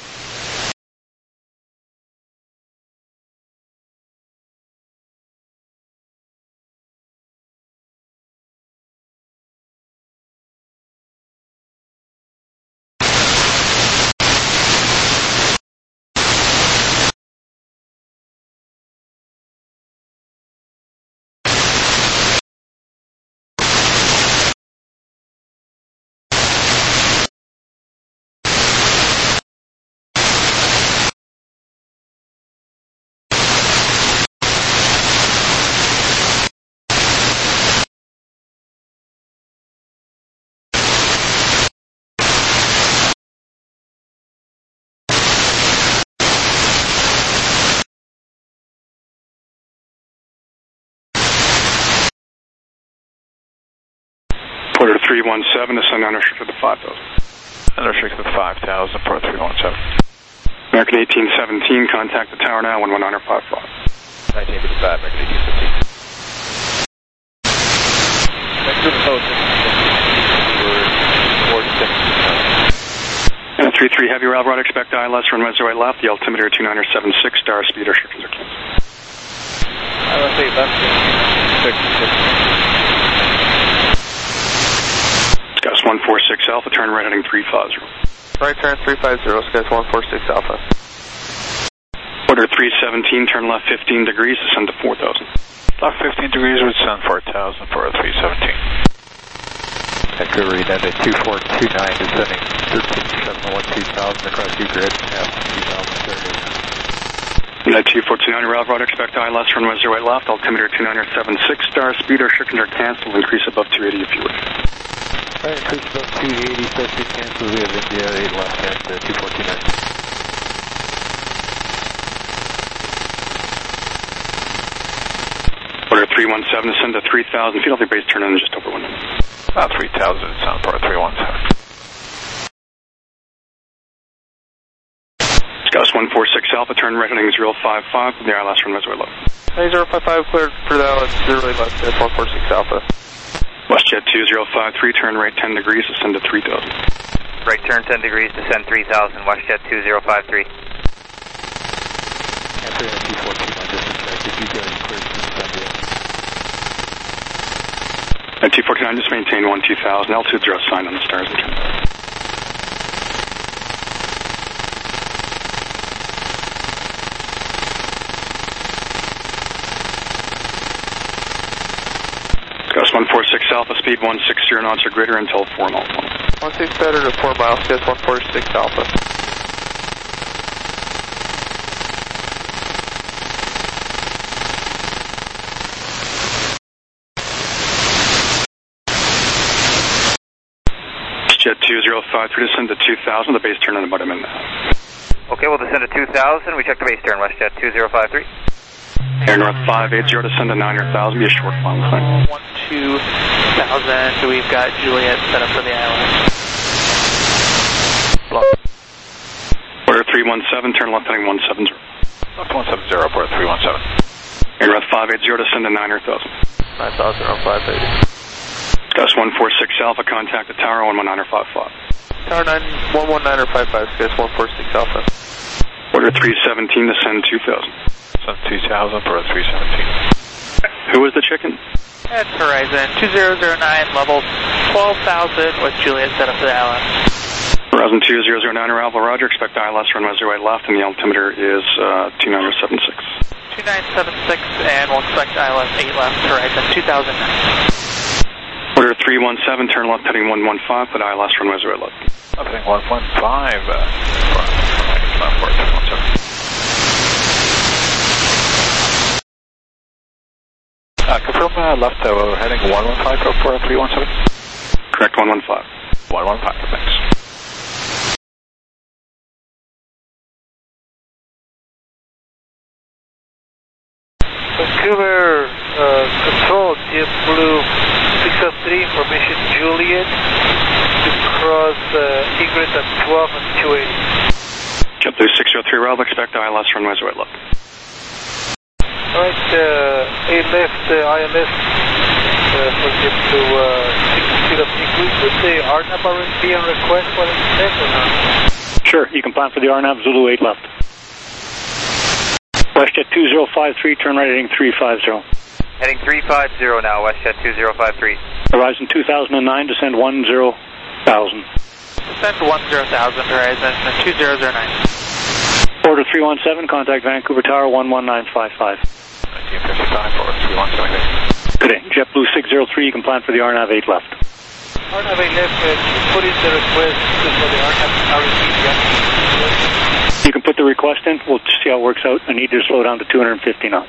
Speaker 2: Porter three one seven, descend unrestricted to five thousand.
Speaker 6: Unrestricted five thousand, Port three one seven.
Speaker 2: American eighteen seventeen, contact the tower now, one one nine five five.
Speaker 3: nineteen fifty-five, American eighteen seventeen. Next to the post.
Speaker 2: And three three Heavy, Route, expect I L S runway zero eight left, the altimeter two nine seven six, star speed restrictions are canceled.
Speaker 3: I L S eight left, six six.
Speaker 2: Skies one four six Alpha, turn right heading three five zero.
Speaker 18: Right turn three five zero, Skies one four six Alpha.
Speaker 2: Order three seventeen, turn left fifteen degrees, descend to four thousand.
Speaker 6: Left fifteen degrees, would descend four thousand, Port three seventeen.
Speaker 3: Vancouver, United two four two nine, descending thirteen seven one two thousand across U grid, F two thousand thirty.
Speaker 2: United two four two nine, Route, expect I L S runway zero eight left, altimeter two nine seven six, star speed restrictions are canceled, increase above two eighty if you wish.
Speaker 3: Alright, increase above two eighty, set to cancel, we have India eight left at uh, two four two nine.
Speaker 2: Order three one seven, descend to three thousand feet, healthy base turn in just over one minute.
Speaker 15: Uh, three thousand, Soundport three one seven.
Speaker 2: Scouts one four six Alpha, turn right heading zero five five, from the I L S from Westway Left.
Speaker 18: Hey, zero five five, cleared for the Alice, zero eight left, at one four six Alpha.
Speaker 2: WestJet two zero five three, turn right ten degrees, descend to three thousand.
Speaker 3: Right turn ten degrees, descend three thousand, WestJet two zero five three.
Speaker 16: Answer N T fourteen, my distance check. If you guys cleared to send it.
Speaker 2: N T forty-nine, just maintain one two thousand, altitude zero sign on the stars and Canada. Scouts one four six Alpha, speed one six zero knots or greater until four miles.
Speaker 18: one six better to four miles, Scouts one four six Alpha.
Speaker 2: Jet two zero five three, descend to two thousand, the base turn in about a minute.
Speaker 3: Okay, we'll descend to two thousand, we check the base turn, WestJet two zero five three.
Speaker 2: Air North five eight zero, descend to nine hundred thousand, be a short final climb.
Speaker 19: one two thousand, we've got Juliet set up for the I L S.
Speaker 2: Order three one seven, turn left heading one seven zero.
Speaker 15: Left one seven zero, port three one seven.
Speaker 2: Air North five eight zero, descend to nine hundred thousand.
Speaker 18: nine thousand on five eighty.
Speaker 2: Scouts one four six Alpha, contact the tower one one nine five five.
Speaker 18: Tower nine one one nine five five, Scouts one four six Alpha.
Speaker 2: Order three seventeen, descend two thousand.
Speaker 15: Send two thousand, port three seventeen.
Speaker 2: Who was the chicken?
Speaker 19: That's Horizon two zero zero nine, level twelve thousand with Juliet set up for the I L S.
Speaker 2: Horizon two zero zero nine, Alpha, roger, expect I L S runway zero eight left, and the altimeter is uh, two nine seven six.
Speaker 19: two nine seven six, and we'll expect I L S eight left, Horizon two thousand nine.
Speaker 2: Order three one seven, turn left heading one one five, but I L S runway zero eight left.
Speaker 15: I think one one five, uh, Soundport three one seven. Uh, confirm uh, left, uh, we're heading one one five for three one seven?
Speaker 2: Correct, one one five.
Speaker 15: one one five, thanks.
Speaker 18: Vancouver, uh, control, JetBlue six oh three, information Juliet, to cross uh, Ingrid at twelve and two eighty.
Speaker 2: JetBlue six oh three, Rob, expect I L S runway zero eight left.
Speaker 18: Alright, uh, A left, uh, I L S, uh, for JetBlue uh, six feet of Ingrid. Would the R NAV already be on request for the test or not?
Speaker 8: Sure, you can plan for the R NAV, Zulu eight left. WestJet two zero five three, turn right heading three five zero.
Speaker 3: Heading three five zero now, WestJet two zero five three.
Speaker 8: Horizon two thousand nine, descend one zero thousand.
Speaker 19: Descend to one zero thousand, Horizon two zero zero nine.
Speaker 8: Order three one seven, contact Vancouver Tower one one nine five five.
Speaker 15: nineteen fifty-five for three one seven.
Speaker 8: Good day. JetBlue six zero three, you can plan for the R NAV eight left.
Speaker 18: R NAV eight left, uh, put in the request for the R NAV R N V.
Speaker 8: You can put the request in. We'll see how it works out. I need you to slow down to two hundred fifty knots.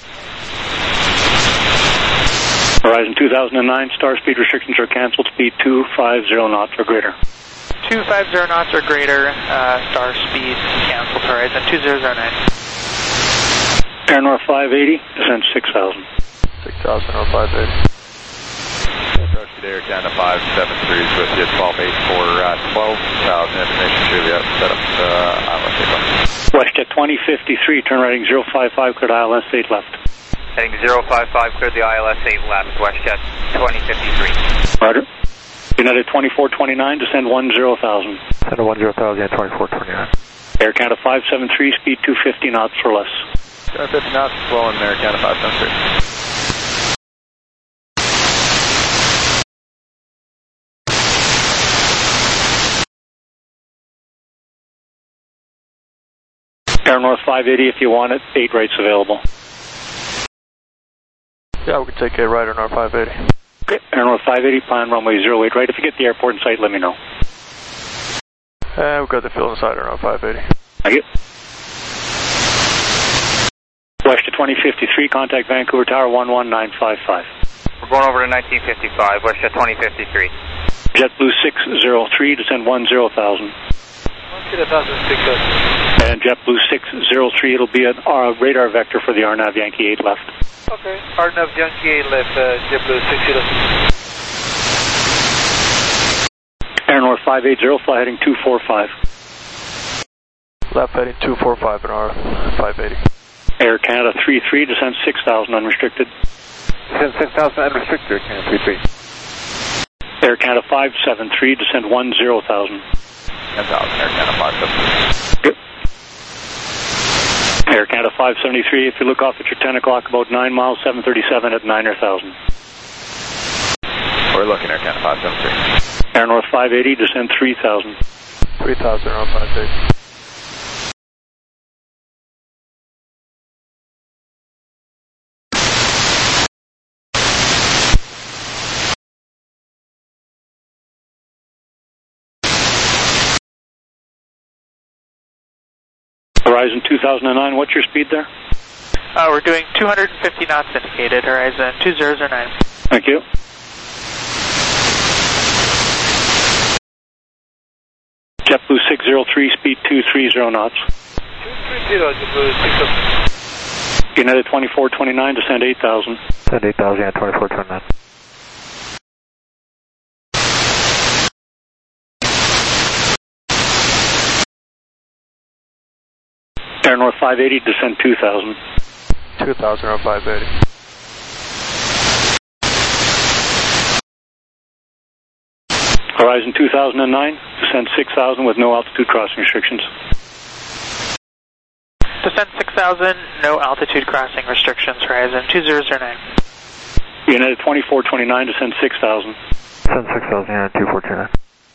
Speaker 8: Horizon two thousand nine, star speed restrictions are canceled. Speed two five zero knots or greater.
Speaker 19: two five zero knots or greater, uh, star speed canceled, Horizon two zero zero nine.
Speaker 8: Air North five eighty, descend six thousand.
Speaker 18: six thousand on five eighty.
Speaker 15: Approach to Air Canada five seven three with you twelve eight for uh, twelve thousand information Juliet set up uh, I L S eight left.
Speaker 8: WestJet twenty fifty-three, turn right heading zero five five, cleared I L S eight left.
Speaker 3: Heading zero five five, cleared the I L S eight left, WestJet twenty fifty-three.
Speaker 8: Roger. United twenty-four twenty-nine, descend one zero thousand.
Speaker 18: Send to one zero thousand, twenty-four twenty-nine.
Speaker 8: Air Canada five seven three, speed two fifty knots or less.
Speaker 15: two fifty knots, flowing Air Canada five seven three.
Speaker 8: Air North five eighty if you want it, eight rates available.
Speaker 18: Yeah, we can take a right on our five eighty.
Speaker 8: Okay, Air North five eighty, plan runway zero eight right. If you get the airport in sight, let me know.
Speaker 18: Uh, we've got the field inside on our five eighty.
Speaker 8: Thank you. WestJet twenty fifty-three, contact Vancouver Tower one one nine five five.
Speaker 3: We're going over to nineteen fifty-five, WestJet twenty fifty-three.
Speaker 8: JetBlue six zero three, descend one zero thousand. And JetBlue six zero three, it'll be an uh, radar vector for the R NAV Yankee eight left.
Speaker 18: Okay. R N A V Yankee eight left, uh, JetBlue six zero six.
Speaker 8: Air North five eight zero, fly heading two four five.
Speaker 4: Left heading two four five an hour, five eighty.
Speaker 8: Air Canada three three, descend six thousand unrestricted.
Speaker 3: Descend six thousand unrestricted, Air Canada three three.
Speaker 8: Air Canada five seven three, descend one zero thousand.
Speaker 15: ten thousand, Air Canada five seven three.
Speaker 8: Yep. Air Canada five seventy-three, if you look off at your ten o'clock, about nine miles, seven thirty-seven at niner thousand.
Speaker 15: We're looking, Air Canada five seven three.
Speaker 8: Air North five eighty, descend three thousand.
Speaker 4: three thousand around five eighty.
Speaker 8: Horizon two thousand nine, what's your speed there?
Speaker 19: Uh, we're doing two hundred fifty knots indicated, Horizon two zero zero nine.
Speaker 8: Thank you. JetBlue six zero three, speed two three zero knots.
Speaker 18: two three zero, JetBlue six zero three.
Speaker 8: United twenty-four twenty-nine, descend eight thousand.
Speaker 3: Descend eight thousand, yeah, twenty-four twenty-nine.
Speaker 8: Air North five eighty, descend two thousand.
Speaker 4: two thousand around five eighty.
Speaker 8: Horizon two thousand nine, descend six thousand with no altitude crossing restrictions.
Speaker 19: Descend six thousand, no altitude crossing restrictions, Horizon two zero zero nine.
Speaker 8: United twenty-four twenty-nine, descend six thousand.
Speaker 3: Descend six thousand, yeah, two four two nine.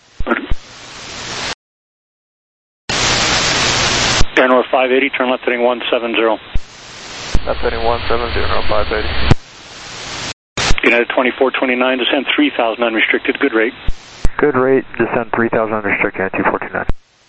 Speaker 8: Air North five eighty, turn left heading one seven zero.
Speaker 4: Left heading one seven zero, around five eighty.
Speaker 8: United twenty-four twenty-nine, descend three thousand unrestricted, good rate.
Speaker 3: Good rate, descend three thousand unrestricted at two four two nine.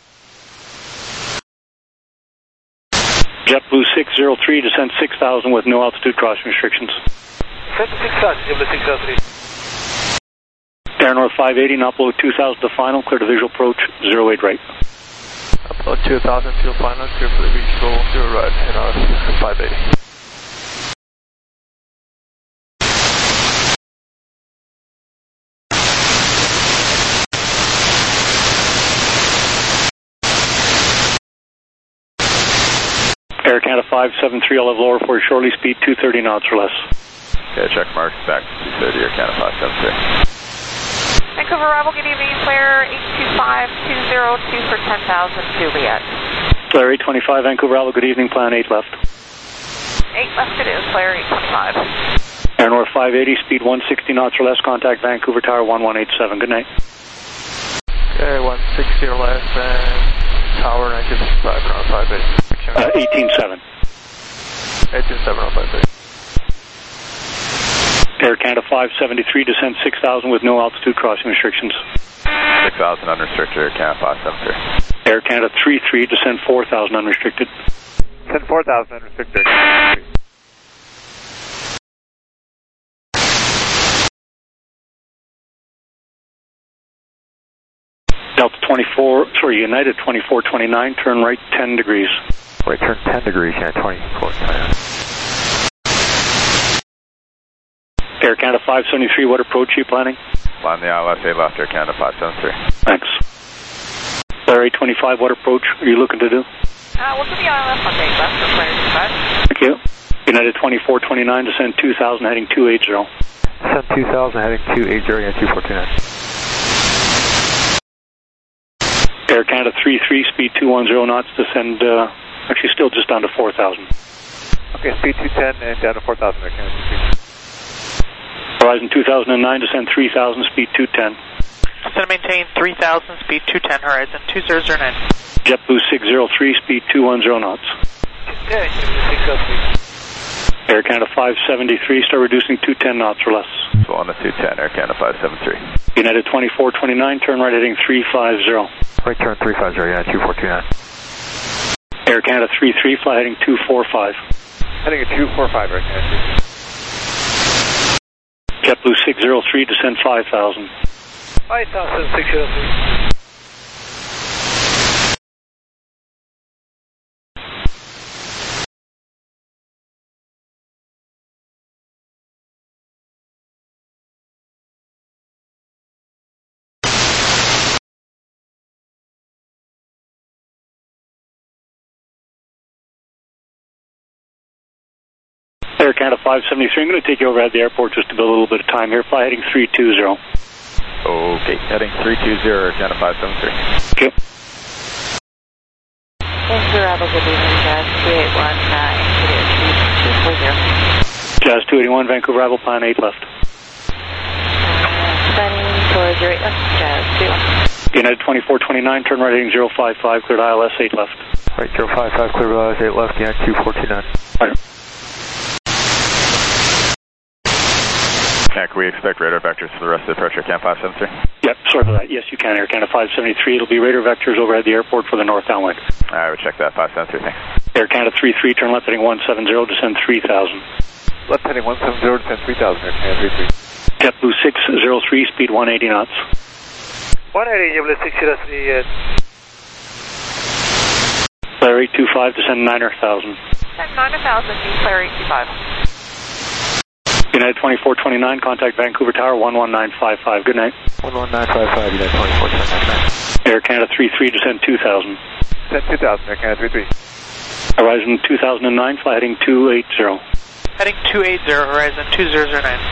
Speaker 8: JetBlue six zero three, descend six thousand with no altitude crossing restrictions.
Speaker 18: Descend six thousand, JetBlue six zero three.
Speaker 8: Air North five eighty, not below two thousand to final, clear to visual approach, zero eight right.
Speaker 4: About two thousand fuel final, clear for the visual, zero right, and our five eighty.
Speaker 8: Air Canada five seven three, I'll have lower for you shortly, speed two thirty knots or less.
Speaker 15: Okay, check mark, back to two thirty, Air Canada five seven three.
Speaker 11: Vancouver arrival, good evening, Flare eight two five two zero two for ten thousand, Juliet.
Speaker 8: Flare eight twenty-five, Vancouver Alpha, good evening, plan eight left.
Speaker 11: eight left it is, Flare eight twenty-five.
Speaker 8: Air North five eighty, speed one sixty knots or less, contact Vancouver Tower one one eight seven, good night.
Speaker 4: Okay, one sixty or less, and Tower nineteen fifty-five around five eighty.
Speaker 8: Uh, eighteen seven.
Speaker 4: eighteen seven around five eighty.
Speaker 8: Air Canada five seventy-three, descend six thousand with no altitude crossing restrictions.
Speaker 15: six thousand unrestricted, Air Canada five seven three.
Speaker 8: Air Canada three three, descend four thousand unrestricted.
Speaker 3: Descend four thousand unrestricted.
Speaker 8: Delta twenty-four, sorry, United twenty-four twenty-nine, turn right ten degrees.
Speaker 3: Right, turn ten degrees, yeah, twenty-four twenty-nine.
Speaker 8: Air Canada five seventy-three, what approach are you planning?
Speaker 15: Line the I L S eight left, Air Canada five seven three.
Speaker 8: Thanks. Flare eight twenty-five, what approach are you looking to do?
Speaker 11: Uh, we'll do the I L S on eight left for Flare eight twenty-five.
Speaker 8: Thank you. United twenty-four twenty-nine, descend two thousand, heading two eighty.
Speaker 3: Descend two thousand, heading two eighty, yeah, two four two nine.
Speaker 8: Air Canada three three, speed two one zero knots, descend, uh, actually still just down to four thousand.
Speaker 3: Okay, speed two ten and down to four thousand, Air Canada three three.
Speaker 8: Horizon two thousand nine, descend three thousand, speed two ten.
Speaker 19: Descend maintain three thousand, speed two ten, Horizon two zero zero nine.
Speaker 8: JetBlue six zero three, speed two one zero knots.
Speaker 18: Yeah, JetBlue six zero three.
Speaker 8: Air Canada five seventy-three, start reducing two ten knots or less.
Speaker 15: So on the two ten, Air Canada five seven three.
Speaker 8: United twenty-four twenty-nine, turn right heading three five zero.
Speaker 3: Right turn three five zero, yeah, two four two nine.
Speaker 8: Air Canada three three, fly heading two four five.
Speaker 3: Heading at two four five, Air Canada.
Speaker 8: JetBlue six zero three, descend five thousand.
Speaker 18: five thousand six zero three.
Speaker 8: Air Canada five seventy-three, I'm going to take you over at the airport just to build a little bit of time here. Fly heading three two zero.
Speaker 15: Okay, heading three two zero, Air Canada five seventy-three.
Speaker 8: Okay.
Speaker 1: Vancouver Rebel, good evening, Jazz two eight one, uh, two four zero.
Speaker 8: Jazz two eighty-one, Vancouver Rebel, plan eight left.
Speaker 1: Planning for zero eight left, Jazz two one.
Speaker 8: United twenty-four twenty-nine, turn right heading zero five five, cleared I L S eight left.
Speaker 4: Right, zero five five, clear I L S eight left, United two four two nine.
Speaker 8: Right.
Speaker 15: Yeah, can we expect radar vectors for the rest of the approach Air Canada five seventy-three?
Speaker 8: Yep, sorry for that. Yes, you can, Air Canada five seventy-three. It'll be radar vectors over at the airport for the north downwind.
Speaker 15: I would check that, five seventy-three, thanks.
Speaker 8: Air Canada three three, turn left heading one seven zero, descend three thousand.
Speaker 4: Left heading one seven zero, descend three thousand, Air Canada three three.
Speaker 8: JetBlue six zero three, speed one eighty knots.
Speaker 18: one eighty, JetBlue six zero three.
Speaker 8: Flare eight two five, descend nine thousand.
Speaker 11: Descend nine thousand, Flare eight two five.
Speaker 8: United twenty-four twenty-nine, contact Vancouver Tower one one nine five five. Good night.
Speaker 4: one one nine five five, United twenty-four twenty-nine.
Speaker 8: Air Canada three three, descend two thousand.
Speaker 4: Descend two thousand, Air Canada three three.
Speaker 8: Horizon two thousand nine, fly heading two eighty.
Speaker 19: Heading two eighty, Horizon two zero zero nine.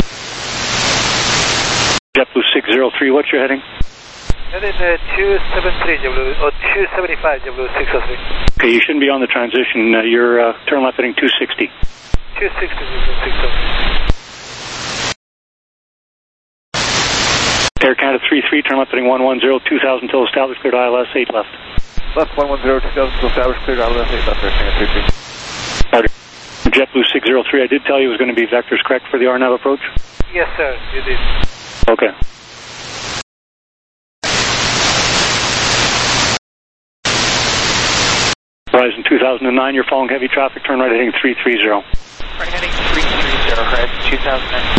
Speaker 8: JetBlue six zero three, what's your heading?
Speaker 18: Heading uh, two seventy-three, JetBlue, or two seventy-five, JetBlue six oh three.
Speaker 8: Okay, you shouldn't be on the transition. Uh, you're uh, turn left heading two sixty.
Speaker 18: two sixty, JetBlue six oh three.
Speaker 8: Air Canada three three, turn left heading one one zero, two thousand till established, cleared I L S eight left.
Speaker 4: Left one one zero, two thousand till established, cleared I L S eight left, Air Canada three three.
Speaker 8: Roger. JetBlue six zero three, I did tell you it was going to be vectors correct for the R NAV approach?
Speaker 18: Yes, sir, you did.
Speaker 8: Okay. Horizon two thousand nine, you're following heavy traffic, turn right heading three three zero.
Speaker 19: Right heading three three zero, Horizon two thousand nine.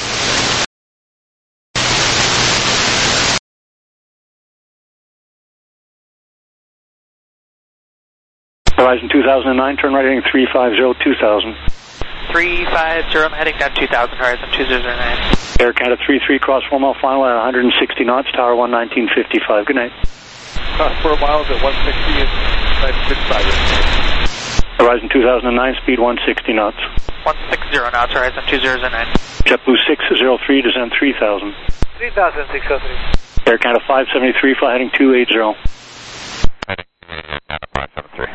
Speaker 8: Horizon two thousand nine, turn right heading three five zero, two thousand.
Speaker 19: three five zero, I'm heading down two thousand, Horizon two zero zero nine.
Speaker 8: Air Canada three three, cross four mile final at one hundred sixty knots, tower one nineteen fifty-five. Good night.
Speaker 4: Cross four miles at one sixty and nineteen fifty-five.
Speaker 8: Horizon two thousand nine, speed one sixty knots.
Speaker 19: one sixty knots, Horizon two zero zero nine.
Speaker 8: JetBlue six zero three, descend three thousand.
Speaker 18: three thousand six oh three.
Speaker 8: Air Canada five seventy-three, fly heading two eighty.
Speaker 15: five seventy-three.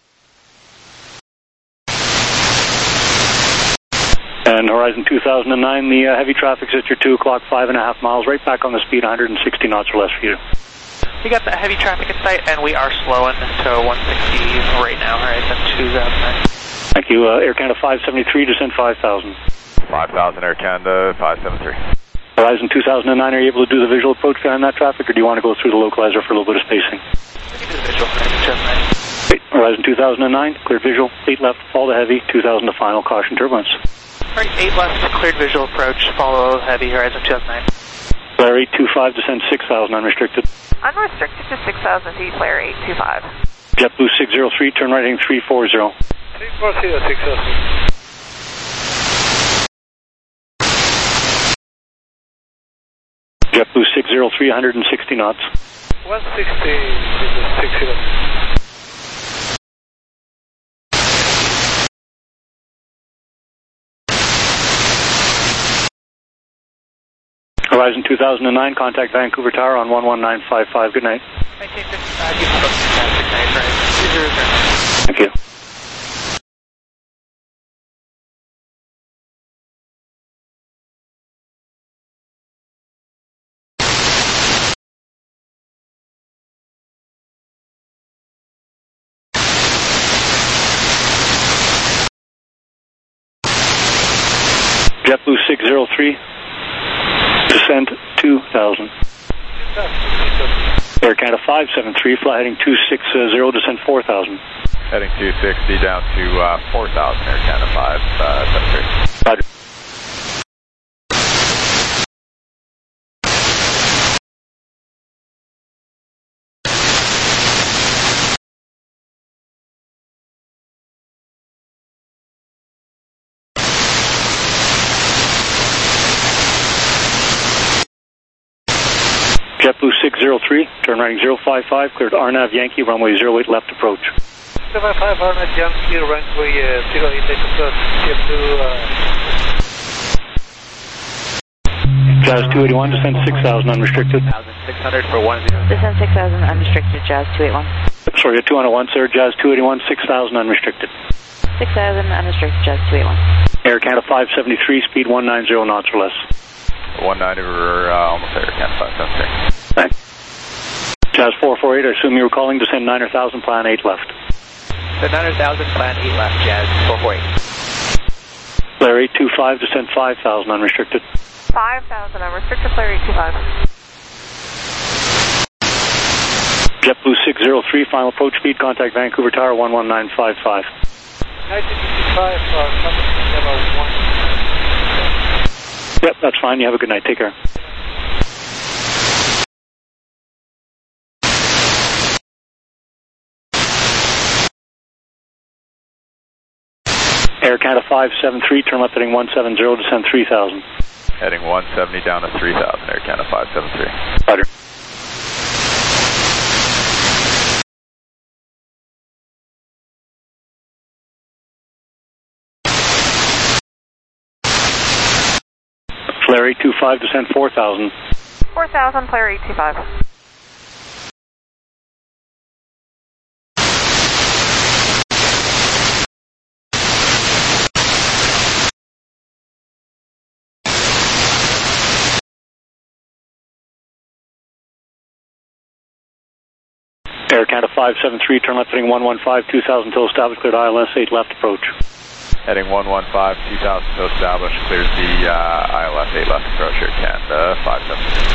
Speaker 8: And Horizon two thousand nine, the uh, heavy traffic's at your two o'clock, five and a half miles, right back on the speed, one hundred sixty knots or less for you.
Speaker 19: We got that heavy traffic in sight, and we are slowing to one sixty right now, Horizon two thousand nine.
Speaker 8: Thank you. Uh, Air Canada five seventy-three, descend five thousand.
Speaker 15: five thousand, Air Canada five seventy-three.
Speaker 8: Horizon two thousand nine, are you able to do the visual approach behind that traffic, or do you want to go through the localizer for a little bit of spacing?
Speaker 19: We can do the visual, Horizon two thousand nine.
Speaker 8: Great. Horizon two thousand nine, clear visual, eight left, fall to heavy, two thousand to final, caution turbulence.
Speaker 19: Right, eight left, cleared visual approach, follow heavy, Horizon two thousand nine.
Speaker 8: Flare eight two five, descend six thousand, unrestricted.
Speaker 11: Unrestricted to six thousand feet, Flare eight two five.
Speaker 8: JetBlue six zero three, turn right heading three four zero.
Speaker 18: three four zero, six oh three.
Speaker 8: JetBlue six zero three, one hundred sixty knots.
Speaker 18: one sixty, six oh three.
Speaker 8: Horizon two thousand nine, contact Vancouver Tower on one one nine five five. Good night.
Speaker 19: nineteen fifty-five, you have a fantastic night, Horizon two zero zero nine.
Speaker 8: Thank you. JetBlue six zero three, descend two thousand. Air Canada five seven three, fly heading two six zero, descend four thousand.
Speaker 15: Heading two sixty down to uh, four thousand, Air Canada five seventy-three.
Speaker 8: Roger. JetBlue six zero three, turn right zero five five, cleared R NAV Yankee, runway zero eight left approach.
Speaker 18: seven five Arnet Yankee, runway uh, zero eight, take approach, skip to... Uh...
Speaker 8: Jazz two eighty-one, descend six thousand unrestricted.
Speaker 3: six hundred for one zero.
Speaker 1: Descend six thousand unrestricted, Jazz two eighty-one.
Speaker 8: Sorry, two hundred one, sir. Jazz two eighty-one, six thousand unrestricted.
Speaker 1: six thousand unrestricted, Jazz two eighty-one.
Speaker 8: Air Canada five seventy-three, speed one ninety knots or less.
Speaker 15: one ninety, we're uh, almost Air Canada five seventy-three.
Speaker 8: Thanks. Jazz four forty-eight, I assume you were calling, descend nine thousand, plan eight left.
Speaker 3: The nine thousand, plan eight left, Jazz four forty-eight.
Speaker 8: Flare eight two five, descend five thousand unrestricted.
Speaker 11: five thousand unrestricted, Flare eight two five.
Speaker 8: JetBlue six zero three, final approach speed, contact Vancouver Tower one one nine five five.
Speaker 18: nineteen fifty-five, uh, one.
Speaker 8: Yep, that's fine. You have a good night. Take care. Air Canada five seven three, turn left heading one seven zero, descend three thousand.
Speaker 15: Heading one seventy down to three thousand, Air Canada five seven three.
Speaker 8: Roger. Flare eight two five, descend four thousand.
Speaker 11: four thousand, Flare eight two five.
Speaker 8: Air Canada five seven three, turn left heading one one five, two thousand till established, cleared I L S eight left approach.
Speaker 15: Heading one one five, two thousand till established, clears the uh, I L S eight left approach, Air Canada five seven three.